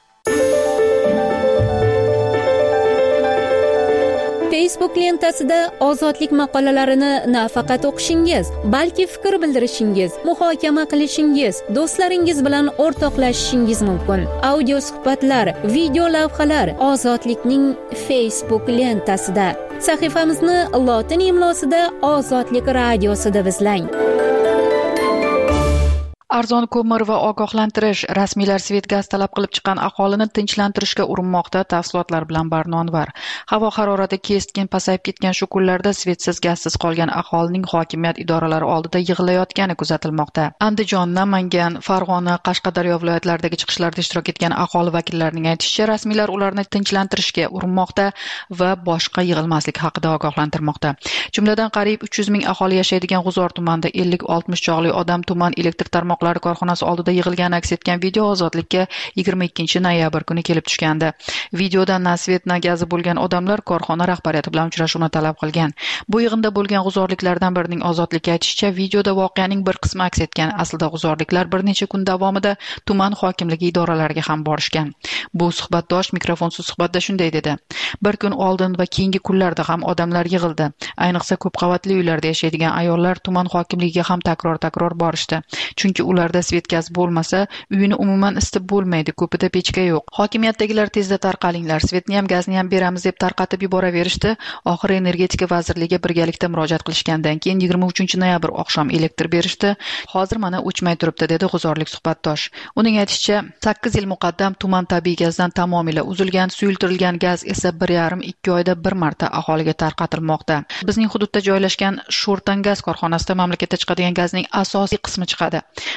Facebook lentasida ozodlik maqolalarini nafaqat o'qishingiz, balki fikr bildirishingiz, muhokama qilishingiz, do'stlaringiz bilan o'rtoqlashishingiz mumkin. Audio suhbatlar, video lavhalar Ozodlikning Facebook lentasida. Sahifamizni lotin imlosida Ozodlik radiosida izlang. Arzon ko'mir va ogohlantirish. Rasmiylar svet gaz talab qilib chiqqan aholini tinchlantirishga urinmoqda. Tafsilotlar bilan Barnonvar. Havo harorati keskin pasayib ketgan shu kunlarda svetsiz gazsiz qolgan aholining hokimiyat idoralari oldida yig'ilayotgani kuzatilmoqda. Andijon, Namangan, Farg'ona, Qashqadaryo viloyatlaridagi chiqishlarda ishtirok etgan aholi vakillarining aytishicha, rasmiylar ularni tinchlantirishga urinmoqda va boshqa yig'ilmaslik haqida ogohlantirmoqda. Jumladan qariyb 300 ming aholi yashaydigan G'uzor tumanida 50-60 chog'li odam tuman elektr tarmoq korxonasi oldida yig'ilgani aks etgan video Ozodlikka 22-noyabr kuni kelib tushgandi. Videoda na svet na gazi bo'lgan odamlar korxona rahbariyati bilan uchrashuvni talab qilgan. Bu yig'inda bo'lgan g'uzorliklardan birining Ozodlikka aytishicha, videoda voqeaning bir qismi aks etgan. Aslida g'uzorliklar bir necha kun davomida tuman hokimligi idoralariga ham borishgan. Bu suhbatdosh mikrofonsiz suhbatda shunday dedi: bir kun oldin va keyingi kunlarda ham odamlar yig'ildi. Ayniqsa ko'p qavatli uylarda yashaydigan ayollar tuman hokimligiga ham takror borishdi. Chunki ularda svet gaz bo'lmasa, uyini umuman isitib bo'lmaydi, ko'pida pechka yo'q. Hokimiyatdagilar tezda tarqalinglar, svetni ham gazni ham beramiz deb tarqatib yuboraverishdi. Oxiri energetika vazirligiga birgalikda murojaat qilishgandan keyin 23-noyabr oqshom elektr berishdi. Hozir mana o'chmay turibdi, dedi g'uzorlik suhbatdosh. Uning aytishicha, 8 yil muqaddam tuman tabiiy gazdan tamomila uzilgan, suyultirilgan gaz esa 1,5-2 oyda bir marta aholiga tarqatilmoqda. Bizning hududda joylashgan Sho'rtan gaz korxonasida mamlakatga chiqadigan gazning asosiy qismi chiqadi.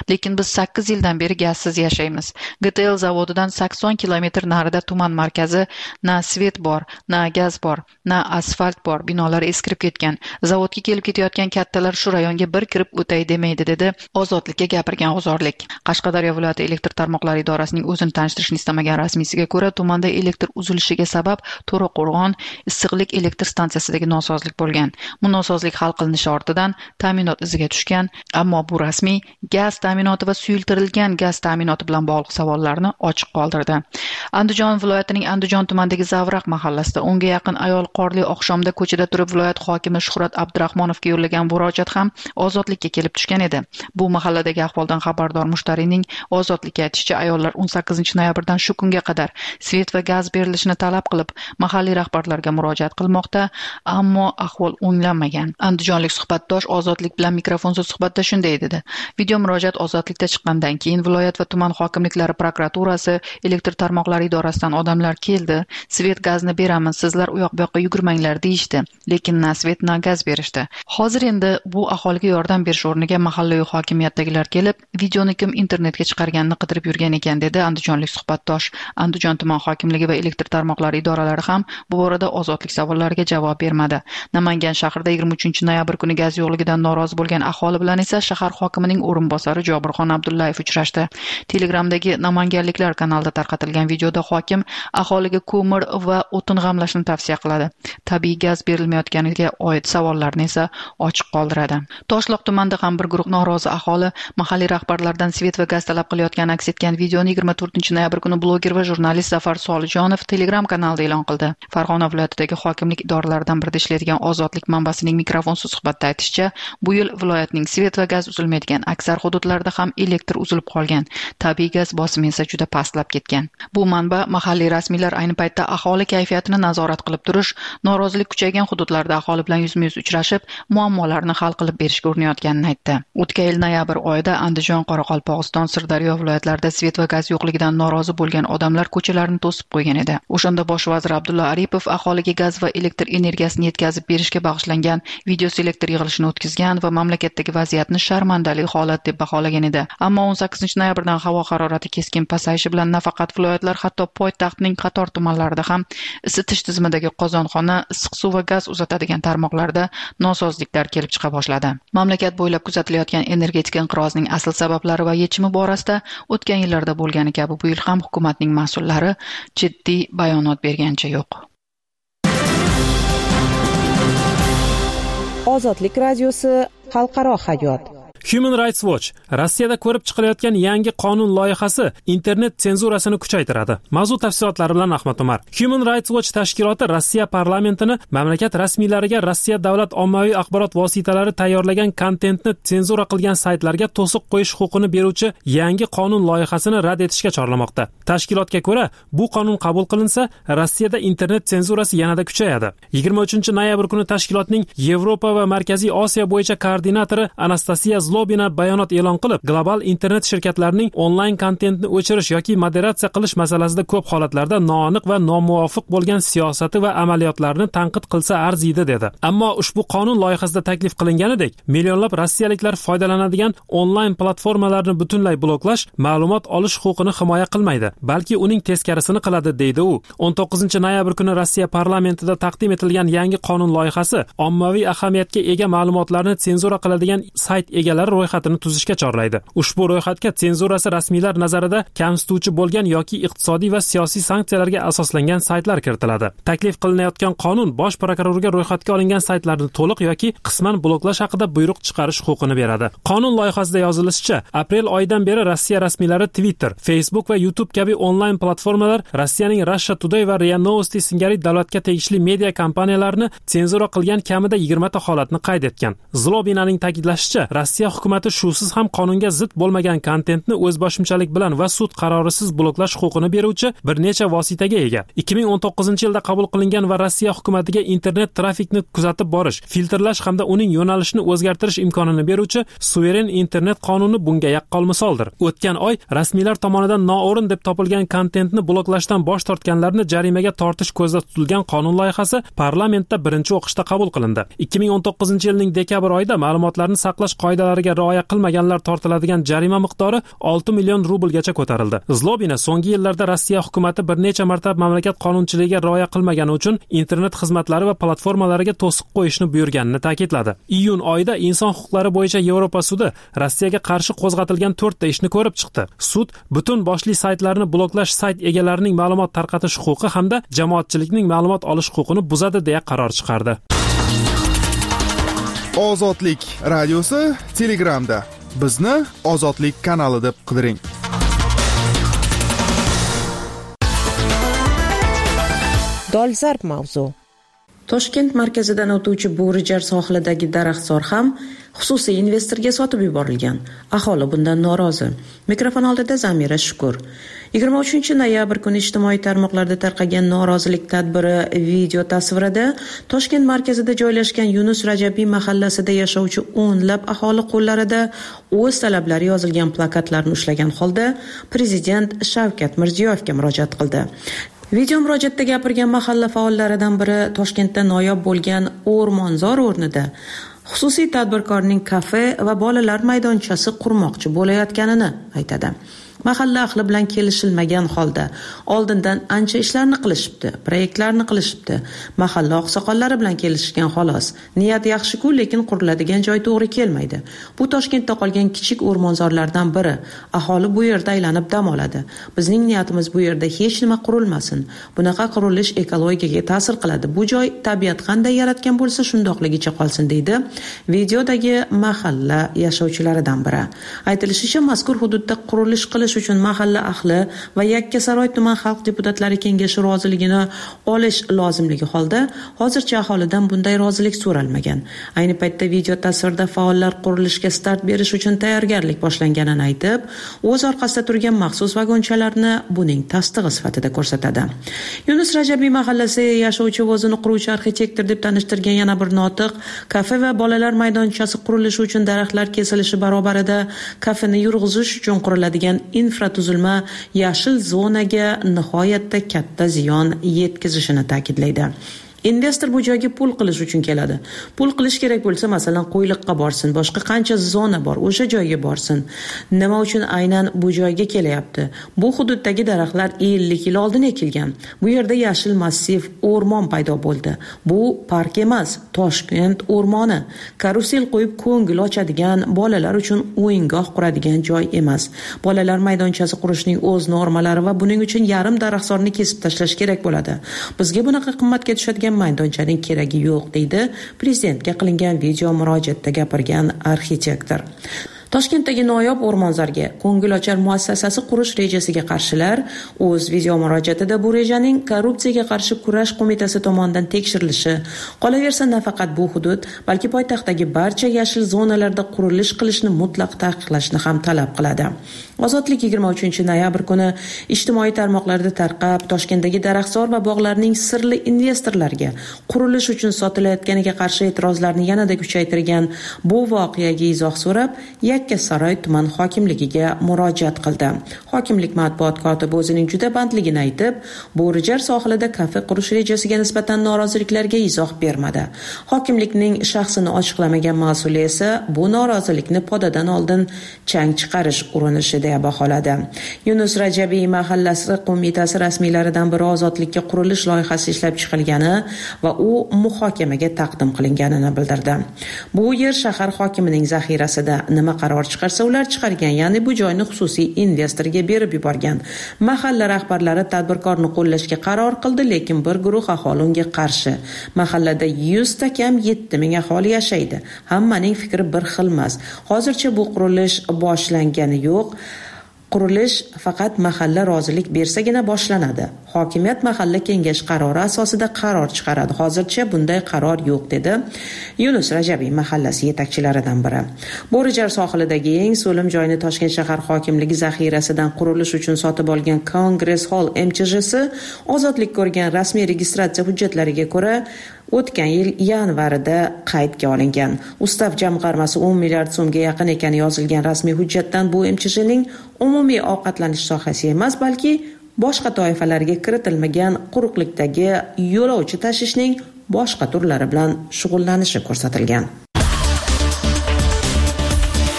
lekin biz 8 yildan beri gazsiz yashaymiz. GTL zavodidan 80 kilometr narida tuman markazi, na svet bor, na gaz bor, na asfalt bor, binolar eskirib ketgan. Zavodga kelib ketayotgan kattalar shu rayonga bir kirib o'tay demaydi, dedi Ozodlikka gapirgan G'uzorlik. Qashqadaryo viloyati elektr tarmoqlari idorasining o'zini tanishtirishni istamagan rasmiysiga ko'ra, tumanda elektr uzilishiga sabab To'raqo'rg'on issiqlik elektr stansiyasidagi nosozlik bo'lgan. Bu nosozlik hal qilinishi ortidan ta'minot iziga tushgan, ammo bu rasmiy gaz ta'minoti va suyultirilgan gaz ta'minoti bilan bog'liq savollarni ochiq qoldirdi. Andijon viloyatining Andijon tumanidagi Zavraq mahallasida 10 ga yaqin ayol qorli oqshomda ko'chada turib viloyat hokimi Shuhrat Abdurahmonovga yo'llagan murojaat ham Ozodlikka kelib tushgan edi. Bu mahalladagi ahvoldan xabardor mushtarining Ozodlikka aytishicha, ayollar 18 noyabrdan shu kunga qadar svet va gaz berilishini talab qilib mahalliy rahbarlarga murojaat qilmoqda, ammo ahvol o'nglanmagan. Andijonlik suhbatdosh Ozodlik bilan mikrofonsiz suhbatda shunday dedi: video murojaat Ozodlikda chiqqandan keyin viloyat va tuman hokimliklari, prokuraturasi, elektr tarmoqlari idorasidan odamlar keldi, svet gazni beramiz, sizlar u yoq bu yoqqa yugurmanglar deyishdi, lekin na svet na gaz berishdi. Hozir endi bu aholiga yordam berish o'rniga mahallaviy hokimiyatdagilar kelib, videoni kim internetga chiqarganini qidirib yurgan ekan, dedi andijonlik suhbatdosh. Andijon tuman hokimligi va elektr tarmoqlari idoralari ham bu borada Ozodlik savollariga javob bermadi. Namangan shahrida 23-noyabr kuni gaz yo'qligidan norozi bo'lgan aholi bilan esa shahar hokimining o'rinbosari Jobirxon Abdullayev uchrashdi. Telegramdagi Namanganliklar kanalida tarqatilgan videoda hokim aholiga ko'mir va o'tin g'amlashni tavsiya qiladi. Tabiiy gaz berilmayotganiga oid savollarni esa ochiq qoldiradi. Toshloq tumanida ham bir guruh norozi aholi mahalliy rahbarlardan svet va gaz talab qilayotgani aks etgan videoni 24-noyabr kuni bloger va jurnalist Zafar Solijonov Telegram kanalida e'lon qildi. Farg'ona viloyatidagi hokimlik idoralaridan birida ishlaydigan Ozodlik manbasining mikrofonsiz suhbatda aytishicha, bu yil viloyatning svet va gaz uzilmaydigan aksar hududlarda ham elektr uzilib qolgan. Tabiiy gaz bosimi esa juda pastlab ketgan. Bu manba mahalliy rasmiylar ayni paytda aholi kayfiyatini nazorat qilib turish, norozilik kuchaygan hududlarda aholi bilan yuzma-yuz uchrashib, muammolarni hal qilib berishga urinayotganini aytdi. O'tgan yil noyabr oyida Andijon, Qoraqalpog'iston, Sirdaryo viloyatlarida svet va gaz yo'qligidan norozi bo'lgan odamlar ko'chalarni to'sib qo'ygan edi. O'shanda bosh vazir Abdulla Aripov aholiga gaz va elektr energiyasini yetkazib berishga bag'ishlangan video selektor yig'ilishini o'tkazgan va mamlakatdagi vaziyatni sharmandali holat deb baholagan edi. Ammo 18-noyabrdan havo harorati keskin pasayishi bilan nafaqat viloyatlar, hatto poytaxtning qator tumanlarida ham isitish tizimidagi qozonxona, issiq suv va gaz uzatadigan tarmoqlarda nosozliklar kelib chiqa boshladi. Mamlakat bo'ylab kuzatilayotgan energetik inqirozning asl sabablari va yechimi borasida o'tgan yillarda bo'lgani kabi bu yil ham hukumatning mas'ullari jiddiy bayonot bergancha yo'q. Ozodlik radiosi xalqaro hayot. Human Rights Watch Rossiyada ko'rib chiqilayotgan yangi qonun loyihasi internet senzurasini kuchaytiradi. Mavzu tafsilotlari bilan Ahmad Umar. Human Rights Watch tashkiloti Rossiya parlamentini mamlakat rasmiylariga Rossiya davlat ommaviy axborot vositalari tayyorlagan kontentni senzura qilgan saytlarga to'siq qo'yish huquqini beruvchi yangi qonun loyihasini rad etishga chorlamoqda. Tashkilotga ko'ra, bu qonun qabul qilinsa, Rossiyada internet senzurasi yanada kuchayadi. 23-noyabr kuni tashkilotning Yevropa va Markaziy Osiyo bo'yicha koordinatori Anastasiya Zlobina bayonot e'lon qilib, global internet shirkatlarining onlayn kontentni o'chirish yoki moderatsiya qilish masalasida ko'p holatlarda noaniq va nomuvofiq bo'lgan siyosati va amaliyotlarni tanqid qilsa arziydi dedi. Ammo ushbu qonun loyihasida taklif qilinganidek, millionlab rossiyaliklar foydalanadigan onlayn platformalarni butunlay bloklash ma'lumot olish huquqini himoya qilmaydi, balki uning teskarisini qiladi, deydi u. 19-noyabr kuni Rossiya parlamentida taqdim etilgan yangi qonun loyihasi ommaviy ahamiyatga ega ma'lumotlarni senzura qiladigan sayt egalari ro'yxatini tuzishga chorlaydi. Ushbu ro'yxatga senzurasi rasmiylar nazarida kamsituvchi bo'lgan yoki iqtisodiy va siyosiy sanksiyalarga asoslangan saytlar kiritiladi. Taklif qilinayotgan qonun bosh prokurorga ro'yxatga olingan saytlarni to'liq yoki qisman bloklash haqida buyruq chiqarish huquqini beradi. Qonun loyihasida yozilishicha, aprel oyidan beri Rossiya rasmiylari Twitter, Facebook va YouTube kabi onlayn platformalar Rossiyaning Russia Today va RIA Novosti singari davlatga tegishli media kompaniyalarini senzura qilgan kamida 20 ta holatni qayd etgan. Zlobinaning ta'kidlashicha, Rossiya hukumati shusiz ham qonunga zid bo'lmagan kontentni o'zboshimchalik bilan va sud qarorisiz bloklash huquqini beruvchi bir necha vositaga ega. 2019-yilda qabul qilingan va Rossiya hukumatiga internet trafikni kuzatib borish, filtrlash hamda uning yo'nalishini o'zgartirish imkonini beruvchi suveren internet qonuni bunga yaqqol misoldir. O'tgan oy rasmiylar tomonidan noo'rin deb topilgan kontentni bloklashdan bosh tortganlarni jarimaga tortish ko'zda tutilgan qonun loyihasi parlamentda birinchi o'qishda qabul qilindi. 2019-yilning dekabr oyida ma'lumotlarni saqlash qoidalari qoidalariga rioya qilmaganlar tortiladigan jarima miqdori 6 million rublgacha ko'tarildi. Zlobina so'nggi yillarda Rossiya hukumatı bir necha marta mamlakat qonunchiligiga rioya qilmagani uchun internet xizmatlari va platformalariga to'siq qo'yishni buyurganini ta'kidladi. Iyun oyida inson huquqlari bo'yicha Yevropa sudi Rossiyaga qarshi qo'zg'atilgan 4 ta ishni ko'rib chiqdi. Sud butun boshli saytlarni bloklash, sayt egalarining ma'lumot tarqatish huquqi hamda jamoatchilikning ma'lumot olish huquqini buzadi deya qaror chiqardi. Ozodlik radiosi Telegramda. Bizni Ozodlik kanali deb qidiring. Dolzarb mavzu. Toshkent markazidan o'tuvchi Bo'rijar sohilidagi daraxtzor ham xususiy investorga sotib yuborilgan. Aholi bundan norozi. Mikrofon oldida Zamira Shukur. 23-noyabr kuni ijtimoiy tarmoqlarda tarqagan norozilik tadbiri video tasvirida Toshkent markazida joylashgan Yunus Rajabiy mahallasida yashovchi o'nlab aholi qo'llarida o'z talablari yozilgan plakatlarni ushlagan holda Prezident Shavkat Mirziyoyevga murojaat qildi. Video murojaatda gapirgan mahalla faollaridan biri Toshkentda noyob bo'lgan o'rmonzor o'rnida xususiy tadbirkorning kafe va bolalar maydonchasi qurmoqchi bo'layotganini aytadi. Mahalla ahli bilan kelishilmagan holda oldindan ancha ishlarni qilishibdi, proyektlarni qilishibdi. Mahalla oqsoqollari bilan kelishgan xolos. Niyat yaxshi-ku, lekin quriladigan joy to'g'ri kelmaydi. Bu Toshkentda qolgan kichik o'rmonzorlardan biri. Aholi bu yerda aylanib dam oladi. Bizning niyatimiz bu yerda hech nima qurilmasin. Bunaqa qurilish ekologiyaga ta'sir qiladi. Bu joy tabiat qanday yaratgan bo'lsa, shundoqligicha qolsin deydi videodagi mahalla yashovchilaridan biri. Aytilishicha, mazkur hududda qurilish qilish uchun mahalla ahli va Yakkasaroy tuman xalq deputatlari kengashi roziligini olish lozimligi holda hozircha aholidan bunday rozilik so'ralmagan. Ayni paytda video tasvirda faollar qurilishga start berish uchun tayyorgarlik boshlanganini aytib, o'z orqasida turgan maxsus vagonchalarni buning tasdig'i sifatida ko'rsatadi. Yunus Rajabiy mahallasi yashovchi o'zini quruvchi arxitektor deb tanishtirgan yana bir notiq kafe va bolalar maydonchasi qurilishi uchun daraxtlar kesilishi barobarida kafeni yurg'izish uchun quriladigan infratuzilma yashil zonaga nihoyatda katta ziyon yetkazishini ta'kidlaydi. Investor bu joyga pul qilish uchun keladi. Pul qilish kerak bo'lsa, masalan, Qo'yliqqa borsin, boshqa qancha zona bor, o'sha joyga borsin. Nima uchun aynan bu joyga kelyapti? Bu hududdagi daraxtlar 50 yil oldin ekilgan. Bu yerda yashil massiv o'rmon paydo bo'ldi. Bu park emas, Toshkent o'rmoni. Karusel qo'yib ko'ngil ochadigan, bolalar uchun o'yingoh quradigan joy emas. Bolalar maydonchasi qurishning o'z normalari va buning uchun yarim daraxtzorni kesib tashlash kerak bo'ladi. Bizga bunaqa qimmatga tushadigan maydonchaning keragi yo'q, deydi prezidentga qilingan video murojaatda gapirgan arxitektor. Toshkentdagi noyob o'rmonzorga ko'ngilochar muassasasi qurish rejasiga qarshilar o'z video murojaatida bu rejaning korrupsiyaga qarshi kurash qo'mitasi tomonidan tekshirilishi, qolaversa nafaqat bu hudud, balki poytaxtdagi barcha yashil zonalarda qurilish qilishni mutlaq taqiqlashni ham talab qiladi. Ozodlik 23-noyabr kuni ijtimoiy tarmoqlarda tarqab, Toshkentdagi daraxtzor va bog'larning sirli investorlarga qurilish uchun sotilayotganiga qarshi e'tirozlarni yanada kuchaytirgan bu voqeaga izoh so'rab, Yakkasaroy tuman hokimligiga murojaat qildi. Hokimlik matbuot kotibi o'zining juda bandligini aytib, Bo'rijar sohilida kafe qurish rejasiga nisbatan noroziliklarga izoh bermadi. Hokimlikning shaxsini ochiqlamagan mas'ul esa bu norozilikni podadan oldin chang chiqarish urinishi deya baholadi. Yunus Rajabiy mahallasi qo'mitasi rasmiylaridan biri ozodlikka qurilish loyihasi ishlab chiqilgani va u muhokamaga taqdim qilinganini bildirdi. Bu yer shahar hokimining zaxirasida. Nima qaror chiqarsa ular chiqargan, ya'ni bu joyni xususiy investorga berib yuborgan. Mahalla rahbarlari tadbirkorni qo'llashga qaror qildi, lekin bir guruh aholi unga qarshi. Mahallada 100 ta kam 7000 aholi yashaydi. Hammaning fikri bir xil emas. Hozircha bu qurilish boshlangani yo'q. Qurilish faqat mahalla rozilik bersagina boshlanadi. Hokimiyat mahalla kengash qarori asosida qaror chiqaradi. Hozircha bunday qaror yo'q, dedi Yunus Rajabiy mahallasi yetakchilaridan biri. Bo'rijar sohilidagi eng so'lim joyni Toshkent shahar hokimligi zaxirasidan qurilish uchun sotib olgan Kongress Hall MCH'si ozodlik ko'rgan rasmiy registratsiya hujjatlariga ko'ra o'tgan yil yanvarida qaydga olingan. Ustav jamg'armasi 10 milliard so'mga yaqin ekani yozilgan rasmiy hujjatdan bu MCH'ning umumiy ovqatlanish sohasi emas, balki boshqa toifalarga kiritilmagan quruqlikdagi yo'lovchi tashishning boshqa turlari bilan shug'ullanishi ko'rsatilgan.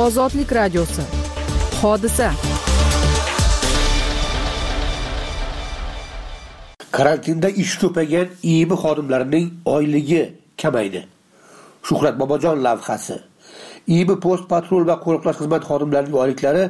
Ozodlik radiosi. Hodisa. Karantinda ish ko'paygan IIB xodimlarining oyligi kamaydi. Shuhrat Bobojon lavhasi. IIB post patrul va qo'riqlash xizmat xodimlarining oyliklari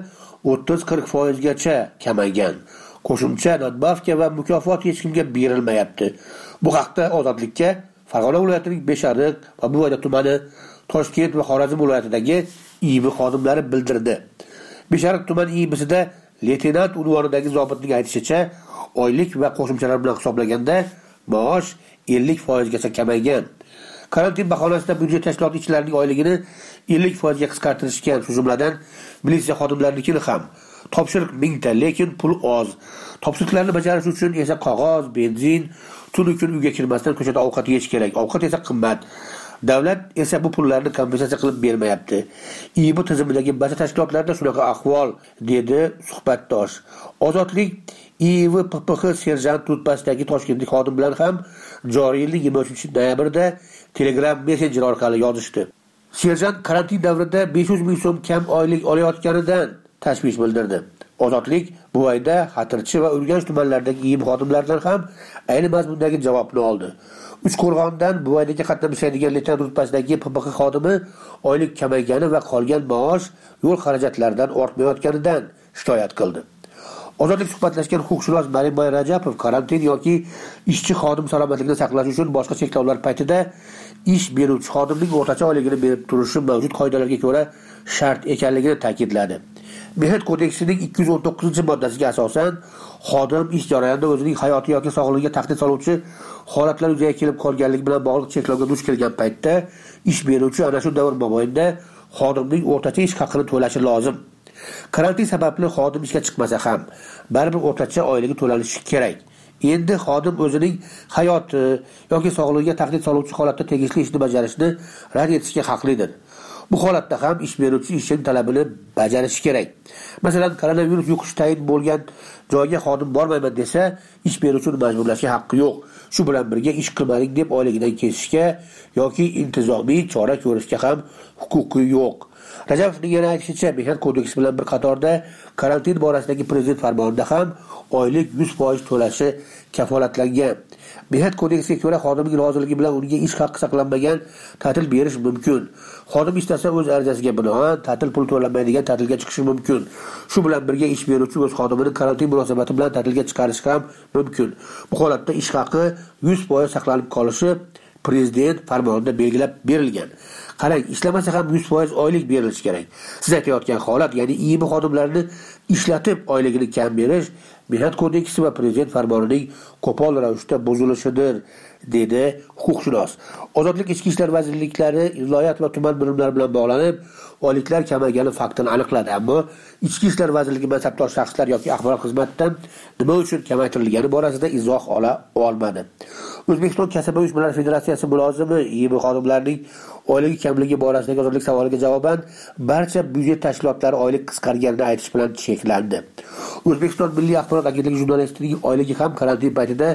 30-40% gacha kamaygan. Qo'shimcha nadbavka va mukofot hech kimga berilmayapti. Bu haqda Ozodlikka Farg'ona viloyatining Beshariq va Buvayda tumani, Toshkent va Xorazm viloyatidagi IIB xodimlari bildirdi. Beshariq tuman IIBsida leytenant unvonidagi zobitning aytishicha, oylik va qo'shimchalar bilan hisoblaganda maosh 50% gacha kamaygan. Karantin bahonasida byudjet tashkiloti ishchilarining oyligini 50% ga qisqartirishgan, shu jumladan militsiya xodimlariningini ham. Topshiriq 1000 ta, lekin pul oz. Topshiriqlarni bajarish uchun esa qog'oz, benzin, tun kun uyga kirmasdan ko'chada ovqat yeyish kerak. Ovqat esa qimmat. Davlat esa bu pullarni kompensatsiya qilib bermayapti. IIB tizimidagi barcha tashkilotlarda shunaqa ahvol, dedi suhbatdosh. Ozodlik IIB PPX serjant Tutpasdagi toshkentlik xodim bilan ham joriy yilning 23-noyabrida Telegram Messenger orqali yozishdi. Serjant karantin davrida 500 ming so'm kam oylik olayotganidan tashvish bildirdi. Ozodlik Buvayda, Xatirchi va Urganch tumanlaridagi IIB xodimlaridan ham ayni mazmundagi javobni oldi. Uchqo'rg'ondan Buvaydaga qatnashadigan leytenant rutbasidagi PPX xodimi oylik kamaygani va qolgan maosh yo'l xarajatlaridan ortmayotganidan shikoyat qildi. Ozodlik suhbatlashgan huquqshunos Marimboy Rajapov karantin yoki ishchi xodim salomatligini saqlash uchun boshqa cheklovlar paytida ish beruvchi xodimning o'rtacha oyligini berib turishi mavjud qoidalarga ko'ra shart ekanligini ta'kidladi. Mehnat kodeksining 219-moddasiga asosan xodim ish jarayonida o'zining hayoti yoki sog'lig'iga tahdid soluvchi holatlar yuzaga kelib qolganligi bilan bog'liq cheklovga duch kelgan paytda ish beruvchi ana shu davr mobaynida xodimning o'rtacha ish haqini to'lashi lozim. Karantin sababli xodim ishga chiqmasa ham baribir o'rtacha oyligi to'lanishi kerak. Endi xodim o'zining hayoti yoki sog'lig'iga tahdid soluvchi holatda tegishli ishni bajarishni rad etishga haqlidir. Bu holatda ham ish beruvchi ishchining talabini bajarishi kerak. Masalan, koronavirus yuqish tayin bo'lgan joyga xodim bormayman desa, ish beruvchini majburlashga haqqi yo'q. Shu bilan birga ish qilmading deb oyligidan kesishga yoki intizomiy chora ko'rishga ham huquqi yo'q. Rajabovning yana aytishicha, Mehnat kodeksi bilan bir qatorda karantin borasidagi prezident farmonida ham oylik 100% to'lashi kafolatlangan. Mehnat kodeksiga ko'ra xodimning roziligi bilan unga ish haqqi saqlanmagan ta'til berish mumkin. Xodim istasa o'z arizasiga binoan ta'til pul to'lanmaydigan ta'tilga chiqishi mumkin. Shu bilan birga ish beruvchi o'z xodimini karantin munosabati bilan ta'tilga chiqarish ham mumkin. Bu holatda ish haqqi 100% saqlanib qolishi prezident farmonida belgilab berilgan. Qarang, ishlamasa ham 100% oylik berilishi kerak. Siz aytayotgan holat, ya'ni IIB xodimlarini ishlatib oyligini kam berish Mehnat kodeksi va prezident farmonining qo'pol ravishda buzilishidir, dedi huquqshunos. Ozodlik ichki ishlar vazirliklari viloyat va tuman birimlari bilan bog'lanib, oyliklar kamaygani faktini aniqladi, ammo ichki ishlar vazirligi mansabdor shaxslar yoki axborot xizmatidan nima uchun kamaytirilgani borasida izoh ola olmadi. O'zbekiston Kasaba uyushmalari federatsiyasi mulozimi IIB xodimlarining oyligi kamligi borasidagi ozodlik savoliga javoban barcha byudjet tashkilotlari oylik qisqarganini aytish bilan cheklandi. O'zbekiston Milliy axborot agentligi jurnalistining oyligi ham karantin paytida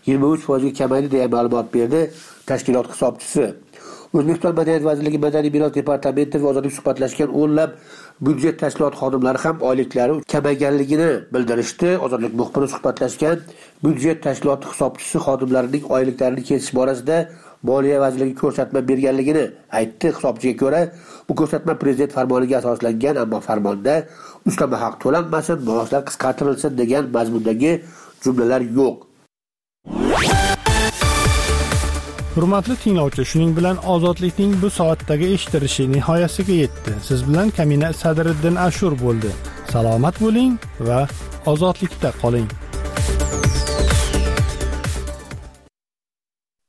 23% ga kamaydi deya ma'lumot berdi tashkilot hisobchisi. O'zbekiston Madaniyat vazirligi Madaniy meros departamenti va ozodlik suhbatlashgan o'nlab byudjet tashkilot xodimlari ham oyliklari kamayganligini bildirishdi. Ozodlik muxbiri suhbatlashgan byudjet tashkiloti hisobchisi xodimlarining oyliklarini kesish borasida Moliya vazirligi ko'rsatma berganligini aytdi. Hisobchiga ko'ra, bu ko'rsatma prezident farmoniga asoslangan, ammo farmonda ustama haq to'lanmasin, maoshlar qisqartirilsin degan mazmundagi jumlalar yo'q. Hurmatli tinglovchi, shuning bilan ozodlikning bu soatdagi eshittirishi nihoyasiga yetdi. Siz bilan Kamina Sadriddin Ashur bo'ldi. Salomat bo'ling va ozodlikda qoling.